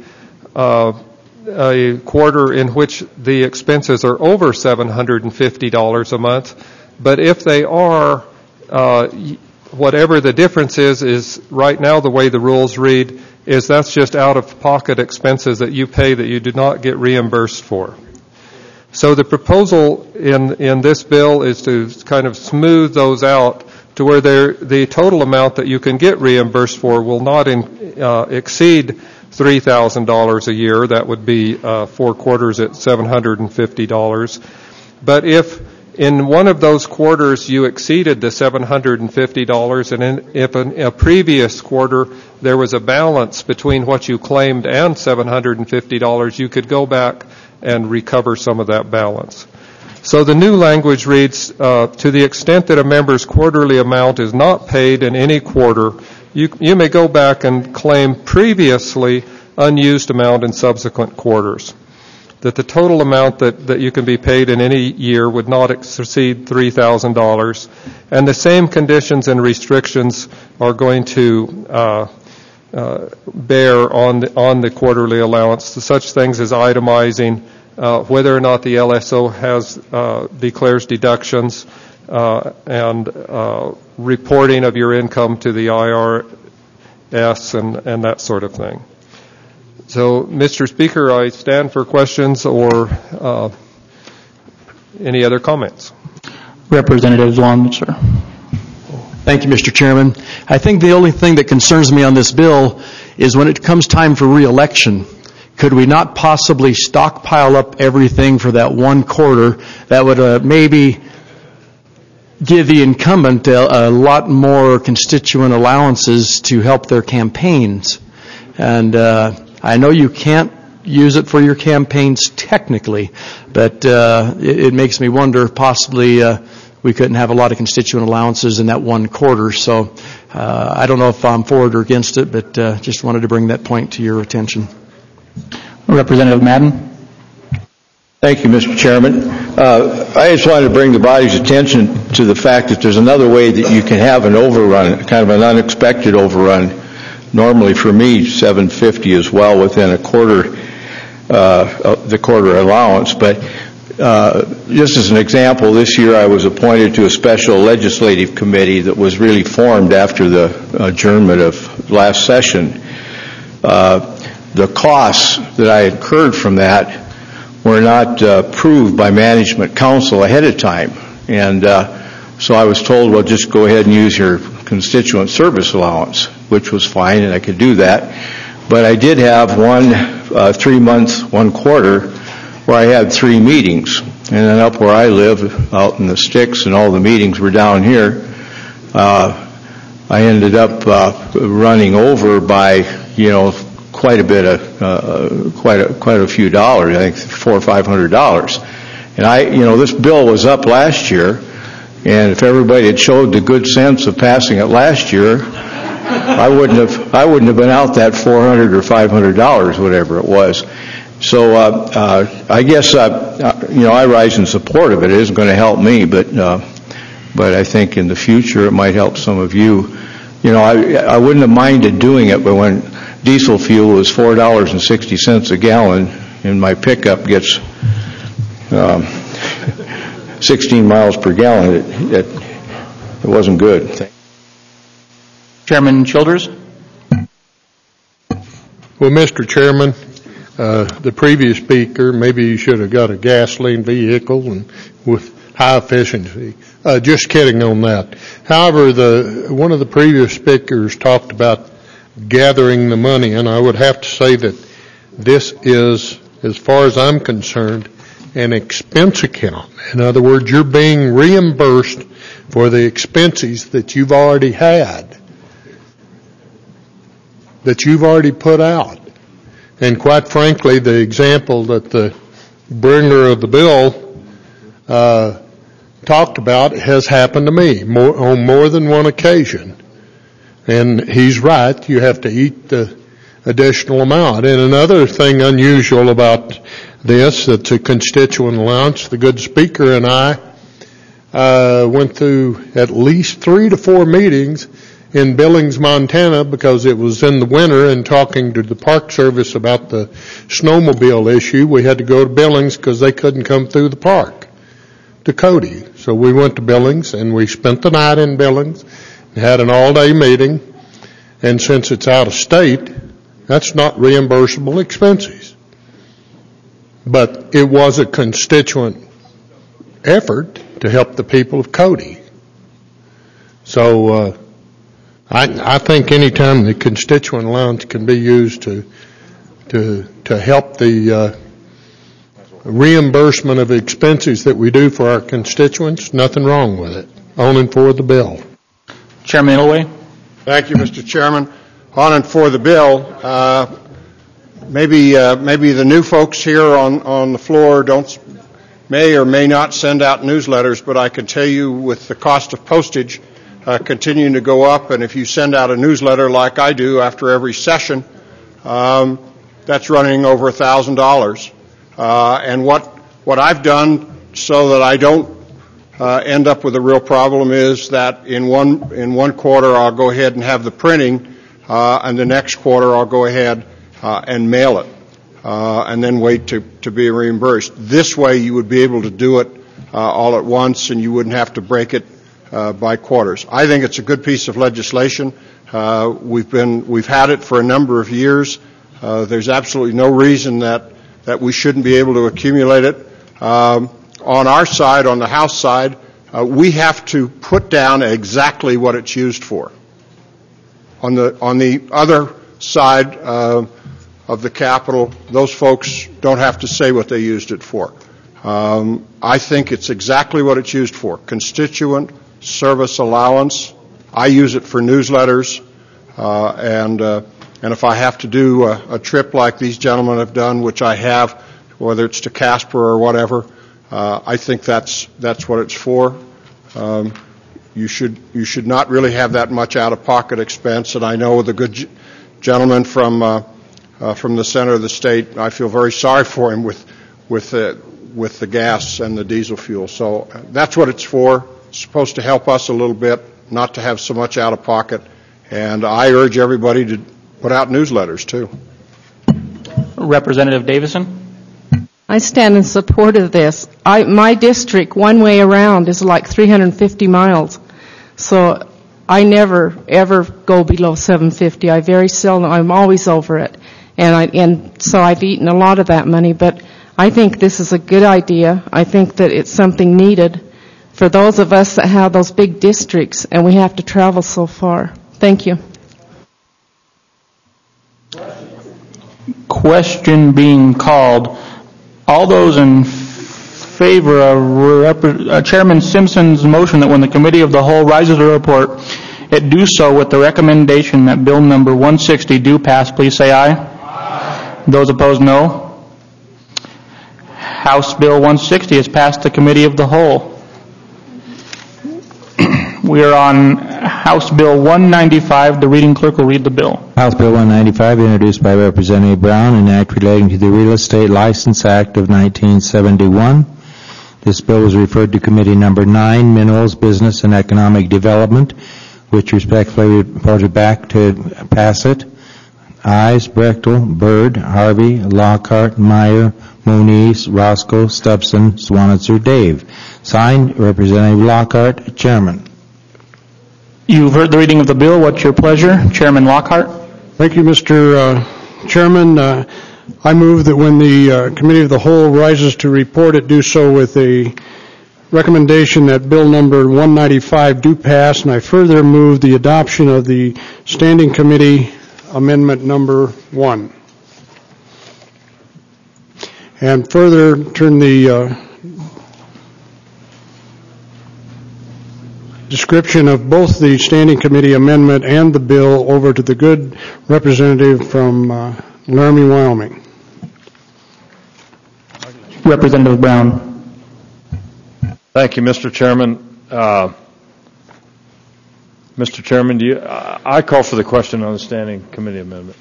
quarter in which the expenses are over $750 a month. But if they are, whatever the difference is right now the way the rules read is that's just out-of-pocket expenses that you pay that you do not get reimbursed for. So the proposal in this bill is to kind of smooth those out to where the total amount that you can get reimbursed for will not exceed $3,000 a year. That would be 4 quarters at $750. But if in one of those quarters you exceeded the $750, and if in a previous quarter there was a balance between what you claimed and $750, you could go back and recover some of that balance. So the new language reads, to the extent that a member's quarterly amount is not paid in any quarter, you may go back and claim previously unused amount in subsequent quarters. That the total amount that you can be paid in any year would not exceed $3,000. And the same conditions and restrictions are going to bear on the quarterly allowance, such things as itemizing, whether or not the LSO declares deductions, and reporting of your income to the IRS and that sort of thing. So, Mr. Speaker, I stand for questions or any other comments. Representative Long, sir. Thank you, Mr. Chairman. I think the only thing that concerns me on this bill is when it comes time for re-election, could we not possibly stockpile up everything for that one quarter that would maybe give the incumbent a lot more constituent allowances to help their campaigns? And I know you can't use it for your campaigns technically, but it makes me wonder possibly we couldn't have a lot of constituent allowances in that one quarter. So I don't know if I'm for it or against it, but just wanted to bring that point to your attention. Representative Madden. Thank you, Mr. Chairman. I just wanted to bring the body's attention to the fact that there's another way that you can have an overrun, kind of an unexpected overrun. Normally for me, $750 is well within a quarter, the quarter allowance. But just as an example, this year I was appointed to a special legislative committee that was really formed after the adjournment of last session. The costs that I incurred from that were not approved by management council ahead of time. And so I was told, well, just go ahead and use your constituent service allowance, which was fine, and I could do that. But I did have 3 months, 1 quarter, where I had 3 meetings. And then up where I live, out in the sticks, and all the meetings were down here, I ended up running over by, quite a bit of, quite a few dollars, I think $400 or $500. And this bill was up last year, and if everybody had showed the good sense of passing it last year, I wouldn't have been out that $400 or $500, whatever it was. So I guess I rise in support of it. It isn't going to help me, but I think in the future it might help some of you. I wouldn't have minded doing it, but when diesel fuel was $4.60 a gallon, and my pickup gets 16 miles per gallon, it wasn't good. Chairman Childers. Well, Mr. Chairman, the previous speaker, maybe you should have got a gasoline vehicle and with high efficiency. Just kidding on that. However, one of the previous speakers talked about gathering the money, and I would have to say that this is, as far as I'm concerned, an expense account. In other words, you're being reimbursed for the expenses that you've already had, that you've already put out. And quite frankly, the example that the bringer of the bill talked about has happened to me on more than one occasion. And he's right, you have to eat the additional amount. And another thing unusual about this, that's a constituent allowance, the good speaker and I went through at least 3 to 4 meetings in Billings, Montana, because it was in the winter, and talking to the Park Service about the snowmobile issue, we had to go to Billings because they couldn't come through the park to Cody. So we went to Billings, and we spent the night in Billings, had an all-day meeting, and since it's out of state, that's not reimbursable expenses. But it was a constituent effort to help the people of Cody. So I think any time the constituent allowance can be used to help the reimbursement of expenses that we do for our constituents, nothing wrong with it. On and for the bill. Chairman Inouye. Thank you, Mr. Chairman. On and for the bill. Maybe the new folks here on the floor may or may not send out newsletters, but I can tell you with the cost of postage continuing to go up, and if you send out a newsletter like I do after every session, that's running over $1,000. And what I've done so that I don't end up with a real problem is that in one quarter I'll go ahead and have the printing, and the next quarter I'll go ahead and mail it, and then wait to be reimbursed. This way you would be able to do it all at once, and you wouldn't have to break it by quarters. I think it's a good piece of legislation. We've had it for a number of years. There's absolutely no reason that we shouldn't be able to accumulate it. On our side, on the House side, we have to put down exactly what it's used for. On the other side of the Capitol, those folks don't have to say what they used it for. I think it's exactly what it's used for. Constituent service allowance. I use it for newsletters, and if I have to do a trip like these gentlemen have done, which I have, whether it's to Casper or whatever, I think that's what it's for. You should not really have that much out-of-pocket expense, and I know the good gentleman from the center of the state, I feel very sorry for him with the gas and the diesel fuel. So that's what it's for. It's supposed to help us a little bit, not to have so much out-of-pocket, and I urge everybody to put out newsletters, too. Representative Davison. I stand in support of this. My district, one way around, is like 350 miles. So I never, ever go below 750. I very seldom, I'm always over it. And so I've eaten a lot of that money. But I think this is a good idea. I think that it's something needed for those of us that have those big districts and we have to travel so far. Thank you. Question being called. All those in favor of Chairman Simpson's motion that when the Committee of the Whole rises to report, it do so with the recommendation that Bill number 160 do pass, please say aye. Aye. Those opposed, no. House Bill 160 has passed the Committee of the Whole. We are on House Bill 195. The reading clerk will read the bill. House Bill 195, introduced by Representative Brown, an act relating to the Real Estate License Act of 1971. This bill was referred to Committee Number 9, Minerals, Business, and Economic Development, which respectfully reported back to pass it. Ayes, Brechtel, Byrd, Harvey, Lockhart, Meyer, Moniz, Roscoe, Stubson, Swanitzer, Dave. Signed, Representative Lockhart, Chairman. You've heard the reading of the bill. What's your pleasure? Chairman Lockhart. Thank you, Mr. Chairman. I move that when the Committee of the Whole rises to report, it do so with a recommendation that Bill number 195 do pass, and I further move the adoption of the Standing Committee Amendment number 1. And further turn the description of both the Standing Committee Amendment and the bill over to the good representative from Laramie, Wyoming. Representative Brown. Thank you, Mr. Chairman. Mr. Chairman, I call for the question on the standing committee amendment.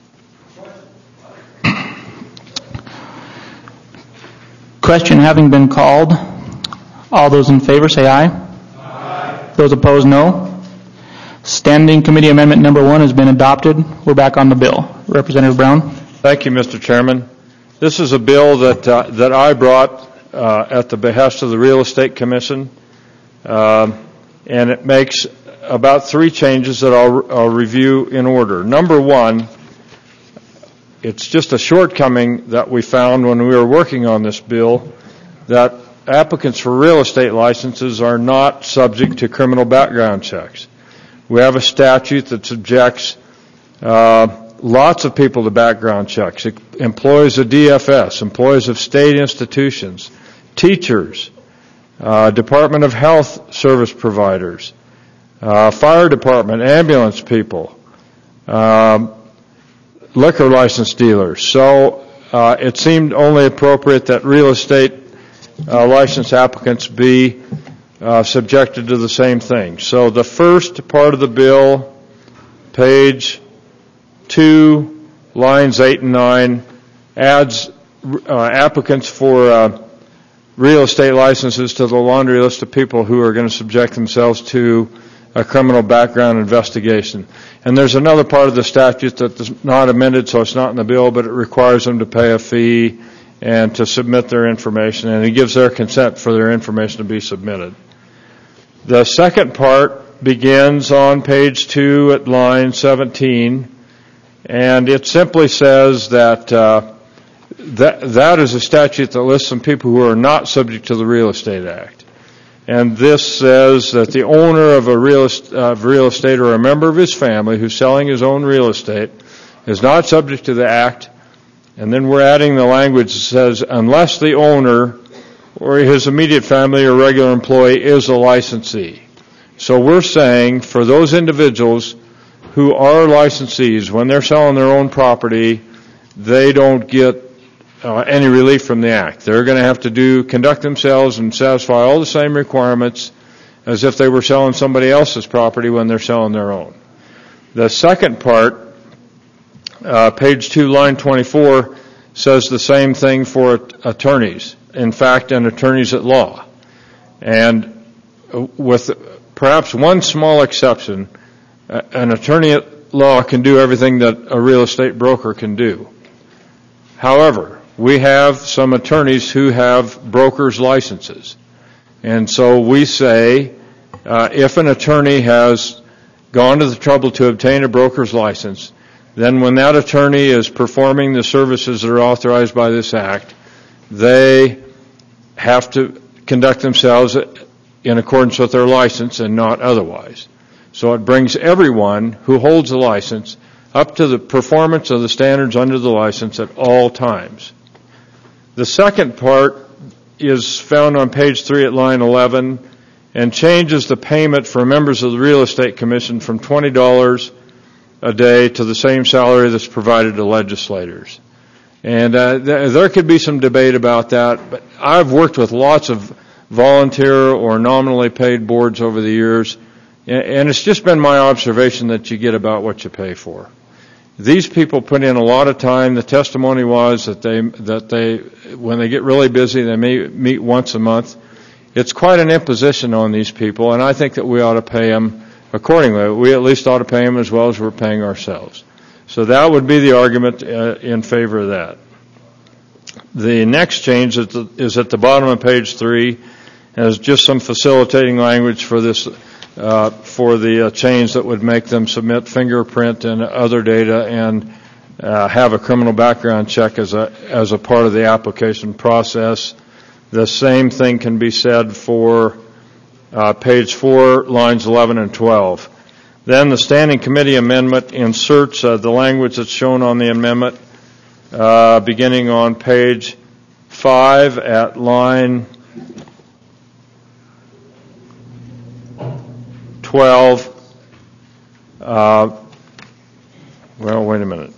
Question having been called, all those in favor say aye. Aye. Those opposed, no. Standing committee amendment number 1 has been adopted. We're back on the bill. Representative Brown. Thank you, Mr. Chairman. This is a bill that I brought at the behest of the Real Estate Commission, and it makes about 3 changes that I'll review in order. Number 1, it's just a shortcoming that we found when we were working on this bill, that applicants for real estate licenses are not subject to criminal background checks. We have a statute that subjects lots of people to background checks. Employees of DFS, employees of state institutions, teachers, Department of Health service providers, fire department, ambulance people, liquor license dealers. So it seemed only appropriate that real estate license applicants be subjected to the same thing. So the first part of the bill, page 2, lines 8 and 9, adds applicants for real estate licenses to the laundry list of people who are going to subject themselves to a criminal background investigation. And there's another part of the statute that's not amended, so it's not in the bill, but it requires them to pay a fee and to submit their information, and it gives their consent for their information to be submitted. The second part begins on page 2 at line 17, and it simply says that that is a statute that lists some people who are not subject to the Real Estate Act. And this says that the owner of real estate or a member of his family who's selling his own real estate is not subject to the Act. And then we're adding the language that says unless the owner or his immediate family or regular employee is a licensee. So we're saying for those individuals who are licensees, when they're selling their own property, they don't get any relief from the Act. They're going to have to conduct themselves and satisfy all the same requirements as if they were selling somebody else's property when they're selling their own. The second part, page 2, line 24, says the same thing for attorneys. In fact, and attorneys at law. And with perhaps one small exception, an attorney at law can do everything that a real estate broker can do. However, we have some attorneys who have broker's licenses. And so we say if an attorney has gone to the trouble to obtain a broker's license, then when that attorney is performing the services that are authorized by this Act, they have to conduct themselves in accordance with their license and not otherwise. So it brings everyone who holds a license up to the performance of the standards under the license at all times. The second part is found on page 3 at line 11 and changes the payment for members of the Real Estate Commission from $20 a day to the same salary that's provided to legislators. And there could be some debate about that, but I've worked with lots of volunteer or nominally paid boards over the years, and it's just been my observation that you get about what you pay for. These people put in a lot of time. The testimony was that they when they get really busy, they may meet once a month. It's quite an imposition on these people, and I think that we ought to pay them accordingly. We at least ought to pay them as well as we're paying ourselves. So that would be the argument in favor of that. The next change is at the bottom of page 3, and is just some facilitating language for this, for the change that would make them submit fingerprint and other data and have a criminal background check as a part of the application process. The same thing can be said for page 4, lines 11 and 12. Then the Standing Committee amendment inserts the language that's shown on the amendment beginning on page 5 at line 12. Well, wait a minute.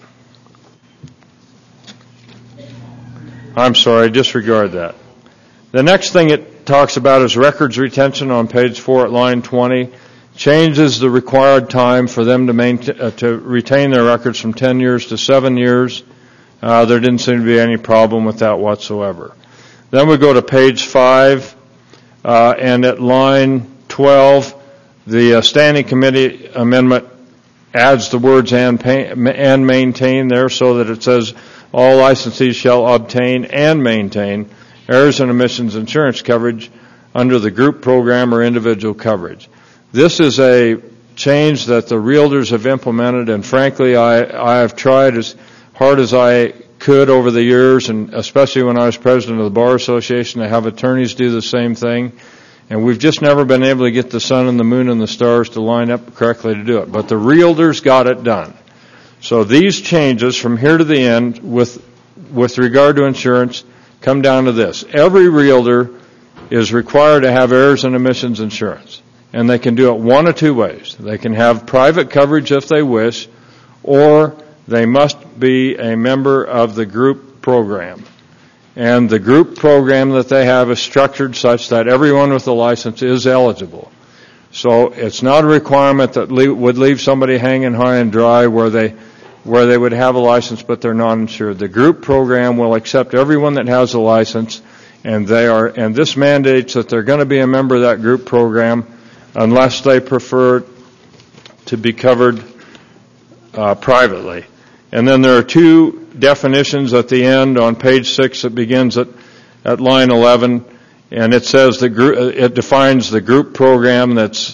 I'm sorry, disregard that. The next thing it talks about is records retention on page 4 at line 20. Changes the required time for them to retain their records from 10 years to 7 years. There didn't seem to be any problem with that whatsoever. Then we go to page 5, and at line 12, the Standing Committee amendment adds the words and maintain there so that it says all licensees shall obtain and maintain errors and omissions insurance coverage under the group program or individual coverage. This is a change that the realtors have implemented, and frankly, I have tried as hard as I could over the years, and especially when I was president of the Bar Association, to have attorneys do the same thing. And we've just never been able to get the sun and the moon and the stars to line up correctly to do it. But the realtors got it done. So these changes from here to the end with regard to insurance come down to this. Every realtor is required to have errors and omissions insurance. And they can do it one of two ways. They can have private coverage if they wish, or they must be a member of the group program. And the group program that they have is structured such that everyone with a license is eligible. So it's not a requirement that would leave somebody hanging high and dry where they would have a license but they're not insured. The group program will accept everyone that has a license, and this mandates that they're going to be a member of that group program unless they prefer to be covered privately. And then there are two definitions at the end on page 6 that begins at line 11, and it says it defines the group program that's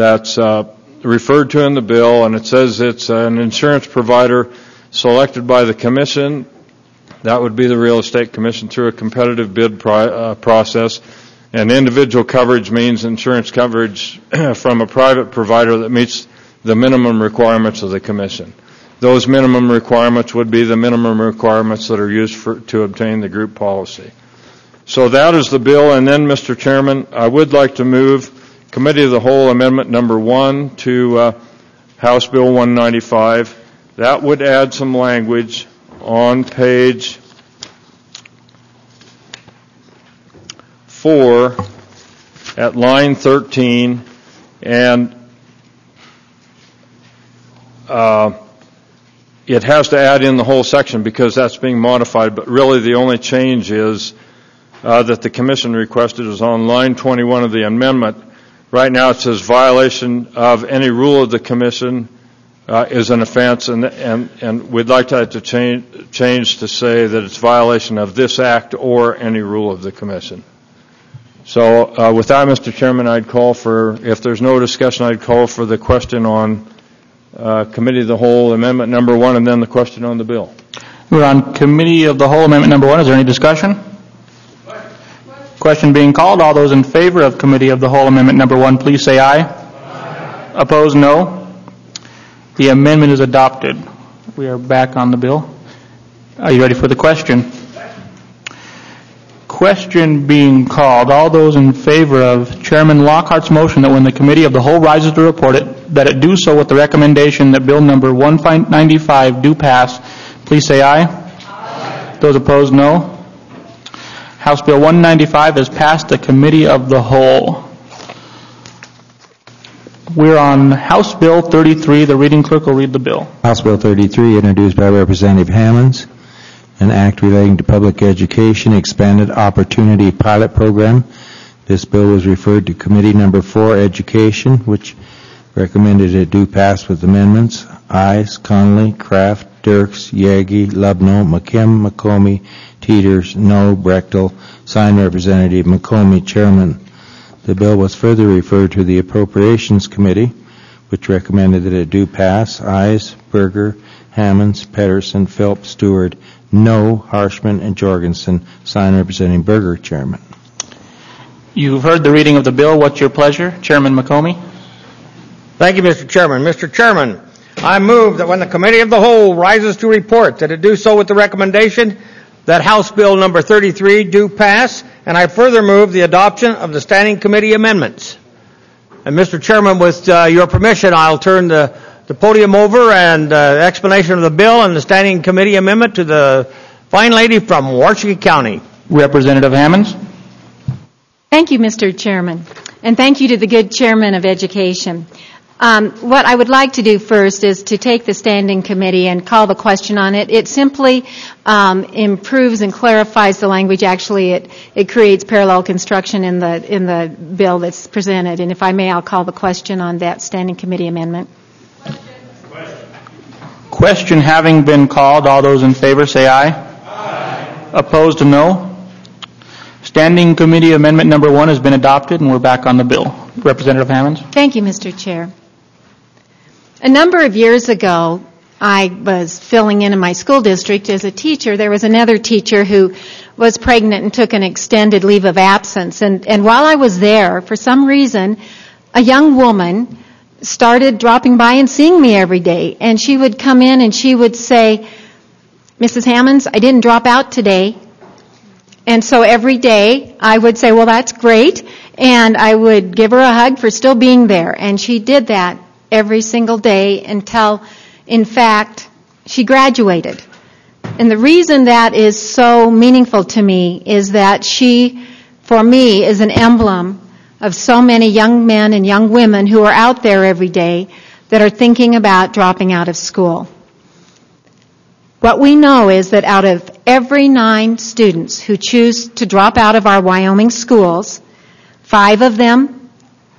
referred to in the bill, and it says it's an insurance provider selected by the commission. That would be the Real Estate Commission through a competitive bid process. And individual coverage means insurance coverage from a private provider that meets the minimum requirements of the commission. Those minimum requirements would be the minimum requirements that are used to obtain the group policy. So that is the bill. And then, Mr. Chairman, I would like to move Committee of the Whole Amendment number 1 to House Bill 195. That would add some language on page 4 at line 13, and it has to add in the whole section because that's being modified, but really the only change is that the Commission requested is on line 21 of the amendment. Right now it says violation of any rule of the Commission is an offense, and we'd like that to change to say that it's violation of this Act or any rule of the Commission. So with that, Mr. Chairman, I'd call for, if there's no discussion, I'd call for the question on Committee of the Whole Amendment number 1 and then the question on the bill. We're on Committee of the Whole Amendment number 1. Is there any discussion? Question being called. All those in favor of Committee of the Whole Amendment number 1, please say aye. Aye. Opposed, no. The amendment is adopted. We are back on the bill. Are you ready for the question? Question being called. All those in favor of Chairman Lockhart's motion that when the Committee of the Whole rises to report it, that it do so with the recommendation that Bill number 195 do pass, please say aye. Aye. Those opposed, no. House Bill 195 has passed the Committee of the Whole. We're on House Bill 33. The reading clerk will read the bill. House Bill 33, introduced by Representative Hammonds, an act relating to public education expanded opportunity pilot program. This bill was referred to Committee number 4, Education, which recommended it do pass with amendments. Ayes, Connolly, Kraft, Dirks, Yagi, Lubno, McKim, McComey, Teeters, no, Brechtel. Signed, Representative McComey, Chairman. The bill was further referred to the Appropriations Committee, which recommended that it do pass. Ayes, Berger, Hammonds, Pedersen, Philp, Stewart, no, Harshman, and Jorgensen. Signed, Representative Berger, Chairman. You've heard the reading of the bill. What's your pleasure? Chairman McComey. Thank you, Mr. Chairman. Mr. Chairman, I move that when the Committee of the Whole rises to report, that it do so with the recommendation that House Bill number 33 do pass, and I further move the adoption of the Standing Committee amendments. And Mr. Chairman, with your permission, I'll turn the podium over and explanation of the bill and the Standing Committee amendment to the fine lady from Washington County. Representative Hammonds. Thank you, Mr. Chairman, and thank you to the good Chairman of Education. What I would like to do first is to take the standing committee and call the question on it. It simply improves and clarifies the language. Actually, it creates parallel construction in the bill that's presented. And if I may, I'll call the question on that standing committee amendment. Question having been called, all those in favor say aye. Aye. Opposed, no. Standing committee amendment number 1 has been adopted, and we're back on the bill. Representative Hammonds. Thank you, Mr. Chair. A number of years ago, I was filling in my school district as a teacher. There was another teacher who was pregnant and took an extended leave of absence. And while I was there, for some reason, a young woman started dropping by and seeing me every day. And she would come in and she would say, Mrs. Hammonds, I didn't drop out today. And so every day I would say, well, that's great. And I would give her a hug for still being there. And she did that every single day until, in fact, she graduated. And the reason that is so meaningful to me is that she, for me, is an emblem of so many young men and young women who are out there every day that are thinking about dropping out of school. What we know is that out of every 9 students who choose to drop out of our Wyoming schools, 5 of them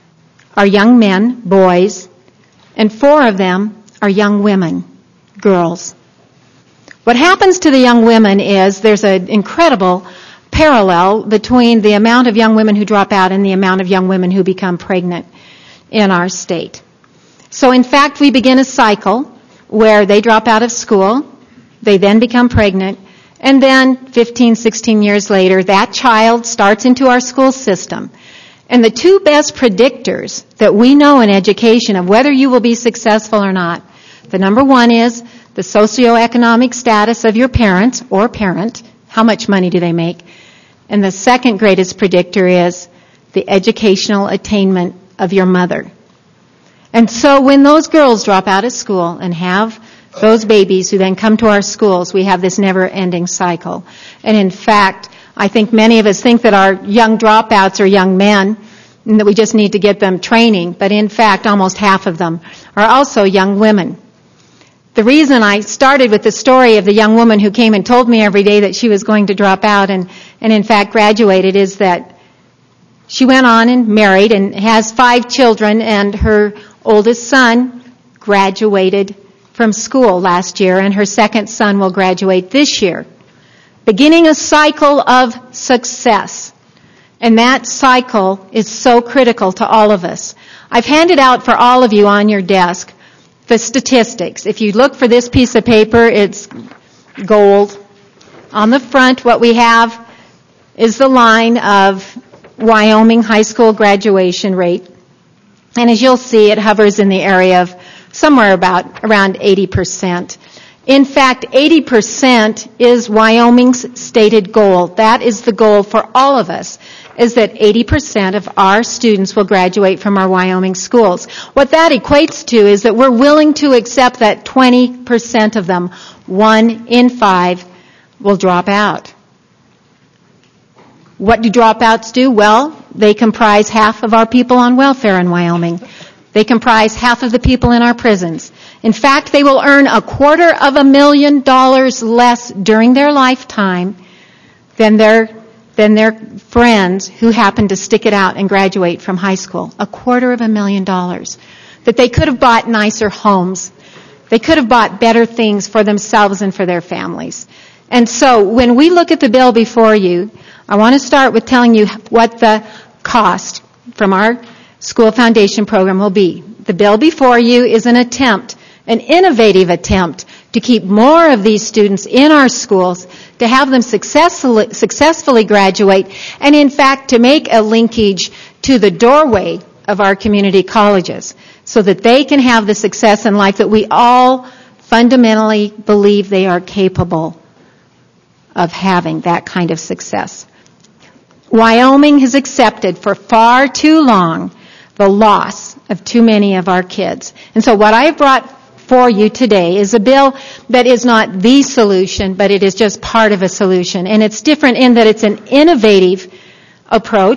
are young men, boys, and 4 of them are young women, girls. What happens to the young women is there's an incredible parallel between the amount of young women who drop out and the amount of young women who become pregnant in our state. So in fact, we begin a cycle where they drop out of school, they then become pregnant, and then 15, 16 years later, that child starts into our school system. And the 2 best predictors that we know in education of whether you will be successful or not, the number 1 is the socioeconomic status of your parents or parent. How much money do they make? And the second greatest predictor is the educational attainment of your mother. And so when those girls drop out of school and have those babies who then come to our schools, we have this never-ending cycle. And in fact, I think many of us think that our young dropouts are young men and that we just need to get them training. But in fact, almost half of them are also young women. The reason I started with the story of the young woman who came and told me every day that she was going to drop out and in fact graduated is that she went on and married and has 5 children, and her oldest son graduated from school last year, and her second son will graduate this year, beginning a cycle of success. And that cycle is so critical to all of us. I've handed out for all of you on your desk the statistics. If you look for this piece of paper, it's gold. On the front, what we have is the line of Wyoming high school graduation rate. And as you'll see, it hovers in the area of somewhere around 80%. In fact, 80% is Wyoming's stated goal. That is the goal for all of us, is that 80% of our students will graduate from our Wyoming schools. What that equates to is that we're willing to accept that 20% of them, 1 in 5, will drop out. What do dropouts do? Well, they comprise half of our people on welfare in Wyoming. They comprise half of the people in our prisons. In fact, they will earn $250,000 less during their lifetime than their friends who happen to stick it out and graduate from high school. $250,000 that they could have bought nicer homes. They could have bought better things for themselves and for their families. And so when we look at the bill before you, I want to start with telling you what the cost from our school foundation program will be. The bill before you is an attempt, an innovative attempt, to keep more of these students in our schools, to have them successfully graduate, and in fact to make a linkage to the doorway of our community colleges so that they can have the success in life that we all fundamentally believe they are capable of having, that kind of success. Wyoming has accepted for far too long the loss of too many of our kids. And so what I have brought for you today is a bill that is not the solution, but it is just part of a solution. And it's different in that it's an innovative approach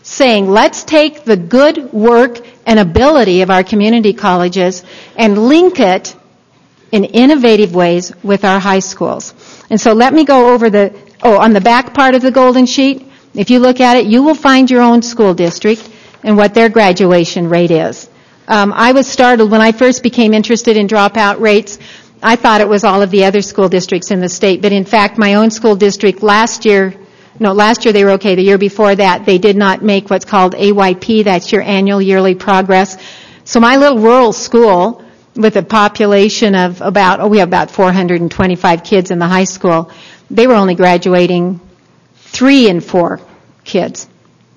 saying, let's take the good work and ability of our community colleges and link it in innovative ways with our high schools. And so let me go over on the back part of the golden sheet, if you look at it, you will find your own school district and what their graduation rate is. I was startled when I first became interested in dropout rates. I thought it was all of the other school districts in the state, but in fact, my own school district last year they were okay. The year before that, they did not make what's called AYP, that's your annual yearly progress. So my little rural school, with a population of we have about 425 kids in the high school, they were only graduating 3 in 4 kids.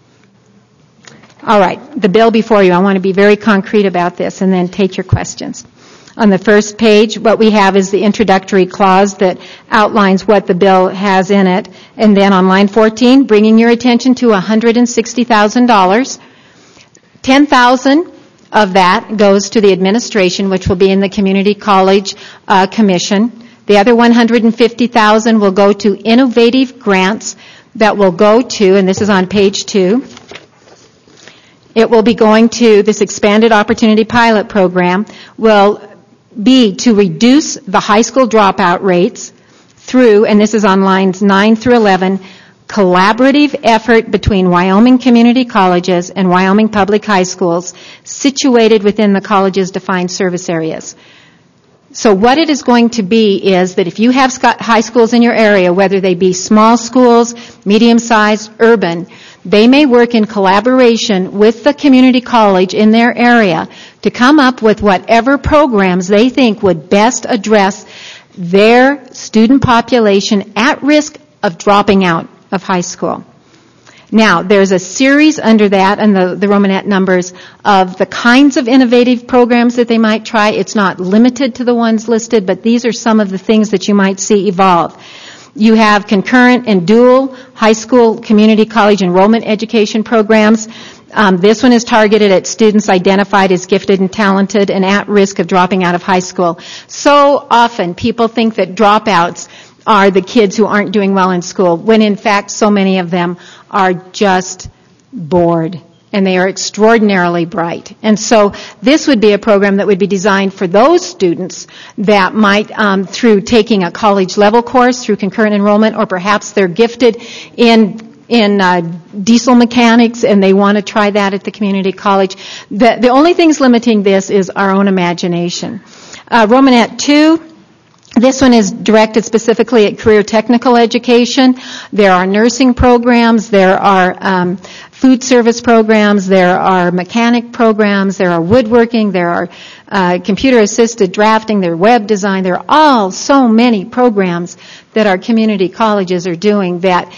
All right, the bill before you. I want to be very concrete about this and then take your questions. On the first page, what we have is the introductory clause that outlines what the bill has in it. And then on line 14, bringing your attention to $160,000. $10,000 of that goes to the administration, which will be in the Community College Commission. The other $150,000 will go to innovative grants that will go to, and this is on page 2, it will be going to this expanded opportunity pilot program, will be to reduce the high school dropout rates through, and this is on lines 9 through 11, collaborative effort between Wyoming community colleges and Wyoming public high schools situated within the college's defined service areas. So what it is going to be is that if you have high schools in your area, whether they be small schools, medium-sized, urban, they may work in collaboration with the community college in their area to come up with whatever programs they think would best address their student population at risk of dropping out of high school. Now, there's a series under that and the Romanet numbers of the kinds of innovative programs that they might try. It's not limited to the ones listed, but these are some of the things that you might see evolve. You have concurrent and dual high school community college enrollment education programs. This one is targeted at students identified as gifted and talented and at risk of dropping out of high school. So often people think that dropouts are the kids who aren't doing well in school, when in fact so many of them are just bored and they are extraordinarily bright. And so this would be a program that would be designed for those students that might, through taking a college level course, through concurrent enrollment, or perhaps they're gifted in diesel mechanics and they want to try that at the community college. The only things limiting this is our own imagination. Romanet 2. This one is directed specifically at career technical education. There are nursing programs, there are food service programs, there are mechanic programs, there are woodworking, there are computer-assisted drafting, there are web design. There are all so many programs that our community colleges are doing that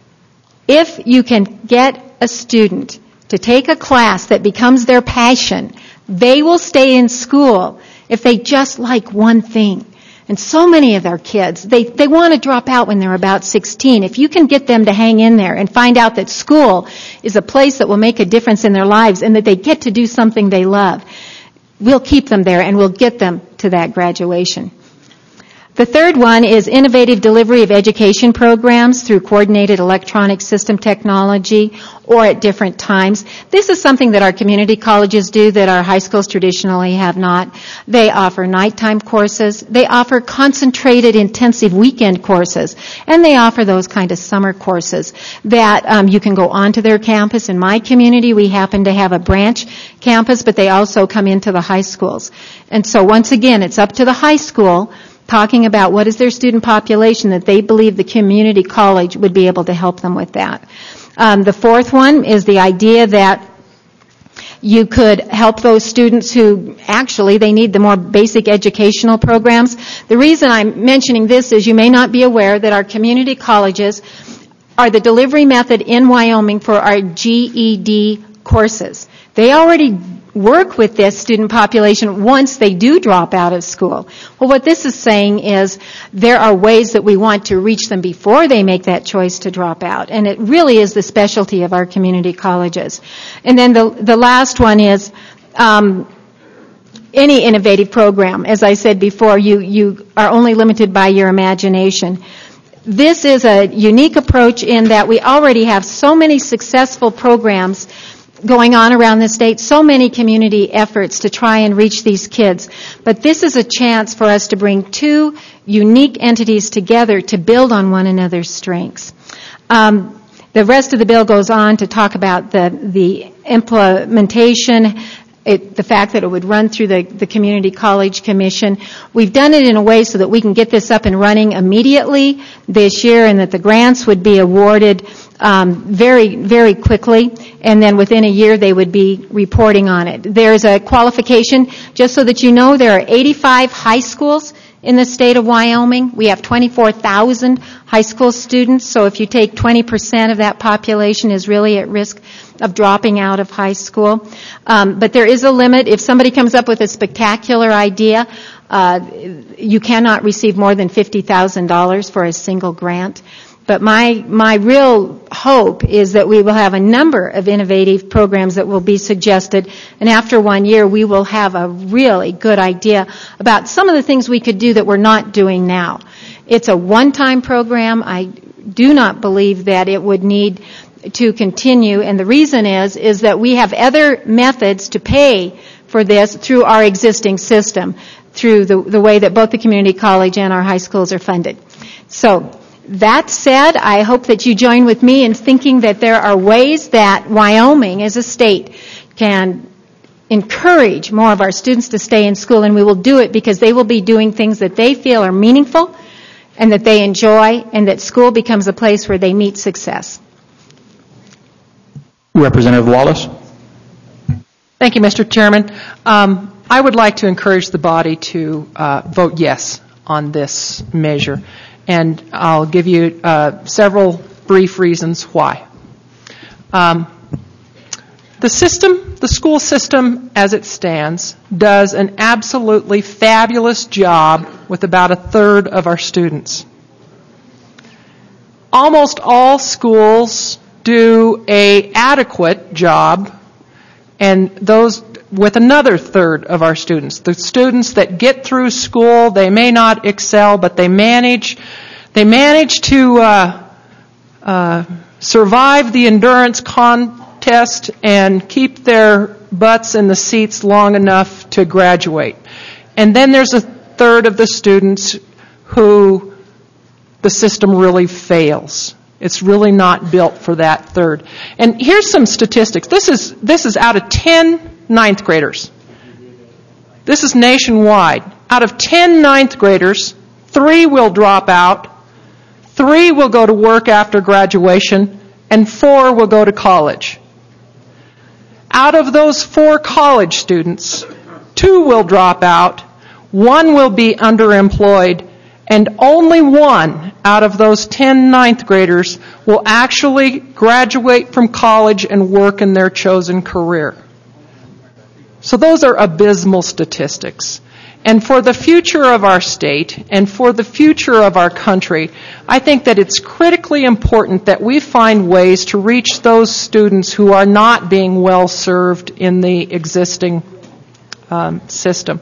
if you can get a student to take a class that becomes their passion, they will stay in school if they just like one thing. And so many of our kids, they want to drop out when they're about 16. If you can get them to hang in there and find out that school is a place that will make a difference in their lives and that they get to do something they love, we'll keep them there and we'll get them to that graduation. The third one is innovative delivery of education programs through coordinated electronic system technology or at different times. This is something that our community colleges do that our high schools traditionally have not. They offer nighttime courses. They offer concentrated intensive weekend courses. And they offer those kind of summer courses that you can go onto their campus. In my community, we happen to have a branch campus, but they also come into the high schools. And so once again, it's up to the high school talking about what is their student population that they believe the community college would be able to help them with that. The fourth one is the idea that you could help those students who actually they need the more basic educational programs. The reason I'm mentioning this is you may not be aware that our community colleges are the delivery method in Wyoming for our GED courses. They already work with this student population once they do drop out of school. Well, what this is saying is there are ways that we want to reach them before they make that choice to drop out. And it really is the specialty of our community colleges. And then the last one is any innovative program. As I said before, you are only limited by your imagination. this is a unique approach in that we already have so many successful programs going on around the state, so many community efforts to try and reach these kids. But this is a chance for us to bring two unique entities together to build on one another's strengths. The rest of the bill goes on to talk about the implementation, the fact that it would run through the Community College Commission. We've done it in a way so that we can get this up and running immediately this year, and that the grants would be awarded very, very quickly, and then within a year they would be reporting on it. There's a qualification, just so that you know, there are 85 high schools in the state of Wyoming. We have 24,000 high school students, so if you take 20% of that population is really at risk of dropping out of high school. But there is a limit. If somebody comes up with a spectacular idea, you cannot receive more than $50,000 for a single grant. But my real hope is that we will have a number of innovative programs that will be suggested, and after 1 year we will have a really good idea about some of the things we could do that we're not doing now. It's a one-time program. I do not believe that it would need to continue, and the reason is that we have other methods to pay for this through our existing system, through the way that both the community college and our high schools are funded. So, that said, I hope that you join with me in thinking that there are ways that Wyoming as a state can encourage more of our students to stay in school, and we will do it because they will be doing things that they feel are meaningful and that they enjoy, and that school becomes a place where they meet success. Representative Wallace. Thank you, Mr. Chairman. I would like to encourage the body to vote yes on this measure. And I'll give you several brief reasons why. The school system as it stands does an absolutely fabulous job with about a third of our students. Almost all schools do an adequate job, and those with another third of our students. The students that get through school, they may not excel, but they manage to survive the endurance contest and keep their butts in the seats long enough to graduate. And then there's a third of the students who the system really fails. It's really not built for that third. And here's some statistics. This is out of 10 ninth graders. This is nationwide. Out of 10 ninth graders, 3 will drop out, 3 will go to work after graduation, and 4 will go to college. Out of those 4 college students, 2 will drop out, 1 will be underemployed, and only 1 out of those 10 ninth graders will actually graduate from college and work in their chosen career. So those are abysmal statistics. And for the future of our state and for the future of our country, I think that it's critically important that we find ways to reach those students who are not being well served in the existing system.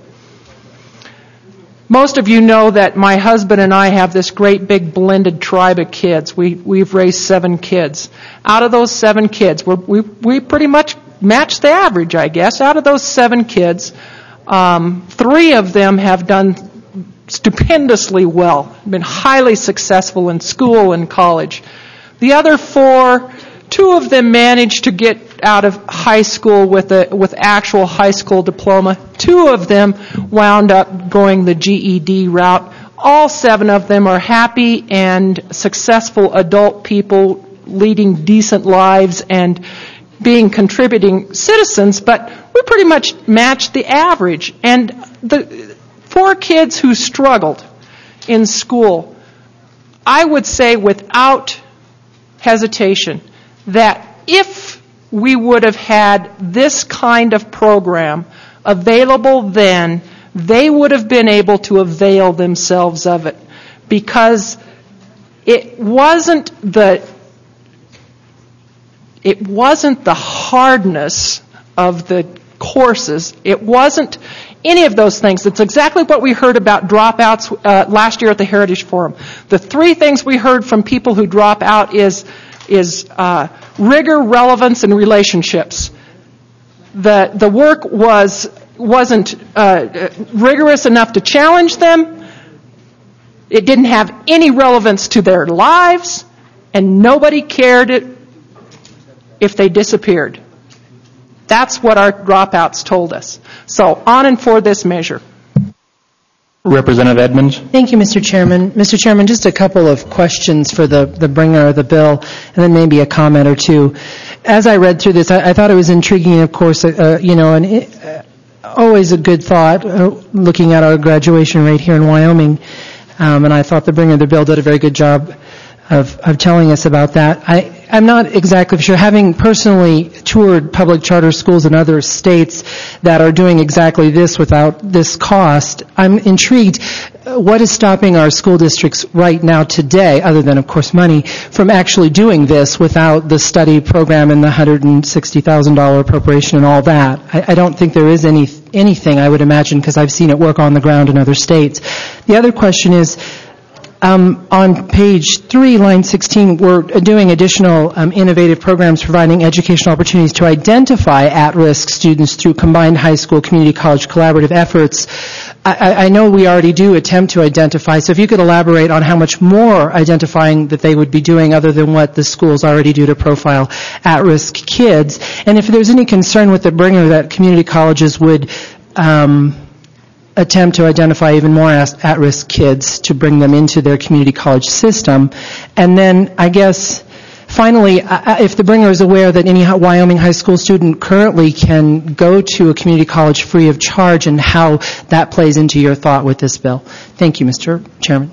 Most of you know that my husband and I have this great big blended tribe of kids. We've raised 7 kids. Out of those 7 kids, we pretty much match the average, I guess. Out of those 7 kids, 3 of them have done stupendously well, been highly successful in school and college. The other 4, 2 of them managed to get out of high school with actual high school diploma. 2 of them wound up going the GED route. All 7 of them are happy and successful adult people leading decent lives and being contributing citizens, but we pretty much match the average. And the 4 kids who struggled in school, I would say without hesitation that if we would have had this kind of program available then, they would have been able to avail themselves of it, because it wasn't the hardness of the courses. It wasn't any of those things. It's exactly what we heard about dropouts last year at the Heritage Forum. The three things we heard from people who drop out is rigor, relevance, and relationships. The work wasn't rigorous enough to challenge them. It didn't have any relevance to their lives, and nobody cared if they disappeared. That's what our dropouts told us. So on and for this measure. Representative Edmonds. Thank you, Mr. Chairman. Mr. Chairman, just a couple of questions for the bringer of the bill, and then maybe a comment or two. As I read through this, I thought it was intriguing, of course, always a good thought, looking at our graduation rate here in Wyoming, and I thought the bringer of the bill did a very good job of telling us about that. I'm not exactly sure, having personally toured public charter schools in other states that are doing exactly this without this cost, I'm intrigued. What is stopping our school districts right now today, other than, of course, money, from actually doing this without the study program and the $160,000 appropriation and all that? I don't think there is anything, I would imagine, because I've seen it work on the ground in other states. The other question is, on page 3, line 16, we're doing additional innovative programs providing educational opportunities to identify at-risk students through combined high school community college collaborative efforts. I know we already do attempt to identify, so if you could elaborate on how much more identifying that they would be doing other than what the schools already do to profile at-risk kids, and if there's any concern with the bringer that community colleges would attempt to identify even more at-risk kids to bring them into their community college system. And then, I guess, finally, if the bringer is aware that any Wyoming high school student currently can go to a community college free of charge, and how that plays into your thought with this bill. Thank you, Mr. Chairman.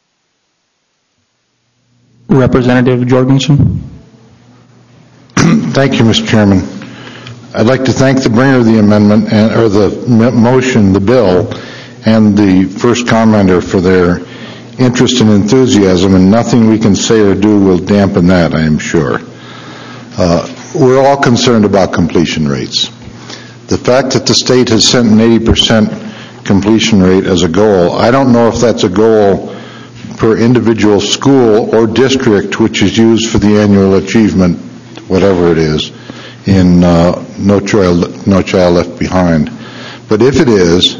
Representative Jorgensen. Thank you, Mr. Chairman. I'd like to thank the bringer of the amendment, or the motion, the bill, and the first commenter for their interest and enthusiasm, and nothing we can say or do will dampen that, I am sure. We're all concerned about completion rates. The fact that the state has set an 80% completion rate as a goal, I don't know if that's a goal per individual school or district, which is used for the annual achievement, whatever it is, in No Child Left Behind. But if it is,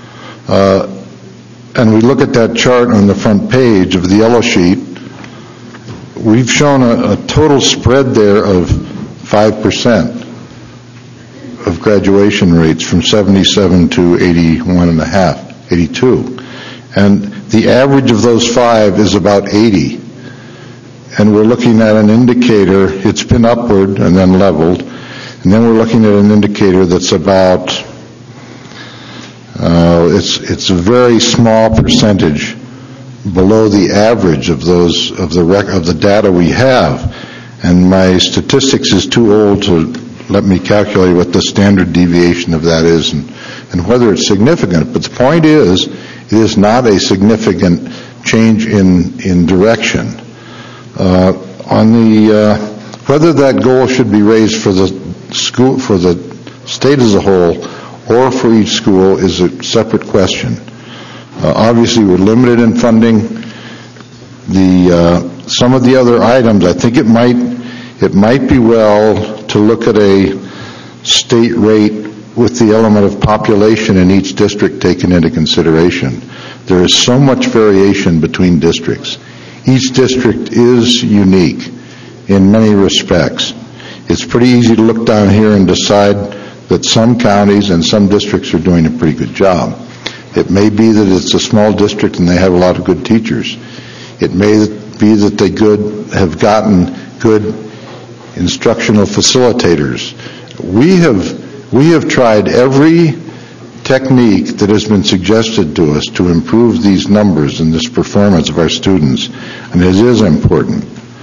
and we look at that chart on the front page of the yellow sheet, we've shown a total spread there of 5% of graduation rates from 77 to 81.5, 82. And the average of those 5 is about 80. And we're looking at an indicator, it's been upward and then leveled, and then we're looking at an indicator that's about, it's a very small percentage below the average of those, of the data we have. And my statistics is too old to let me calculate what the standard deviation of that is and whether it's significant. But the point is, it is not a significant change in direction. On the whether that goal should be raised for the school, for the state as a whole, or for each school is a separate question. Obviously, we're limited in funding. Some of the other items, I think it might be well to look at a state rate with the element of population in each district taken into consideration. There is so much variation between districts. Each district is unique in many respects. It's pretty easy to look down here and decide that some counties and some districts are doing a pretty good job. It may be that it's a small district and they have a lot of good teachers. It may be that they have gotten good instructional facilitators. We have tried every technique that has been suggested to us to improve these numbers and this performance of our students, and it is important.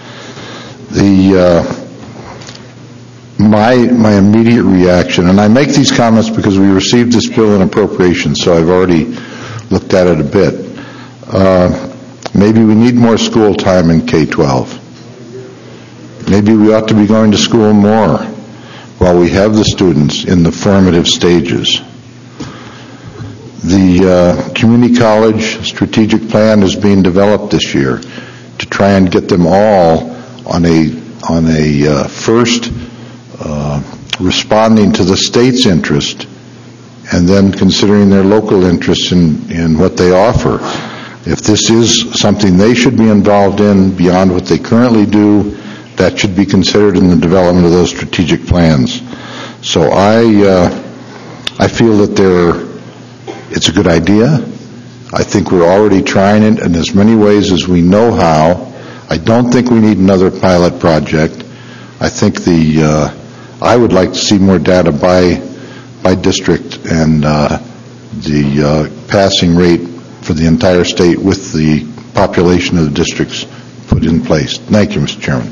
My immediate reaction, and I make these comments because we received this bill in appropriations, so I've already looked at it a bit. Maybe we need more school time in K-12. Maybe we ought to be going to school more. while we have the students in the formative stages. The community college strategic plan is being developed this year to try and get them all on a first responding to the state's interest and then considering their local interests in what they offer. If this is something they should be involved in beyond what they currently do, that should be considered in the development of those strategic plans. So I feel that it's a good idea. I think we're already trying it in as many ways as we know how. I don't think we need another pilot project. I think I would like to see more data by district and the passing rate for the entire state with the population of the districts put in place. Thank you, Mr. Chairman.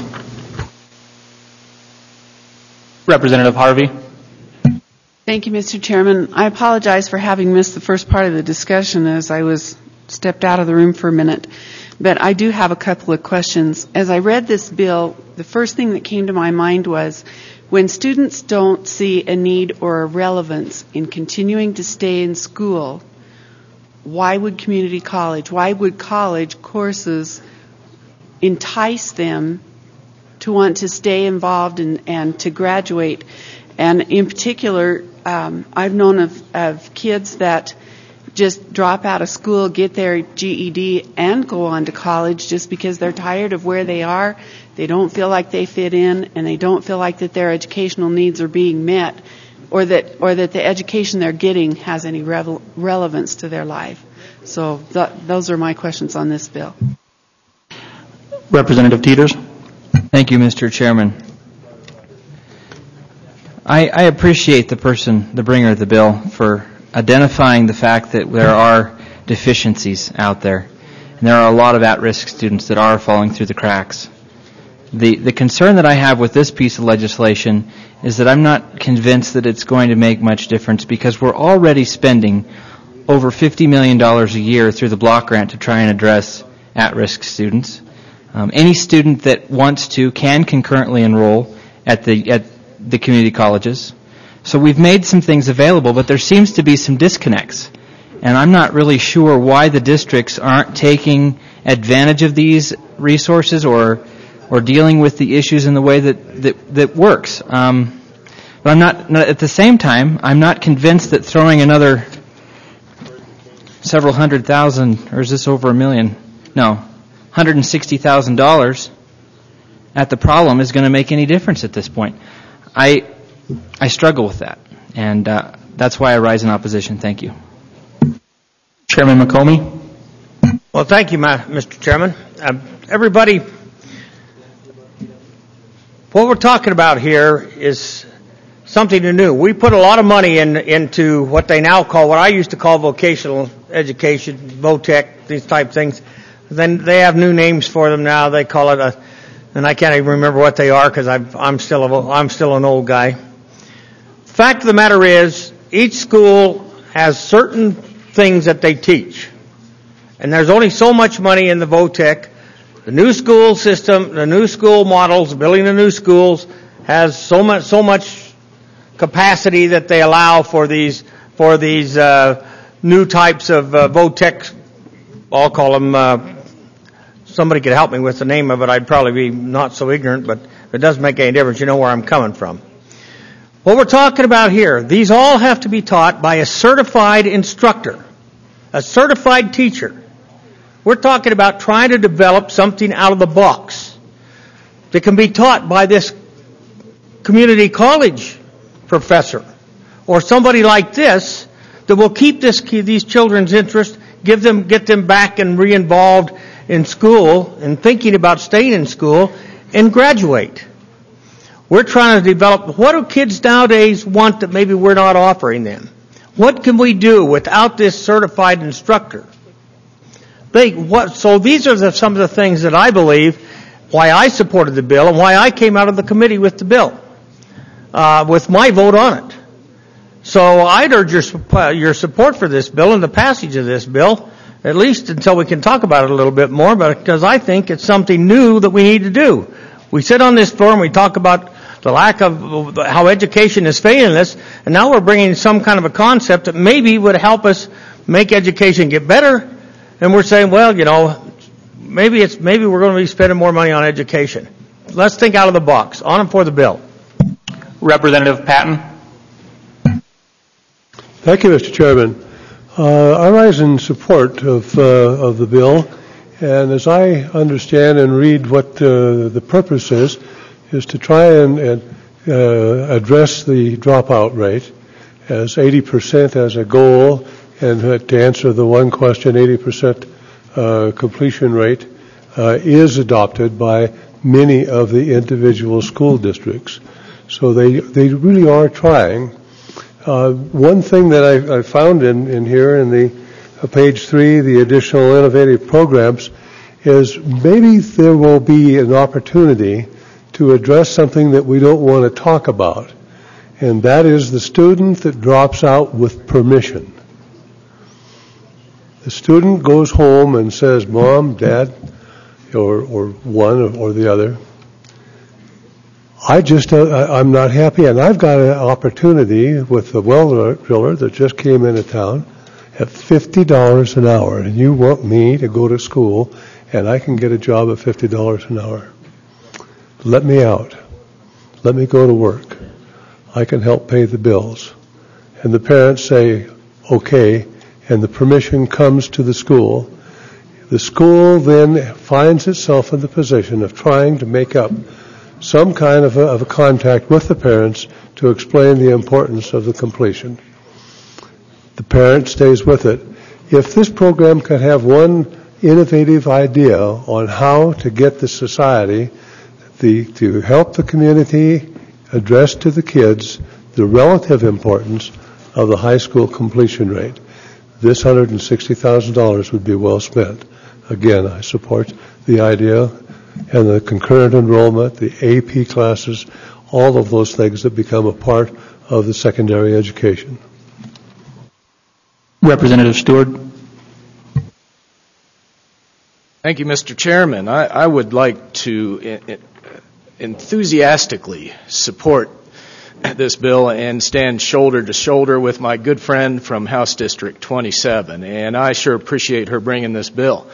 Representative Harvey. Thank you, Mr. Chairman. I apologize for having missed the first part of the discussion as I stepped out of the room for a minute. But I do have a couple of questions. As I read this bill, the first thing that came to my mind was when students don't see a need or a relevance in continuing to stay in school, why would community college, why would college courses entice them to want to stay involved and to graduate? And in particular, I've known of kids that just drop out of school, get their GED, and go on to college just because they're tired of where they are. They don't feel like they fit in, and they don't feel like that their educational needs are being met, or that the education they're getting has any relevance to their life. So those are my questions on this bill. Representative Teeters. Thank you, Mr. Chairman. I appreciate the bringer of the bill, for identifying the fact that there are deficiencies out there, and there are a lot of at-risk students that are falling through the cracks. The concern that I have with this piece of legislation is that I'm not convinced that it's going to make much difference, because we're already spending over $50 million a year through the block grant to try and address at-risk students. Any student that wants to can concurrently enroll at the community colleges. So we've made some things available, but there seems to be some disconnects. And I'm not really sure why the districts aren't taking advantage of these resources or dealing with the issues in the way that works. But I'm not, at the same time, I'm not convinced that throwing another several $100,000, or is this over $1 million? No, $160,000 at the problem is going to make any difference at this point. I struggle with that, and that's why I rise in opposition. Thank you. Chairman McComey. Well, thank you, Mr. Chairman. Everybody, what we're talking about here is something new. We put a lot of money into what they now call, what I used to call vocational education, VOTEC, these type things. Then they have new names for them now. They call it and I can't even remember what they are because I'm still an old guy. The fact of the matter is, each school has certain things that they teach, and there's only so much money in the VOTEC. The new school system, the new school models, building the new schools, has so much capacity that they allow for these new types of VOTEC. I'll call them. Somebody could help me with the name of it. I'd probably be not so ignorant, but it doesn't make any difference. You know where I'm coming from. What we're talking about here, these all have to be taught by a certified instructor, a certified teacher. We're talking about trying to develop something out of the box that can be taught by this community college professor or somebody like this that will keep these children's interest, get them back and re-involved in school and thinking about staying in school and graduate. We're trying to develop, what do kids nowadays want that maybe we're not offering them? What can we do without this certified instructor? So these are some of the things that I believe why I supported the bill and why I came out of the committee with the bill, with my vote on it. So I'd urge your support for this bill and the passage of this bill, at least until we can talk about it a little bit more, because I think it's something new that we need to do. We sit on this floor and we talk about the lack of how education is failing us, and now we're bringing some kind of a concept that maybe would help us make education get better, and we're saying, well, you know, maybe we're going to be spending more money on education. Let's think out of the box. On and for the bill. Representative Patton. Thank you, Mr. Chairman. I rise in support of the bill, and as I understand and read what the purpose is to try and address the dropout rate as 80% as a goal, and to answer the one question, 80% completion rate is adopted by many of the individual school districts. So they really are trying. One thing that I found in here in the page 3, the additional innovative programs, is maybe there will be an opportunity to address something that we don't want to talk about, and that is the student that drops out with permission. The student goes home and says, Mom, Dad, or one or the other, I'm not happy, and I've got an opportunity with the well driller that just came into town at $50 an hour, and you want me to go to school, and I can get a job at $50 an hour. Let me out. Let me go to work. I can help pay the bills. And the parents say, okay, and the permission comes to the school. The school then finds itself in the position of trying to make up some kind of a contact with the parents to explain the importance of the completion. The parent stays with it. If this program could have one innovative idea on how to get the society to help the community address to the kids the relative importance of the high school completion rate, this $160,000 would be well spent. Again, I support the idea and the concurrent enrollment, the AP classes, all of those things that become a part of the secondary education. Representative Stewart. Thank you, Mr. Chairman. I would like to enthusiastically support this bill and stand shoulder to shoulder with my good friend from House District 27, and I sure appreciate her bringing this bill.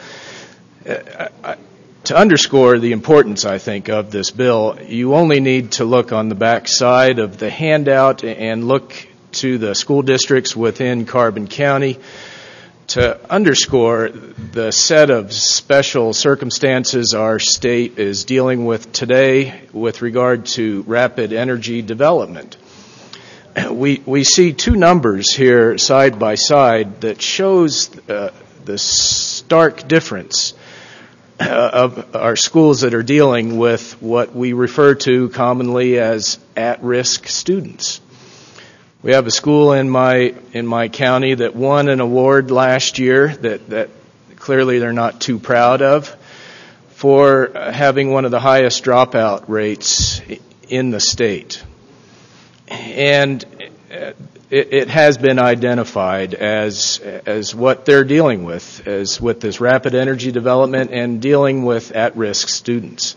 To underscore the importance, I think, of this bill, you only need to look on the back side of the handout and look to the school districts within Carbon County to underscore the set of special circumstances our state is dealing with today with regard to rapid energy development. We see two numbers here side by side that shows the stark difference of our schools that are dealing with what we refer to commonly as at-risk students. We have a school in my county that won an award last year that clearly they're not too proud of for having one of the highest dropout rates in the state. And it has been identified as what they're dealing with, as with this rapid energy development and dealing with at-risk students.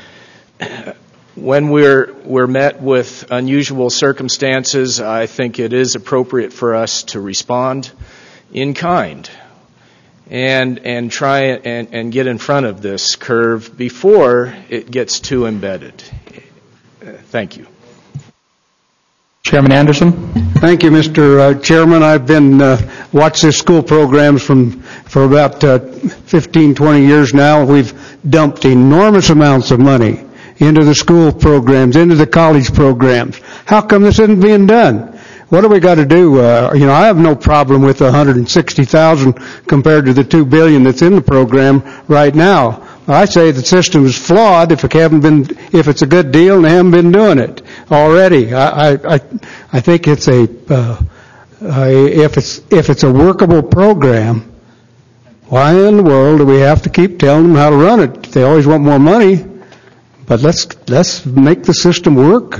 When we're met with unusual circumstances, I think it is appropriate for us to respond in kind and try and get in front of this curve before it gets too embedded. Thank you. Chairman Anderson. Thank you, Mr. Chairman. I've been watched this school programs for about 15, 20 years now. We've dumped enormous amounts of money into the school programs, into the college programs. How come this isn't being done? What do we got to do? I have no problem with the $160,000 compared to the $2 billion that's in the program right now. I say the system is flawed if it's a good deal and they haven't been doing it already. I think it's if it's a workable program, why in the world do we have to keep telling them how to run it? They always want more money, but let's make the system work.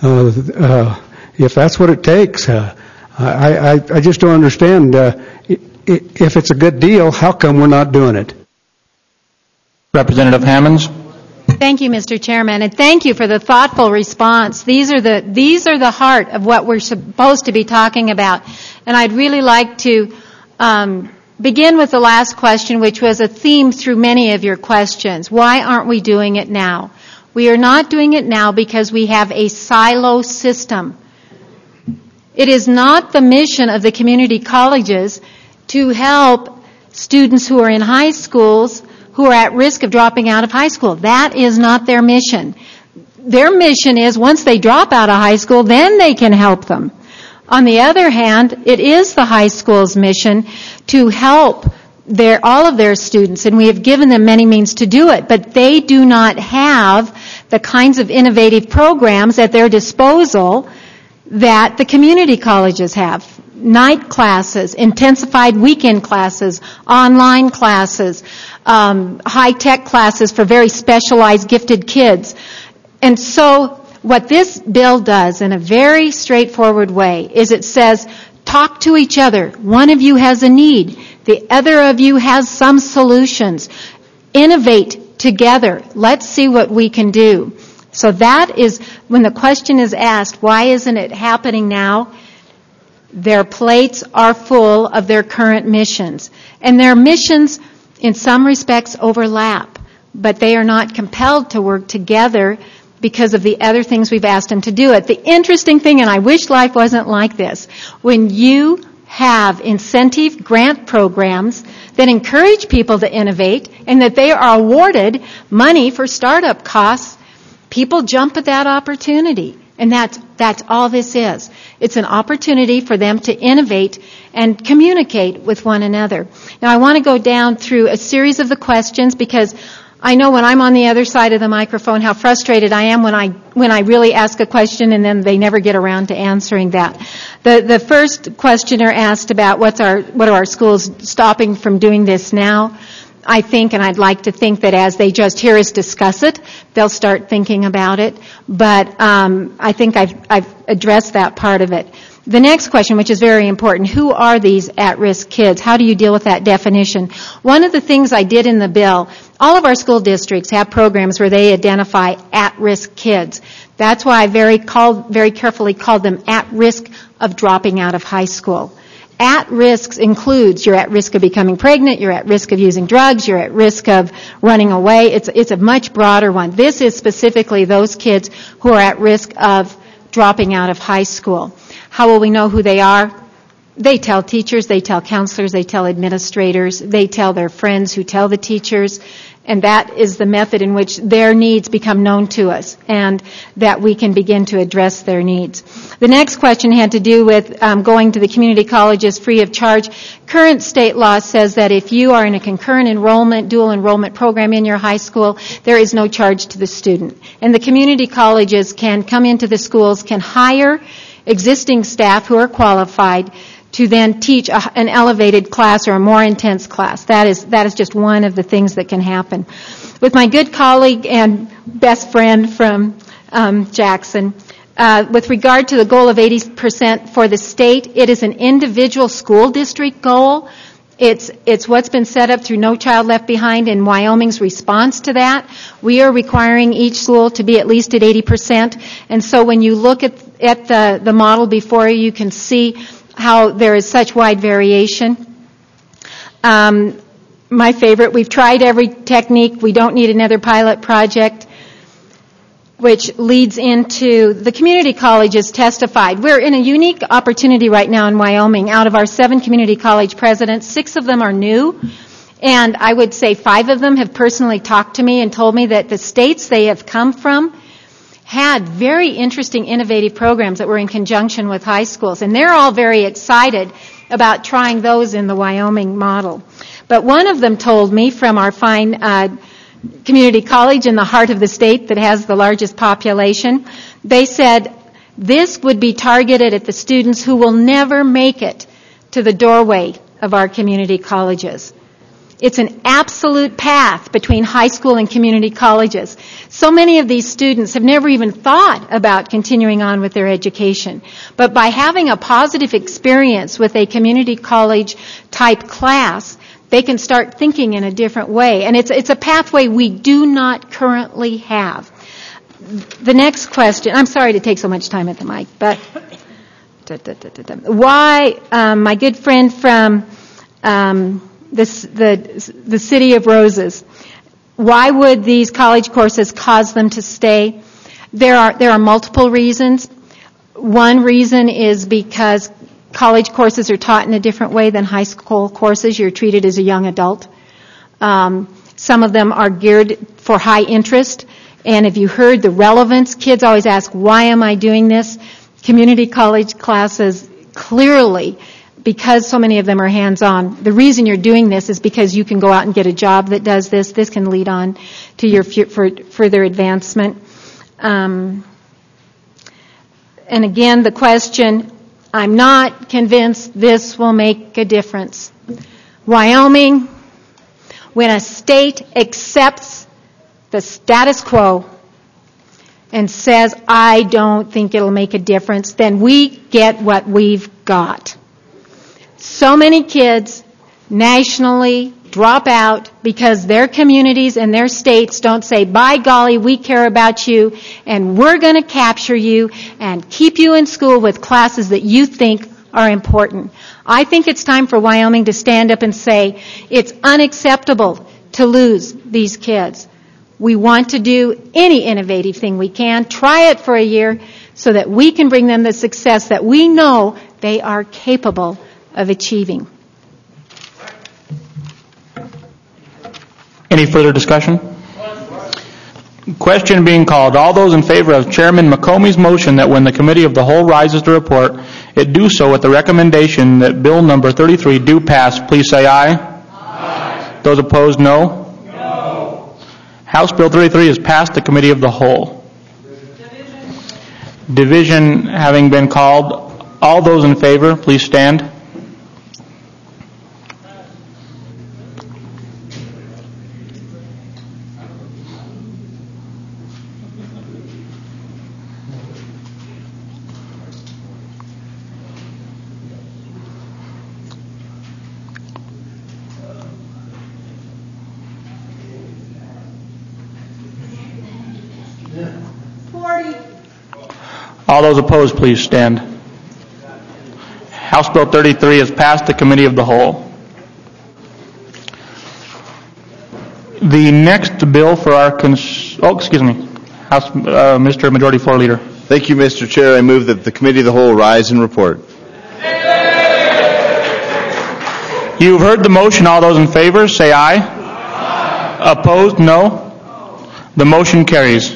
If that's what it takes, I just don't understand. If it's a good deal, how come we're not doing it? Representative Hammonds. Thank you, Mr. Chairman, and thank you for the thoughtful response. These are the heart of what we're supposed to be talking about. And I'd really like to begin with the last question, which was a theme through many of your questions. Why aren't we doing it now? We are not doing it now because we have a silo system. It is not the mission of the community colleges to help students who are in high schools who are at risk of dropping out of high school. That is not their mission. Their mission is once they drop out of high school, then they can help them. On the other hand, it is the high school's mission to help all of their students, and we have given them many means to do it, but they do not have the kinds of innovative programs at their disposal that the community colleges have. Night classes, intensified weekend classes, online classes, high-tech classes for very specialized gifted kids. And so what this bill does in a very straightforward way is it says, talk to each other. One of you has a need. The other of you has some solutions. Innovate together. Let's see what we can do. So that is, when the question is asked, why isn't it happening now? Their plates are full of their current missions. And their missions, in some respects, overlap. But they are not compelled to work together because of the other things we've asked them to do it. The interesting thing, and I wish life wasn't like this, when you have incentive grant programs that encourage people to innovate and that they are awarded money for startup costs, people jump at that opportunity. And that's all this is. It's an opportunity for them to innovate and communicate with one another. Now, I want to go down through a series of the questions because I know when I'm on the other side of the microphone how frustrated I am when I really ask a question and then they never get around to answering that. The first questioner asked about what are our schools stopping from doing this now. I think, and I'd like to think that as they just hear us discuss it, they'll start thinking about it. But I think I've addressed that part of it. The next question, which is very important, who are these at-risk kids? How do you deal with that definition? One of the things I did in the bill, all of our school districts have programs where they identify at-risk kids. That's why I very carefully called them at risk of dropping out of high school. At risk includes you're at risk of becoming pregnant, you're at risk of using drugs, you're at risk of running away. It's a much broader one. This is specifically those kids who are at risk of dropping out of high school. How will we know who they are? They tell teachers, they tell counselors, they tell administrators, they tell their friends who tell the teachers, and that is the method in which their needs become known to us and that we can begin to address their needs. The next question had to do with going to the community colleges free of charge. Current state law says that if you are in a concurrent enrollment, dual enrollment program in your high school, there is no charge to the student. And the community colleges can come into the schools, can hire existing staff who are qualified to then teach an elevated class or a more intense class. That is just one of the things that can happen. With my good colleague and best friend from Jackson, with regard to the goal of 80% for the state, it is an individual school district goal. It's what's been set up through No Child Left Behind and Wyoming's response to that. We are requiring each school to be at least at 80%. And so when you look at the model before you, you can see how there is such wide variation. My favorite, we've tried every technique. We don't need another pilot project, which leads into the community colleges testified. We're in a unique opportunity right now in Wyoming. Out of our 7 community college presidents, 6 of them are new. And I would say 5 of them have personally talked to me and told me that the states they have come from had very interesting, innovative programs that were in conjunction with high schools. And they're all very excited about trying those in the Wyoming model. But one of them told me from our fine community college in the heart of the state that has the largest population, they said this would be targeted at the students who will never make it to the doorway of our community colleges. It's an absolute path between high school and community colleges. So many of these students have never even thought about continuing on with their education. But by having a positive experience with a community college type class, they can start thinking in a different way. And it's a pathway we do not currently have. The next question, I'm sorry to take so much time at the mic, but why, my good friend from the City of Roses, why would these college courses cause them to stay? There are multiple reasons. One reason is because college courses are taught in a different way than high school courses. You're treated as a young adult. Some of them are geared for high interest. And if you heard the relevance, kids always ask, why am I doing this? Community college classes, clearly, because so many of them are hands-on, the reason you're doing this is because you can go out and get a job that does this. This can lead on to your further advancement. And again, the question, I'm not convinced this will make a difference. Wyoming, when a state accepts the status quo and says, I don't think it'll make a difference, then we get what we've got. So many kids nationally drop out because their communities and their states don't say, by golly, we care about you and we're going to capture you and keep you in school with classes that you think are important. I think it's time for Wyoming to stand up and say, it's unacceptable to lose these kids. We want to do any innovative thing we can, try it for a year so that we can bring them the success that we know they are capable of achieving. Any further discussion? Question being called. All those in favor of Chairman McComey's motion that when the Committee of the Whole rises to report, it do so with the recommendation that Bill number 33 do pass, please say aye. Aye. Those opposed, no. House Bill 33 is passed the Committee of the Whole. Division having been called, all those in favor, please stand. All those opposed, please stand. House Bill 33 has passed the Committee of the Whole. The next bill for our House, Mr. Majority Floor Leader. Thank you, Mr. Chair. I move that the Committee of the Whole rise and report. You've heard the motion. All those in favor, say aye. Aye. Opposed, no. The motion carries.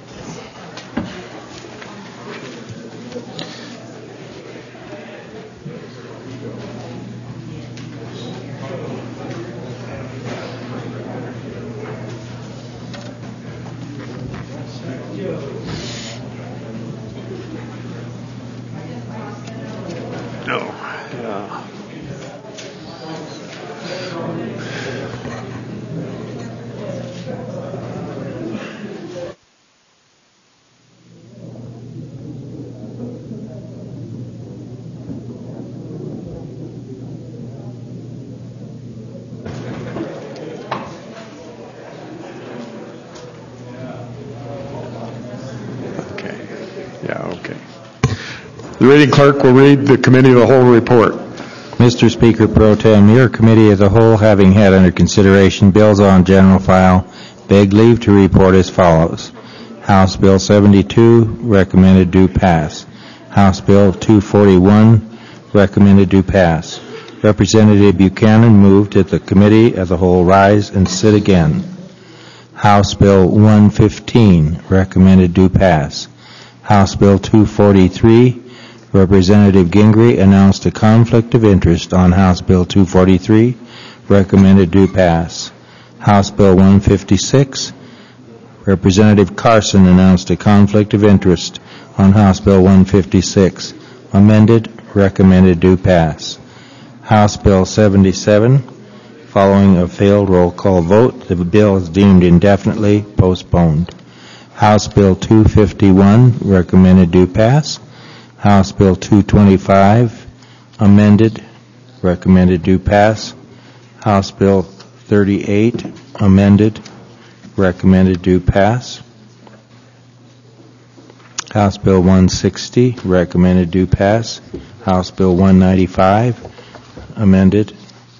The reading clerk will read the Committee of the Whole report. Mr. Speaker Pro Tem, your Committee of the Whole, having had under consideration bills on general file, beg leave to report as follows. House Bill 72, recommended do pass. House Bill 241, recommended do pass. Representative Buchanan moved that the Committee of the Whole rise and sit again. House Bill 115, recommended do pass. House Bill 243, Representative Gingrey announced a conflict of interest on House Bill 243, recommended do pass. House Bill 156, Representative Carson announced a conflict of interest on House Bill 156, amended, recommended do pass. House Bill 77, Following a failed roll call vote, the bill is deemed indefinitely postponed. House Bill 251, recommended do pass. House Bill 225, amended, recommended do pass. House Bill 38, amended, recommended do pass. House Bill 160, recommended do pass. House Bill 195, amended,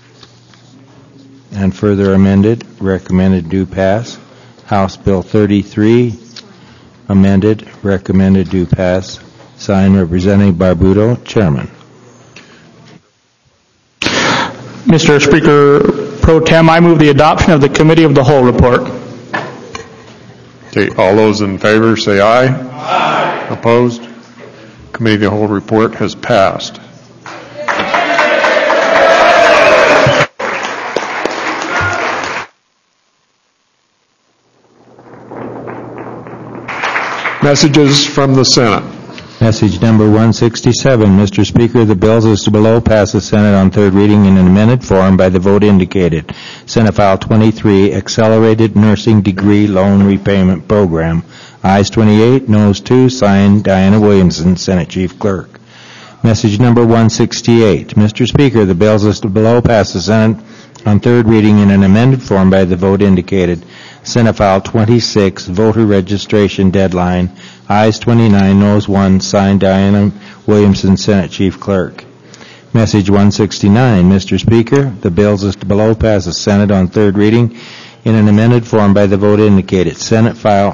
and further amended, recommended do pass. House Bill 33, amended, recommended do pass. Signed, Representative Barbuto, Chairman. Mr. Speaker Pro Tem, I move the adoption of the Committee of the Whole report. Okay, all those in favor say aye. Aye. Opposed? Committee of the Whole report has passed. Messages from the Senate. Message number 167. Mr. Speaker, the bills listed below pass the Senate on third reading in an amended form by the vote indicated. Senate File 23, Accelerated Nursing Degree Loan Repayment Program. Ayes 28, noes 2. Signed, Diana Williamson, Senate Chief Clerk. Message number 168. Mr. Speaker, the bills listed below pass the Senate on third reading in an amended form by the vote indicated. Senate File 26, Voter Registration Deadline. Ayes 29, noes 1. Signed, Diana Williamson, Senate Chief Clerk. Message 169. Mr. Speaker, the bills listed below pass the Senate on third reading in an amended form by the vote indicated. Senate File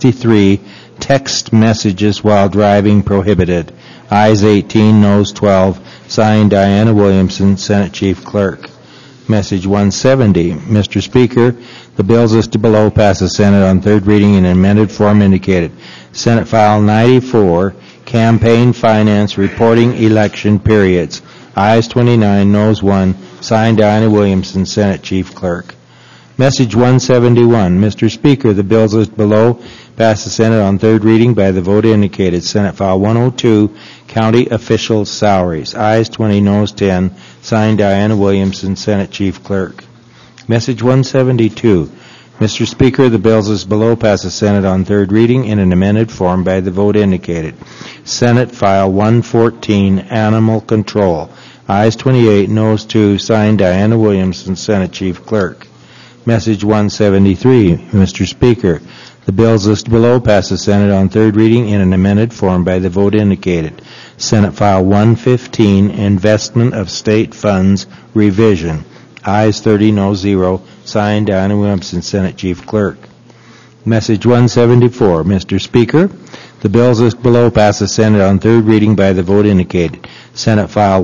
63, Text Messages While Driving Prohibited. Ayes 18, noes 12. Signed, Diana Williamson, Senate Chief Clerk. Message 170. Mr. Speaker, the bills listed below pass the Senate on third reading in an amended form indicated. Senate File 94, Campaign Finance Reporting Election Periods. Ayes 29, noes 1. Signed, Diana Williamson, Senate Chief Clerk. Message 171. Mr. Speaker, the bills listed below pass the Senate on third reading by the vote indicated. Senate File 102, County Officials' Salaries. Ayes 20, noes 10. Signed, Diana Williamson, Senate Chief Clerk. Message 172. Mr. Speaker, the bills listed below pass the Senate on third reading in an amended form by the vote indicated. Senate File 114, Animal Control. Ayes 28, noes 2. Signed, Diana Williamson, Senate Chief Clerk. Message 173. Mr. Speaker, the bills listed below pass the Senate on third reading in an amended form by the vote indicated. Senate File 115, Investment of State Funds Revision. Ayes 30, noes 0. Signed, Diana Williamson, Senate Chief Clerk. Message 174. Mr. Speaker, the bills listed below pass the Senate on third reading by the vote indicated. Senate File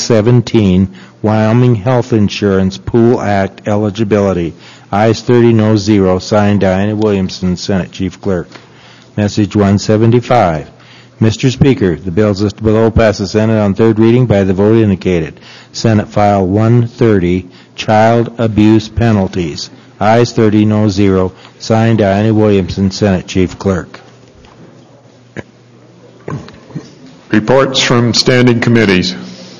117, Wyoming Health Insurance Pool Act Eligibility. Ayes 30, noes 0. Signed, Diana Williamson, Senate Chief Clerk. Message 175. Mr. Speaker, the bills listed below pass the Senate on third reading by the vote indicated. Senate File 130, Child Abuse Penalties. Ayes 30, noes 0. Signed, Diana Williamson, Senate Chief Clerk. Reports from standing committees.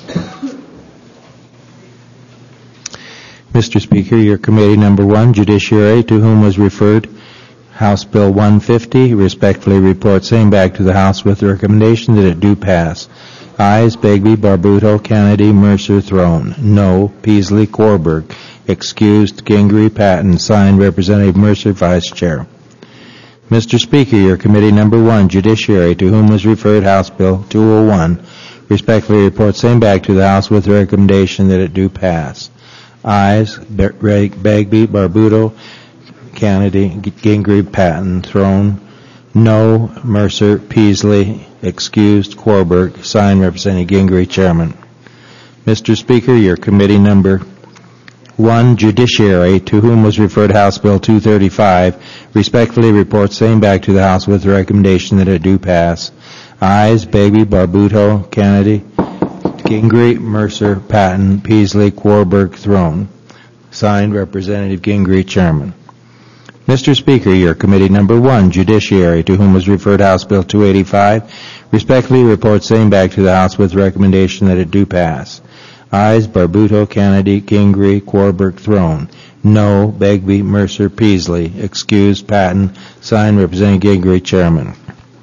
Mr. Speaker, your committee number 1, Judiciary, to whom was referred House Bill 150, respectfully report same back to the House with the recommendation that it do pass. Ayes, Begbie, Barbuto, Kennedy, Mercer, Throne. No, Peasley, Korberg. Excused, Gingrey, Patton. Signed, Representative Mercer, Vice Chair. Mr. Speaker, your committee number 1, Judiciary, to whom was referred House Bill 201, respectfully report same back to the House with the recommendation that it do pass. Ayes, Begbie, Barbuto, Kennedy, Gingrey, Patton, Throne. No, Mercer, Peasley, excused, Korberg. Signed, Representative Gingrey, Chairman. Mr. Speaker, your committee number 1, Judiciary, to whom was referred House Bill 235, respectfully report same back to the House with the recommendation that it do pass. Ayes, Begbie, Barbuto, Kennedy, Gingrey, Mercer, Patton, Peasley, Korberg, Throne. Signed, Representative Gingrey, Chairman. Mr. Speaker, your committee number 1, Judiciary, to whom was referred House Bill 285, respectfully report same back to the House with recommendation that it do pass. Ayes, Barbuto, Kennedy, Gingrey, Warburg, Throne. No, Begbie, Mercer, Peasley. Excused, Patton. Signed, Representative Gingrey, Chairman.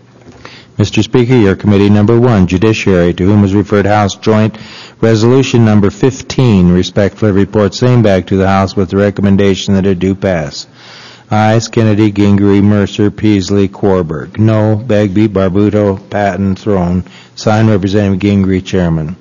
Mr. Speaker, your committee number 1, Judiciary, to whom was referred House Joint Resolution number 15, respectfully report same back to the House with the recommendation that it do pass. Ayes, Kennedy, Gingrey, Mercer, Peasley, Warburg. No, Begbie, Barbuto, Patton, Throne. Signed, Representative Gingrey, Chairman.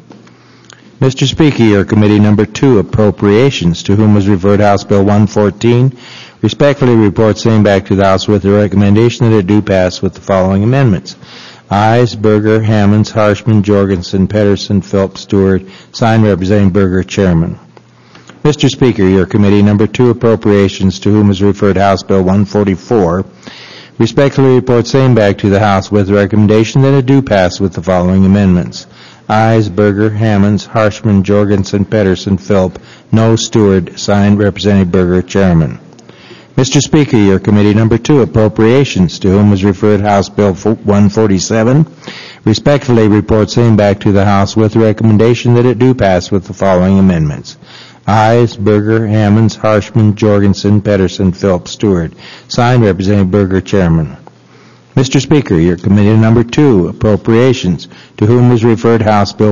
Mr. Speaker, your committee number 2, Appropriations, to whom was referred House Bill 114, respectfully report same back to the House with the recommendation that it do pass with the following amendments. Ayes, Berger, Hammonds, Harshman, Jorgensen, Pedersen, Phillips, Stewart. Signed, Representative Berger, Chairman. Mr. Speaker, your committee number 2, Appropriations, to whom was referred House Bill 144, respectfully report same back to the House with the recommendation that it do pass with the following amendments. Ayes, Berger, Hammonds, Harshman, Jorgensen, Pedersen, Philp. No, Stewart. Signed, Representative Berger, Chairman. Mr. Speaker, your committee number 2, Appropriations, to whom was referred House Bill 147, respectfully report same back to the House with the recommendation that it do pass with the following amendments. Ayes, Berger, Hammonds, Harshman, Jorgensen, Pedersen, Philp, Stewart. Signed, Representative Berger, Chairman. Mr. Speaker, your committee number 2, Appropriations, to whom was referred House Bill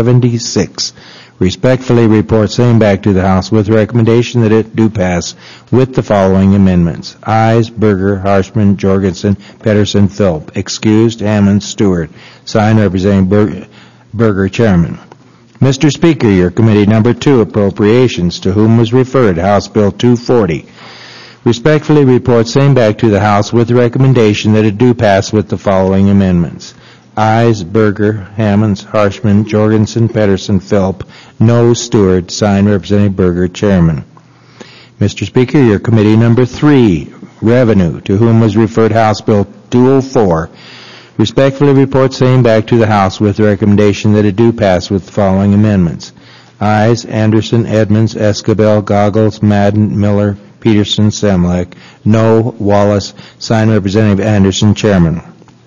176, respectfully report same back to the House with recommendation that it do pass with the following amendments. Ayes, Berger, Harshman, Jorgensen, Pedersen, Philp. Excused, Hammond, Stewart. Signed, Representative Berger, Chairman. Mr. Speaker, your committee number 2, Appropriations, to whom was referred House Bill 240, respectfully report same back to the House with the recommendation that it do pass with the following amendments. Ayes, Berger, Hammonds, Harshman, Jorgensen, Pedersen, Philp. No, Stewart. Signed, Representative Berger, Chairman. Mr. Speaker, your committee number 3, Revenue, to whom was referred House Bill 204, respectfully report same back to the House with the recommendation that it do pass with the following amendments. Ayes, Anderson, Edmonds, Escabel, Goggles, Madden, Miller, Peterson, Semlek. No, Wallace. Signed, Representative Anderson, Chairman.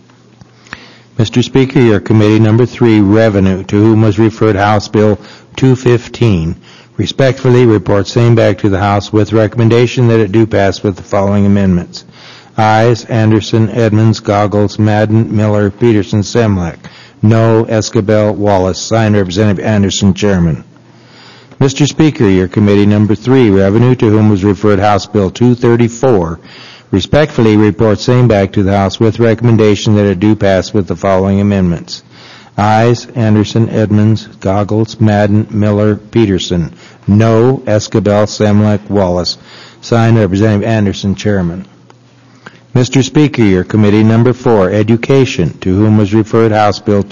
Mr. Speaker, your committee number 3, Revenue, to whom was referred House Bill 215, respectfully report same back to the House with recommendation that it do pass with the following amendments. Ayes, Anderson, Edmonds, Goggles, Madden, Miller, Peterson, Semlek. No, Escabel, Wallace. Signed, Representative Anderson, Chairman. Mr. Speaker, your committee number 3, Revenue, to whom was referred House Bill 234, respectfully report same back to the House with recommendation that it do pass with the following amendments. Ayes, Anderson, Edmonds, Goggles, Madden, Miller, Peterson. No, Escabel, Semlek, Wallace. Signed, Representative Anderson, Chairman. Mr. Speaker, your committee number 4, Education, to whom was referred House Bill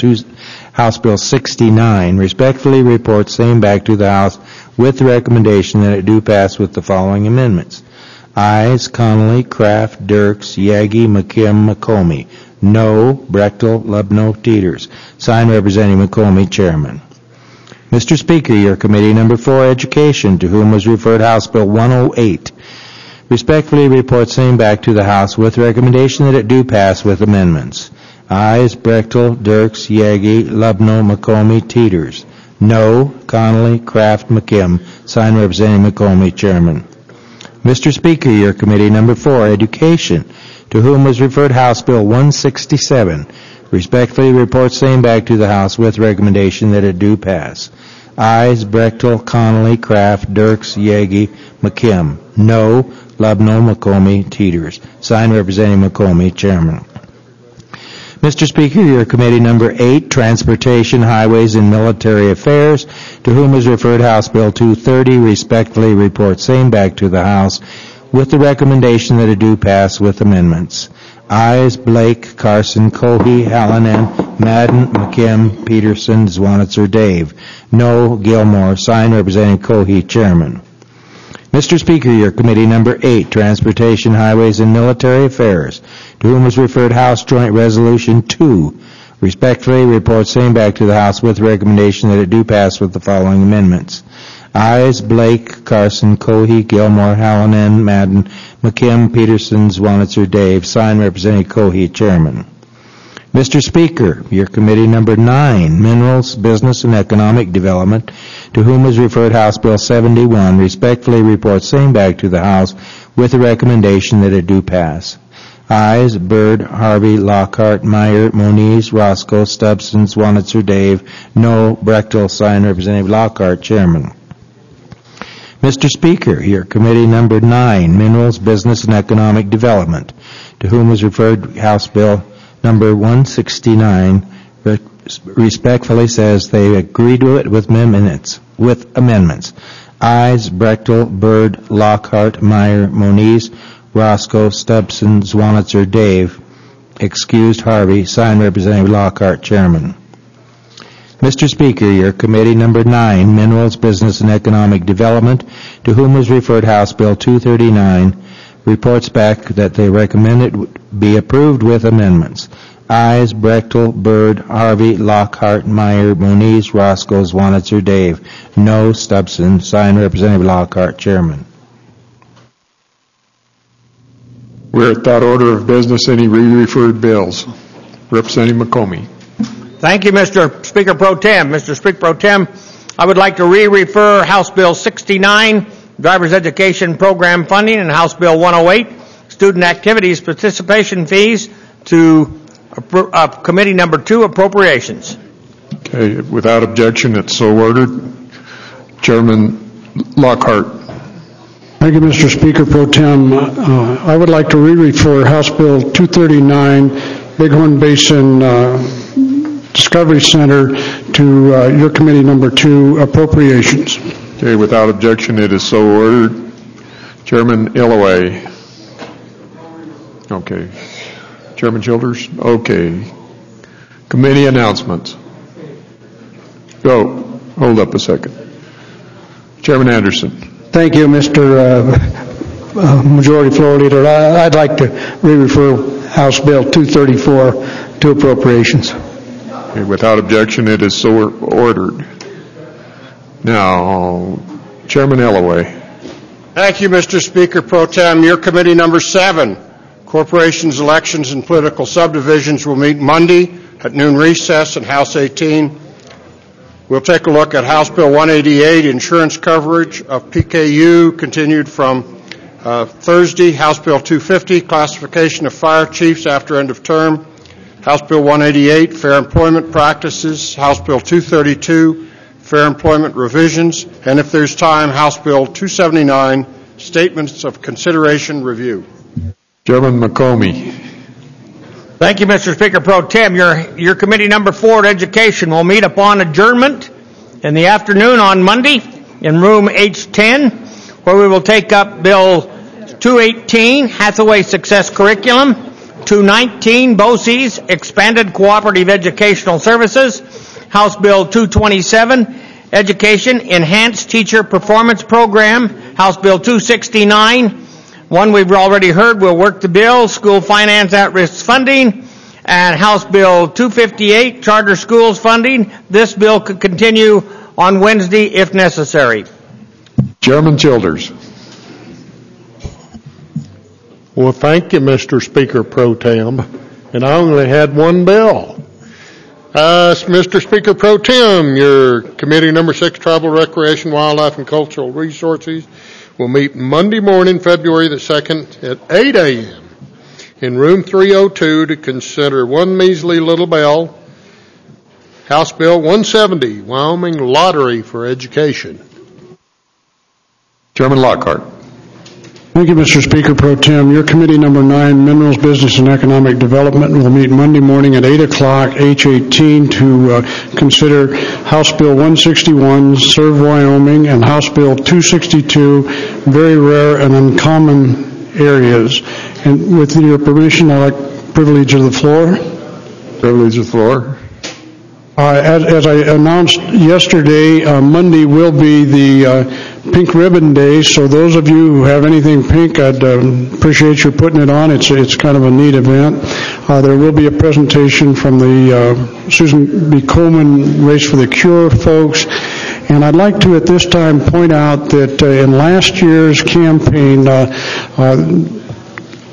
69, respectfully report same back to the House with the recommendation that it do pass with the following amendments. Ayes, Connolly, Kraft, Dirks, Yagi, McKim, McComey. No, Brechtel, Lubno, Teeters. Signed, Representative McComey, Chairman. Mr. Speaker, your committee number 4, Education, to whom was referred House Bill 108, respectfully report same back to the House with recommendation that it do pass with amendments. Ayes, Brechtel, Dirks, Yagi, Lubno, McComey, Teeters. No, Connolly, Kraft, McKim. Signed, Representative McComey, Chairman. Mr. Speaker, your committee number 4, Education, to whom was referred House Bill 167, respectfully report same back to the House with recommendation that it do pass. Ayes, Brechtel, Connolly, Kraft, Dirks, Yagi, McKim. No, Lubno, McComey, Teeters. Signed, Representative McComey, Chairman. Mr. Speaker, your committee number 8, Transportation, Highways, and Military Affairs, to whom is referred House Bill 230, respectfully report same back to the House with the recommendation that it do pass with amendments. Ayes, Blake, Carson, Cohey, Hallinan, Madden, McKim, Peterson, Zwanitzer, Dave. No, Gilmore. Signed, Representative Cohey, Chairman. Mr. Speaker, your committee number 8, Transportation, Highways, and Military Affairs, to whom was referred House Joint Resolution 2, respectfully report same back to the House with recommendation that it do pass with the following amendments. Ayes, Blake, Carson, Cohey, Gilmore, Hallinan, Madden, McKim, Peterson, Zwanitzer, Dave. Signed, Representative Cohey, Chairman. Mr. Speaker, your committee number 9, Minerals, Business, and Economic Development, to whom is referred House Bill 71, respectfully reports same back to the House with the recommendation that it do pass. Ayes, Byrd, Harvey, Lockhart, Meyer, Moniz, Roscoe, Stubbs, Wanitzer, Dave. No, Brechtel, signed, Representative Lockhart, Chairman. Mr. Speaker, your committee number 9, Minerals, Business, and Economic Development, to whom is referred House Bill number 169, respectfully says they agree to it with amendments. Ayes, Brechtel, Byrd, Lockhart, Meyer, Moniz, Roscoe, Stubbs, Wanitzer, Dave. Excused, Harvey. Signed, Representative Lockhart, Chairman. Mr. Speaker, your committee number 9, Minerals, Business, and Economic Development, to whom is referred House Bill 239, reports back that they recommend it be approved with amendments. Ayes, Brechtel, Byrd, Harvey, Lockhart, Meyer, Moniz, Roscoe, Wanitzer, Dave. No, Stubbs, signed, Representative Lockhart, Chairman. We're at that order of business. Any re-referred bills? Representative McComey. Thank you, Mr. Speaker Pro Tem. Mr. Speaker Pro Tem, I would like to re-refer House Bill 69, Driver's Education Program Funding, and House Bill 108, Student Activities Participation Fees, to Committee number 2, Appropriations. Okay, without objection, it's so ordered. Chairman Lockhart. Thank you, Mr. Speaker Pro Tem. I would like to re-refer House Bill 239, Bighorn Basin Discovery Center, to your committee number 2, Appropriations. Okay, without objection, it is so ordered. Chairman Illaway. Okay. Chairman Childers? Okay. Committee announcements. Go. Hold up a second. Chairman Anderson. Thank you, Mr. Majority Floor Leader. I'd like to re-refer House Bill 234 to Appropriations. Okay, without objection, it is so ordered. Now, Chairman Illaway. Thank you, Mr. Speaker Pro Tem. Your committee number 7, Corporations, Elections, and Political Subdivisions, will meet Monday at noon recess in House 18. We'll take a look at House Bill 188, Insurance Coverage of PKU, continued from Thursday. House Bill 250, Classification of Fire Chiefs after end of term. House Bill 188, Fair Employment Practices. House Bill 232, Fair Employment Revisions. And if there's time, House Bill 279, Statements of Consideration Review. Chairman McComey. Thank you, Mr. Speaker Pro Tem. Your committee number 4 Education will meet upon adjournment in the afternoon on Monday in room H10, where we will take up Bill 218, Hathaway Success Curriculum, 219, BOCES, Expanded Cooperative Educational Services, House Bill 227, Education Enhanced Teacher Performance Program, House Bill 269, one we've already heard, we'll work the bill, School Finance At-Risk Funding, and House Bill 258, Charter Schools Funding. This bill could continue on Wednesday if necessary. Chairman Childers. Well, thank you, Mr. Speaker Pro Tem. And I only had one bill. Mr. Speaker Pro Tem, your committee number 6, Tribal Recreation, Wildlife, and Cultural Resources, will meet Monday morning, February the 2nd at 8 a.m. in room 302 to consider one measly little bill, House Bill 170, Wyoming Lottery for Education. Chairman Lockhart. Thank you, Mr. Speaker Pro Tem. Your committee number 9, Minerals, Business, and Economic Development, will meet Monday morning at 8 o'clock, H18, to consider House Bill 161, Serve Wyoming, and House Bill 262, Very Rare and Uncommon Areas. And with your permission, I'd like privilege of the floor. Privilege of the floor. As I announced yesterday, Monday will be the Pink Ribbon Day, so those of you who have anything pink, I'd appreciate you putting it on. It's kind of a neat event. There will be a presentation from the Susan B. Coleman Race for the Cure folks. And I'd like to at this time point out that in last year's campaign,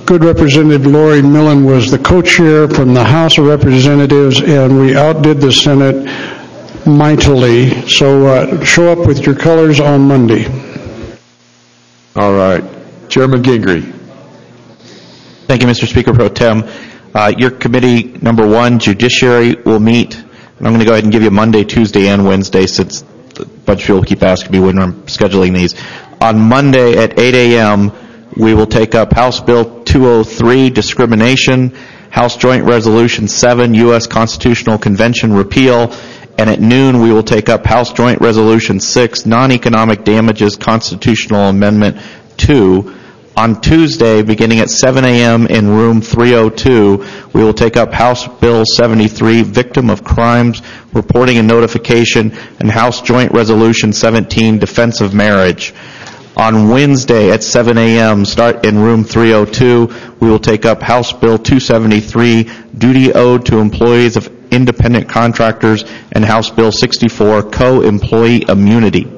good Representative Lori Millen was the co-chair from the House of Representatives, and we outdid the Senate mightily. So show up with your colors on Monday. All right. Chairman Gingrey. Thank you, Mr. Speaker Pro Tem. Your committee, number 1, Judiciary, will meet, and I'm going to go ahead and give you Monday, Tuesday, and Wednesday, since a bunch of people keep asking me when I'm scheduling these. On Monday at 8 a.m., we will take up House Bill 203, Discrimination, House Joint Resolution 7, U.S. Constitutional Convention Repeal, and at noon we will take up House Joint Resolution 6, Non-Economic Damages Constitutional Amendment 2. On Tuesday, beginning at 7 a.m. in room 302, we will take up House Bill 73, Victim of Crimes, Reporting and Notification, and House Joint Resolution 17, Defense of Marriage. On Wednesday at 7 a.m., start in room 302, we will take up House Bill 273, Duty Owed to Employees of Independent Contractors, and House Bill 64, Co-Employee Immunity.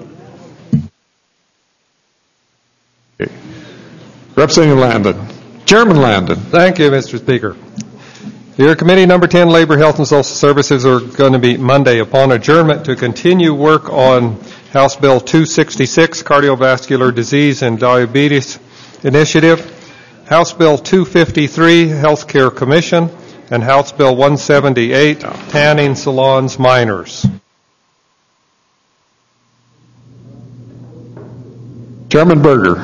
Representative Landon. Chairman Landon. Thank you, Mr. Speaker. Your committee number 10, Labor, Health, and Social Services, are going to meet Monday upon adjournment to continue work on House Bill 266, Cardiovascular Disease and Diabetes Initiative, House Bill 253, Healthcare Commission, and House Bill 178, Tanning Salons Minors. Chairman Berger.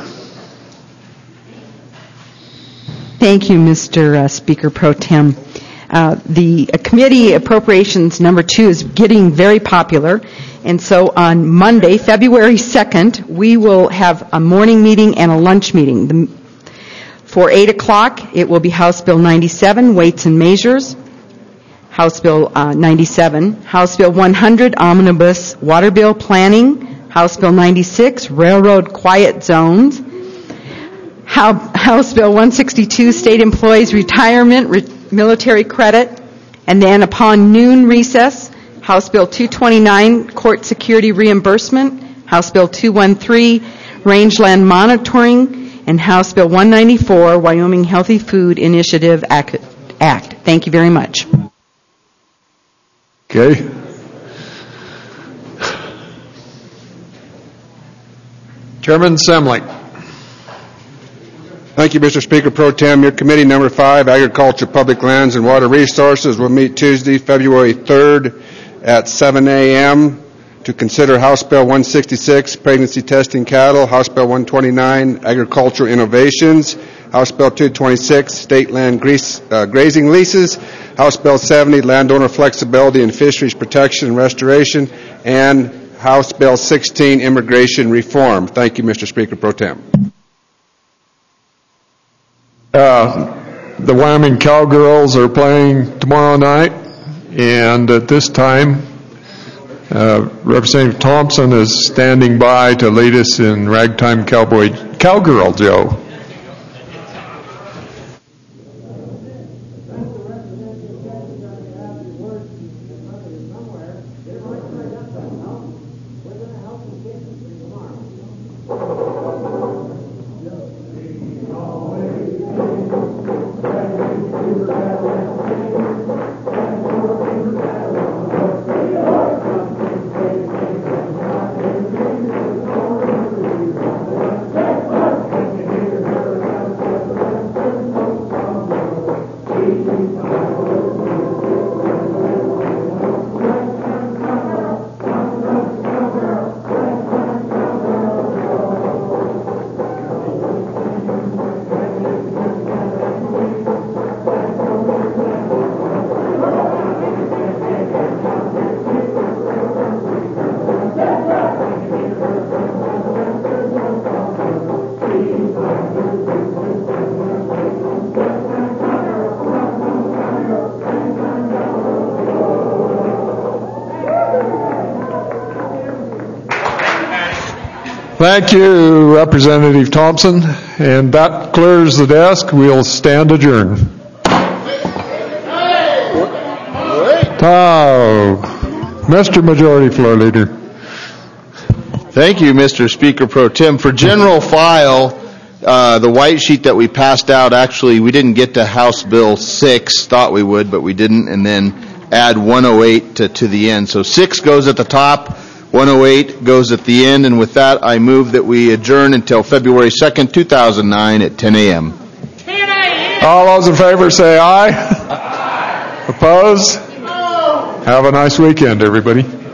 Thank you, Mr. Speaker Pro Tem. The committee appropriations number 2 is getting very popular, and so on Monday, February 2nd, we will have a morning meeting and a lunch meeting. For 8 o'clock, it will be House Bill 97, Weights and Measures, House Bill 97, House Bill 100, Omnibus Water Bill Planning, House Bill 96, Railroad Quiet Zones, House Bill 162, State Employees Retirement Military Credit, and then upon noon recess, House Bill 229, Court Security Reimbursement, House Bill 213, Rangeland Monitoring, and House Bill 194, Wyoming Healthy Food Initiative Act. Thank you very much. Okay. Chairman Semling. Thank you, Mr. Speaker Pro Tem. Your committee number 5, Agriculture, Public Lands, and Water Resources, will meet Tuesday, February 3rd at 7 a.m. to consider House Bill 166, Pregnancy Testing Cattle, House Bill 129, Agricultural Innovations, House Bill 226, State Land Grazing Leases, House Bill 70, Landowner Flexibility and Fisheries Protection and Restoration, and House Bill 16, Immigration Reform. Thank you, Mr. Speaker Pro Tem. The Wyoming Cowgirls are playing tomorrow night, and at this time, Representative Thompson is standing by to lead us in Ragtime Cowgirl, Joe. Thank you, Representative Thompson. And that clears the desk. We'll stand adjourned. Mr. Majority Floor Leader. Thank you, Mr. Speaker Pro Tem. For general file, The white sheet that we passed out, actually, we didn't get to House Bill 6, thought we would, but we didn't, and then add 108 to the end. So 6 goes at the top, 108 goes at the end, and with that, I move that we adjourn until February 2nd, 2009 at 10 a.m. All those in favor say aye. Aye. Opposed? No. Have a nice weekend, everybody.